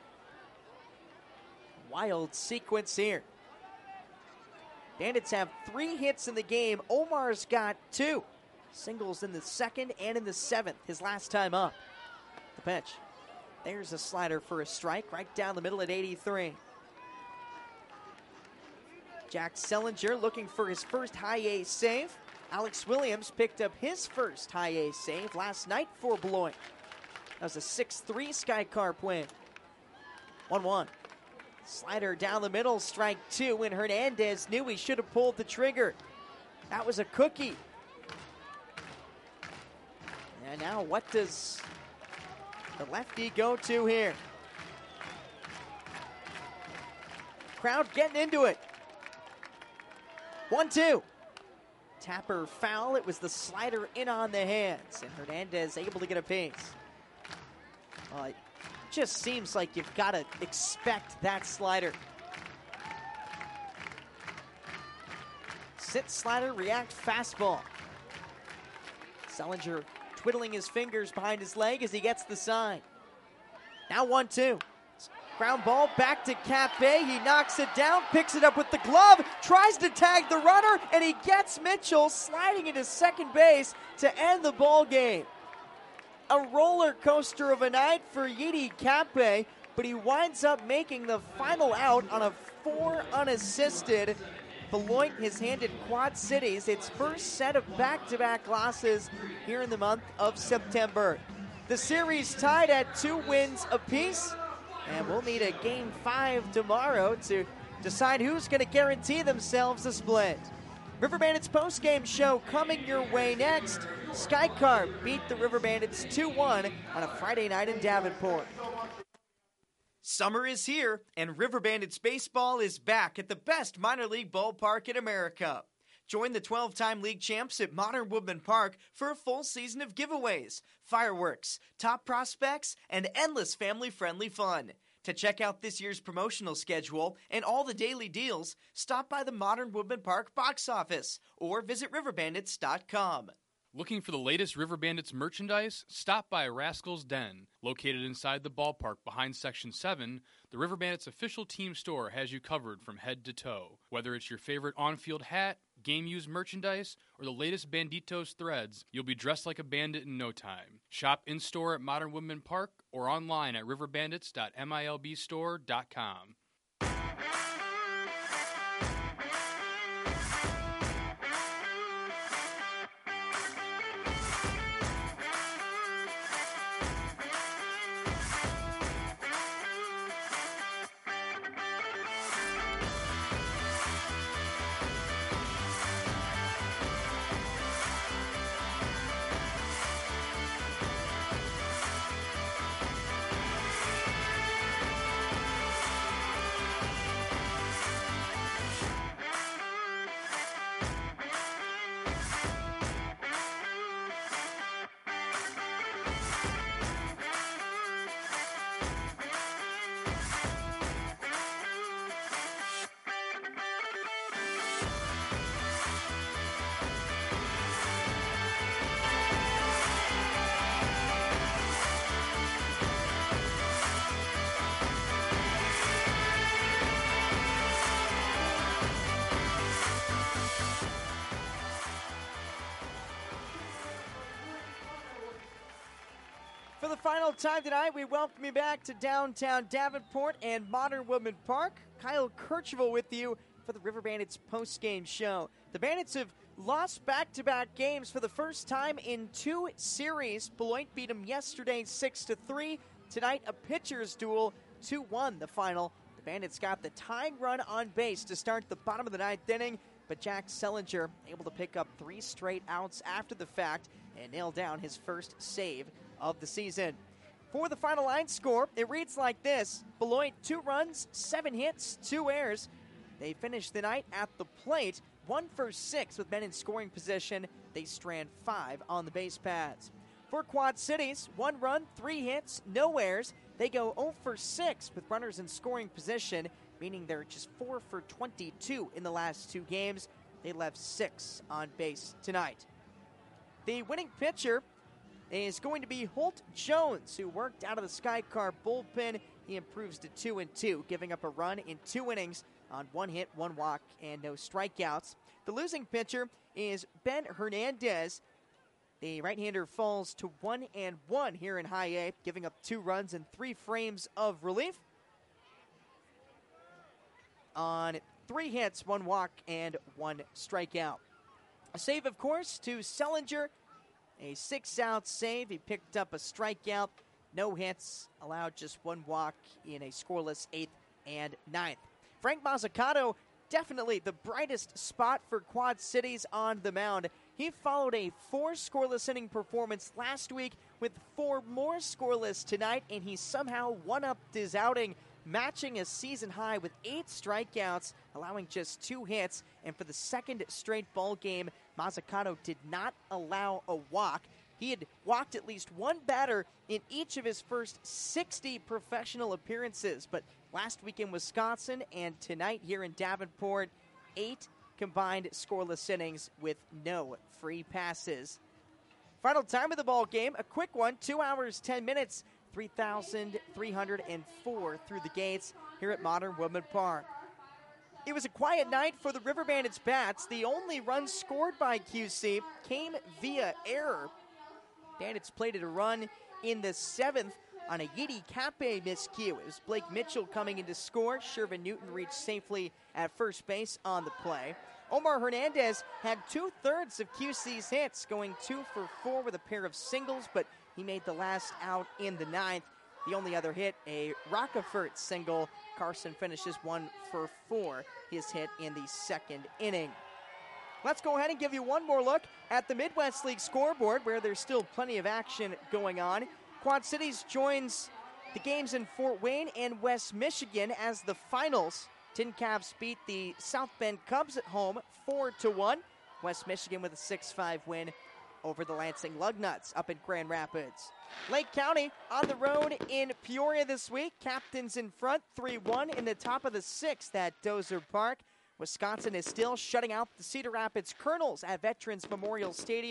Wild sequence here. Bandits have three hits in the game. Omar's got two. Singles in the second and in the seventh, his last time up. The pitch. There's a slider for a strike right down the middle at eighty-three. Jack Selinger looking for his first high A save. Alex Williams picked up his first high A save last night for Beloit. That was a six three Sky Carp win. one one. Slider down the middle, strike two, and Hernandez knew he should have pulled the trigger. That was a cookie. And now what does the lefty go to here? Crowd getting into it. one two. Tapper foul. It was the slider in on the hands, and Hernandez able to get a piece. Uh, it just seems like you've got to expect that slider. Sit slider, react fastball. Selinger twiddling his fingers behind his leg as he gets the sign. Now one two. Ground ball back to Capé. He knocks it down, picks it up with the glove, tries to tag the runner, and he gets Mitchell sliding into second base to end the ball game. A roller coaster of a night for Yidi Capé, but he winds up making the final out on a four unassisted. Beloit has handed Quad Cities its first set of back-to-back losses here in the month of September. The series tied at two wins apiece. And we'll need a game five tomorrow to decide who's going to guarantee themselves a split. River Bandits postgame show coming your way next. Sky Carp beat the River Bandits two one on a Friday night in Davenport. Summer is here, and River Bandits baseball is back at the best minor league ballpark in America. Join the twelve-time league champs at Modern Woodman Park for a full season of giveaways, fireworks, top prospects, and endless family-friendly fun. To check out this year's promotional schedule and all the daily deals, stop by the Modern Woodman Park box office or visit river bandits dot com. Looking for the latest River Bandits merchandise? Stop by Rascal's Den. Located inside the ballpark behind Section seven, the River Bandits official team store has you covered from head to toe. Whether it's your favorite on-field hat, game-used merchandise, or the latest Banditos threads, you'll be dressed like a bandit in no time. Shop in-store at Modern Woodman Park or online at river bandits dot milb store dot com. For the final time tonight, we welcome you back to downtown Davenport and Modern Woodman Park. Kyle Kercheval with you for the River Bandits postgame show. The Bandits have lost back-to-back games for the first time in two series. Beloit beat them yesterday six to three. Tonight, a pitcher's duel, two one the final. The Bandits got the tying run on base to start the bottom of the ninth inning, but Jack Sellinger able to pick up three straight outs after the fact and nail down his first save of the season. For the final line score, it reads like this. Beloit, two runs, seven hits, two errors. They finished the night at the plate, one for six with men in scoring position. They strand five on the base paths. For Quad Cities, one run, three hits, no errors. They go zero for six with runners in scoring position, meaning they're just four for twenty-two in the last two games. They left six on base tonight. The winning pitcher is going to be Holt Jones, who worked out of the Sky Car bullpen. He improves to two and two, giving up a run in two innings on one hit, one walk, and no strikeouts. The losing pitcher is Ben Hernandez. The right-hander falls to one and one here in High A, giving up two runs and three frames of relief on three hits, one walk, and one strikeout. A save, of course, to Sellinger. A six-out save. He picked up a strikeout. No hits. Allowed just one walk in a scoreless eighth and ninth. Frank Mazzucato, definitely the brightest spot for Quad Cities on the mound. He followed a four scoreless inning performance last week with four more scoreless tonight, and he somehow one-upped his outing, matching a season high with eight strikeouts, allowing just two hits. And for the second straight ball game, Mazzucato did not allow a walk. He had walked at least one batter in each of his first sixty professional appearances. But last week in Wisconsin and tonight here in Davenport, eight combined scoreless innings with no free passes. Final time of the ball game, a quick one, two hours, ten minutes, three thousand three hundred four through the gates here at Modern Woodman Park. It was a quiet night for the River Bandits bats. The only run scored by Q C came via error. Bandits plated a run in the seventh on a Yidi Cape miscue. It was Blake Mitchell coming in to score. Shervin Newton reached safely at first base on the play. Omar Hernandez had two-thirds of Q C's hits, going two for four with a pair of singles, but he made the last out in the ninth. The only other hit, a Rockefort single. Carson finishes one for four, his hit in the second inning. Let's go ahead and give you one more look at the Midwest League scoreboard, where there's still plenty of action going on. Quad Cities joins the games in Fort Wayne and West Michigan as the finals. Tin Caps beat the South Bend Cubs at home four to one. West Michigan with a six five win over the Lansing Lugnuts up in Grand Rapids. Lake County on the road in Peoria this week. Captains in front, three one in the top of the sixth at Dozer Park. Wisconsin is still shutting out the Cedar Rapids Colonels at Veterans Memorial Stadium.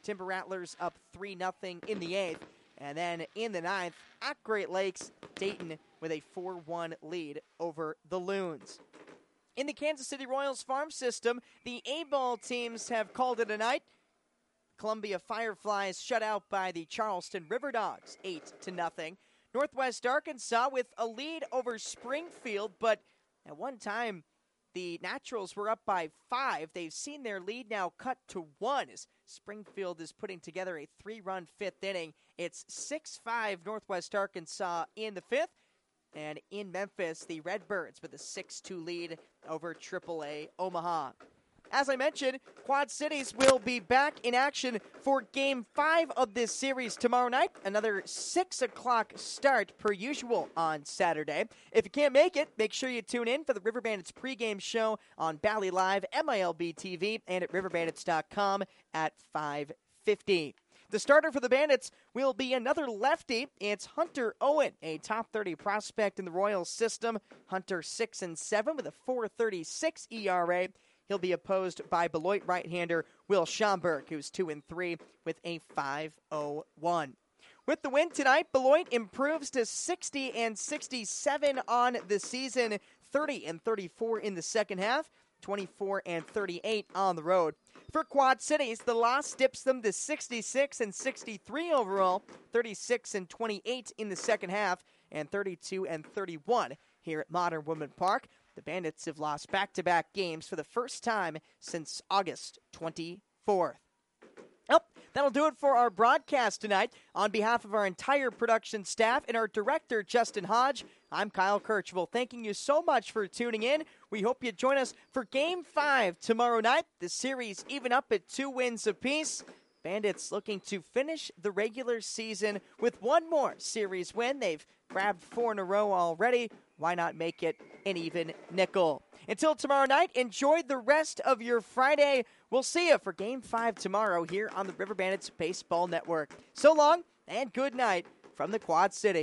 Timber Rattlers up three nothing in the eighth. And then in the ninth, at Great Lakes, Dayton with a four one lead over the Loons. In the Kansas City Royals farm system, the A-ball teams have called it a night. Columbia Fireflies shut out by the Charleston River Dogs, eight to nothing. Northwest Arkansas with a lead over Springfield, but at one time, the Naturals were up by five. They've seen their lead now cut to one as Springfield is putting together a three-run fifth inning. It's six five Northwest Arkansas in the fifth. And in Memphis, the Redbirds with a six two lead over triple A Omaha. As I mentioned, Quad Cities will be back in action for Game five of this series tomorrow night. Another six o'clock start per usual on Saturday. If you can't make it, make sure you tune in for the River Bandits pregame show on Bally Live, M I L B T V, and at river bandits dot com at five fifty. The starter for the Bandits will be another lefty. It's Hunter Owen, a top thirty prospect in the Royals system. Hunter six and seven with a four thirty-six E R A. He'll be opposed by Beloit right-hander Will Schomburg, who's two and three with a five oh one. With the win tonight, Beloit improves to sixty and sixty-seven on the season, thirty and thirty-four in the second half, twenty-four and thirty-eight on the road. For Quad Cities, the loss dips them to sixty-six and sixty-three overall, thirty-six and twenty-eight in the second half, and thirty-two and thirty-one here at Modern Woodmen Park. The Bandits have lost back-to-back games for the first time since August twenty-fourth. Well, that'll do it for our broadcast tonight. On behalf of our entire production staff and our director, Justin Hodge, I'm Kyle Kirchville. Thanking you so much for tuning in. We hope you join us for Game five tomorrow night. The series even up at two wins apiece. Bandits looking to finish the regular season with one more series win. They've grabbed four in a row already. Why not make it an even nickel? Until tomorrow night, enjoy the rest of your Friday. We'll see you for Game five tomorrow here on the River Bandits Baseball Network. So long and good night from the Quad City.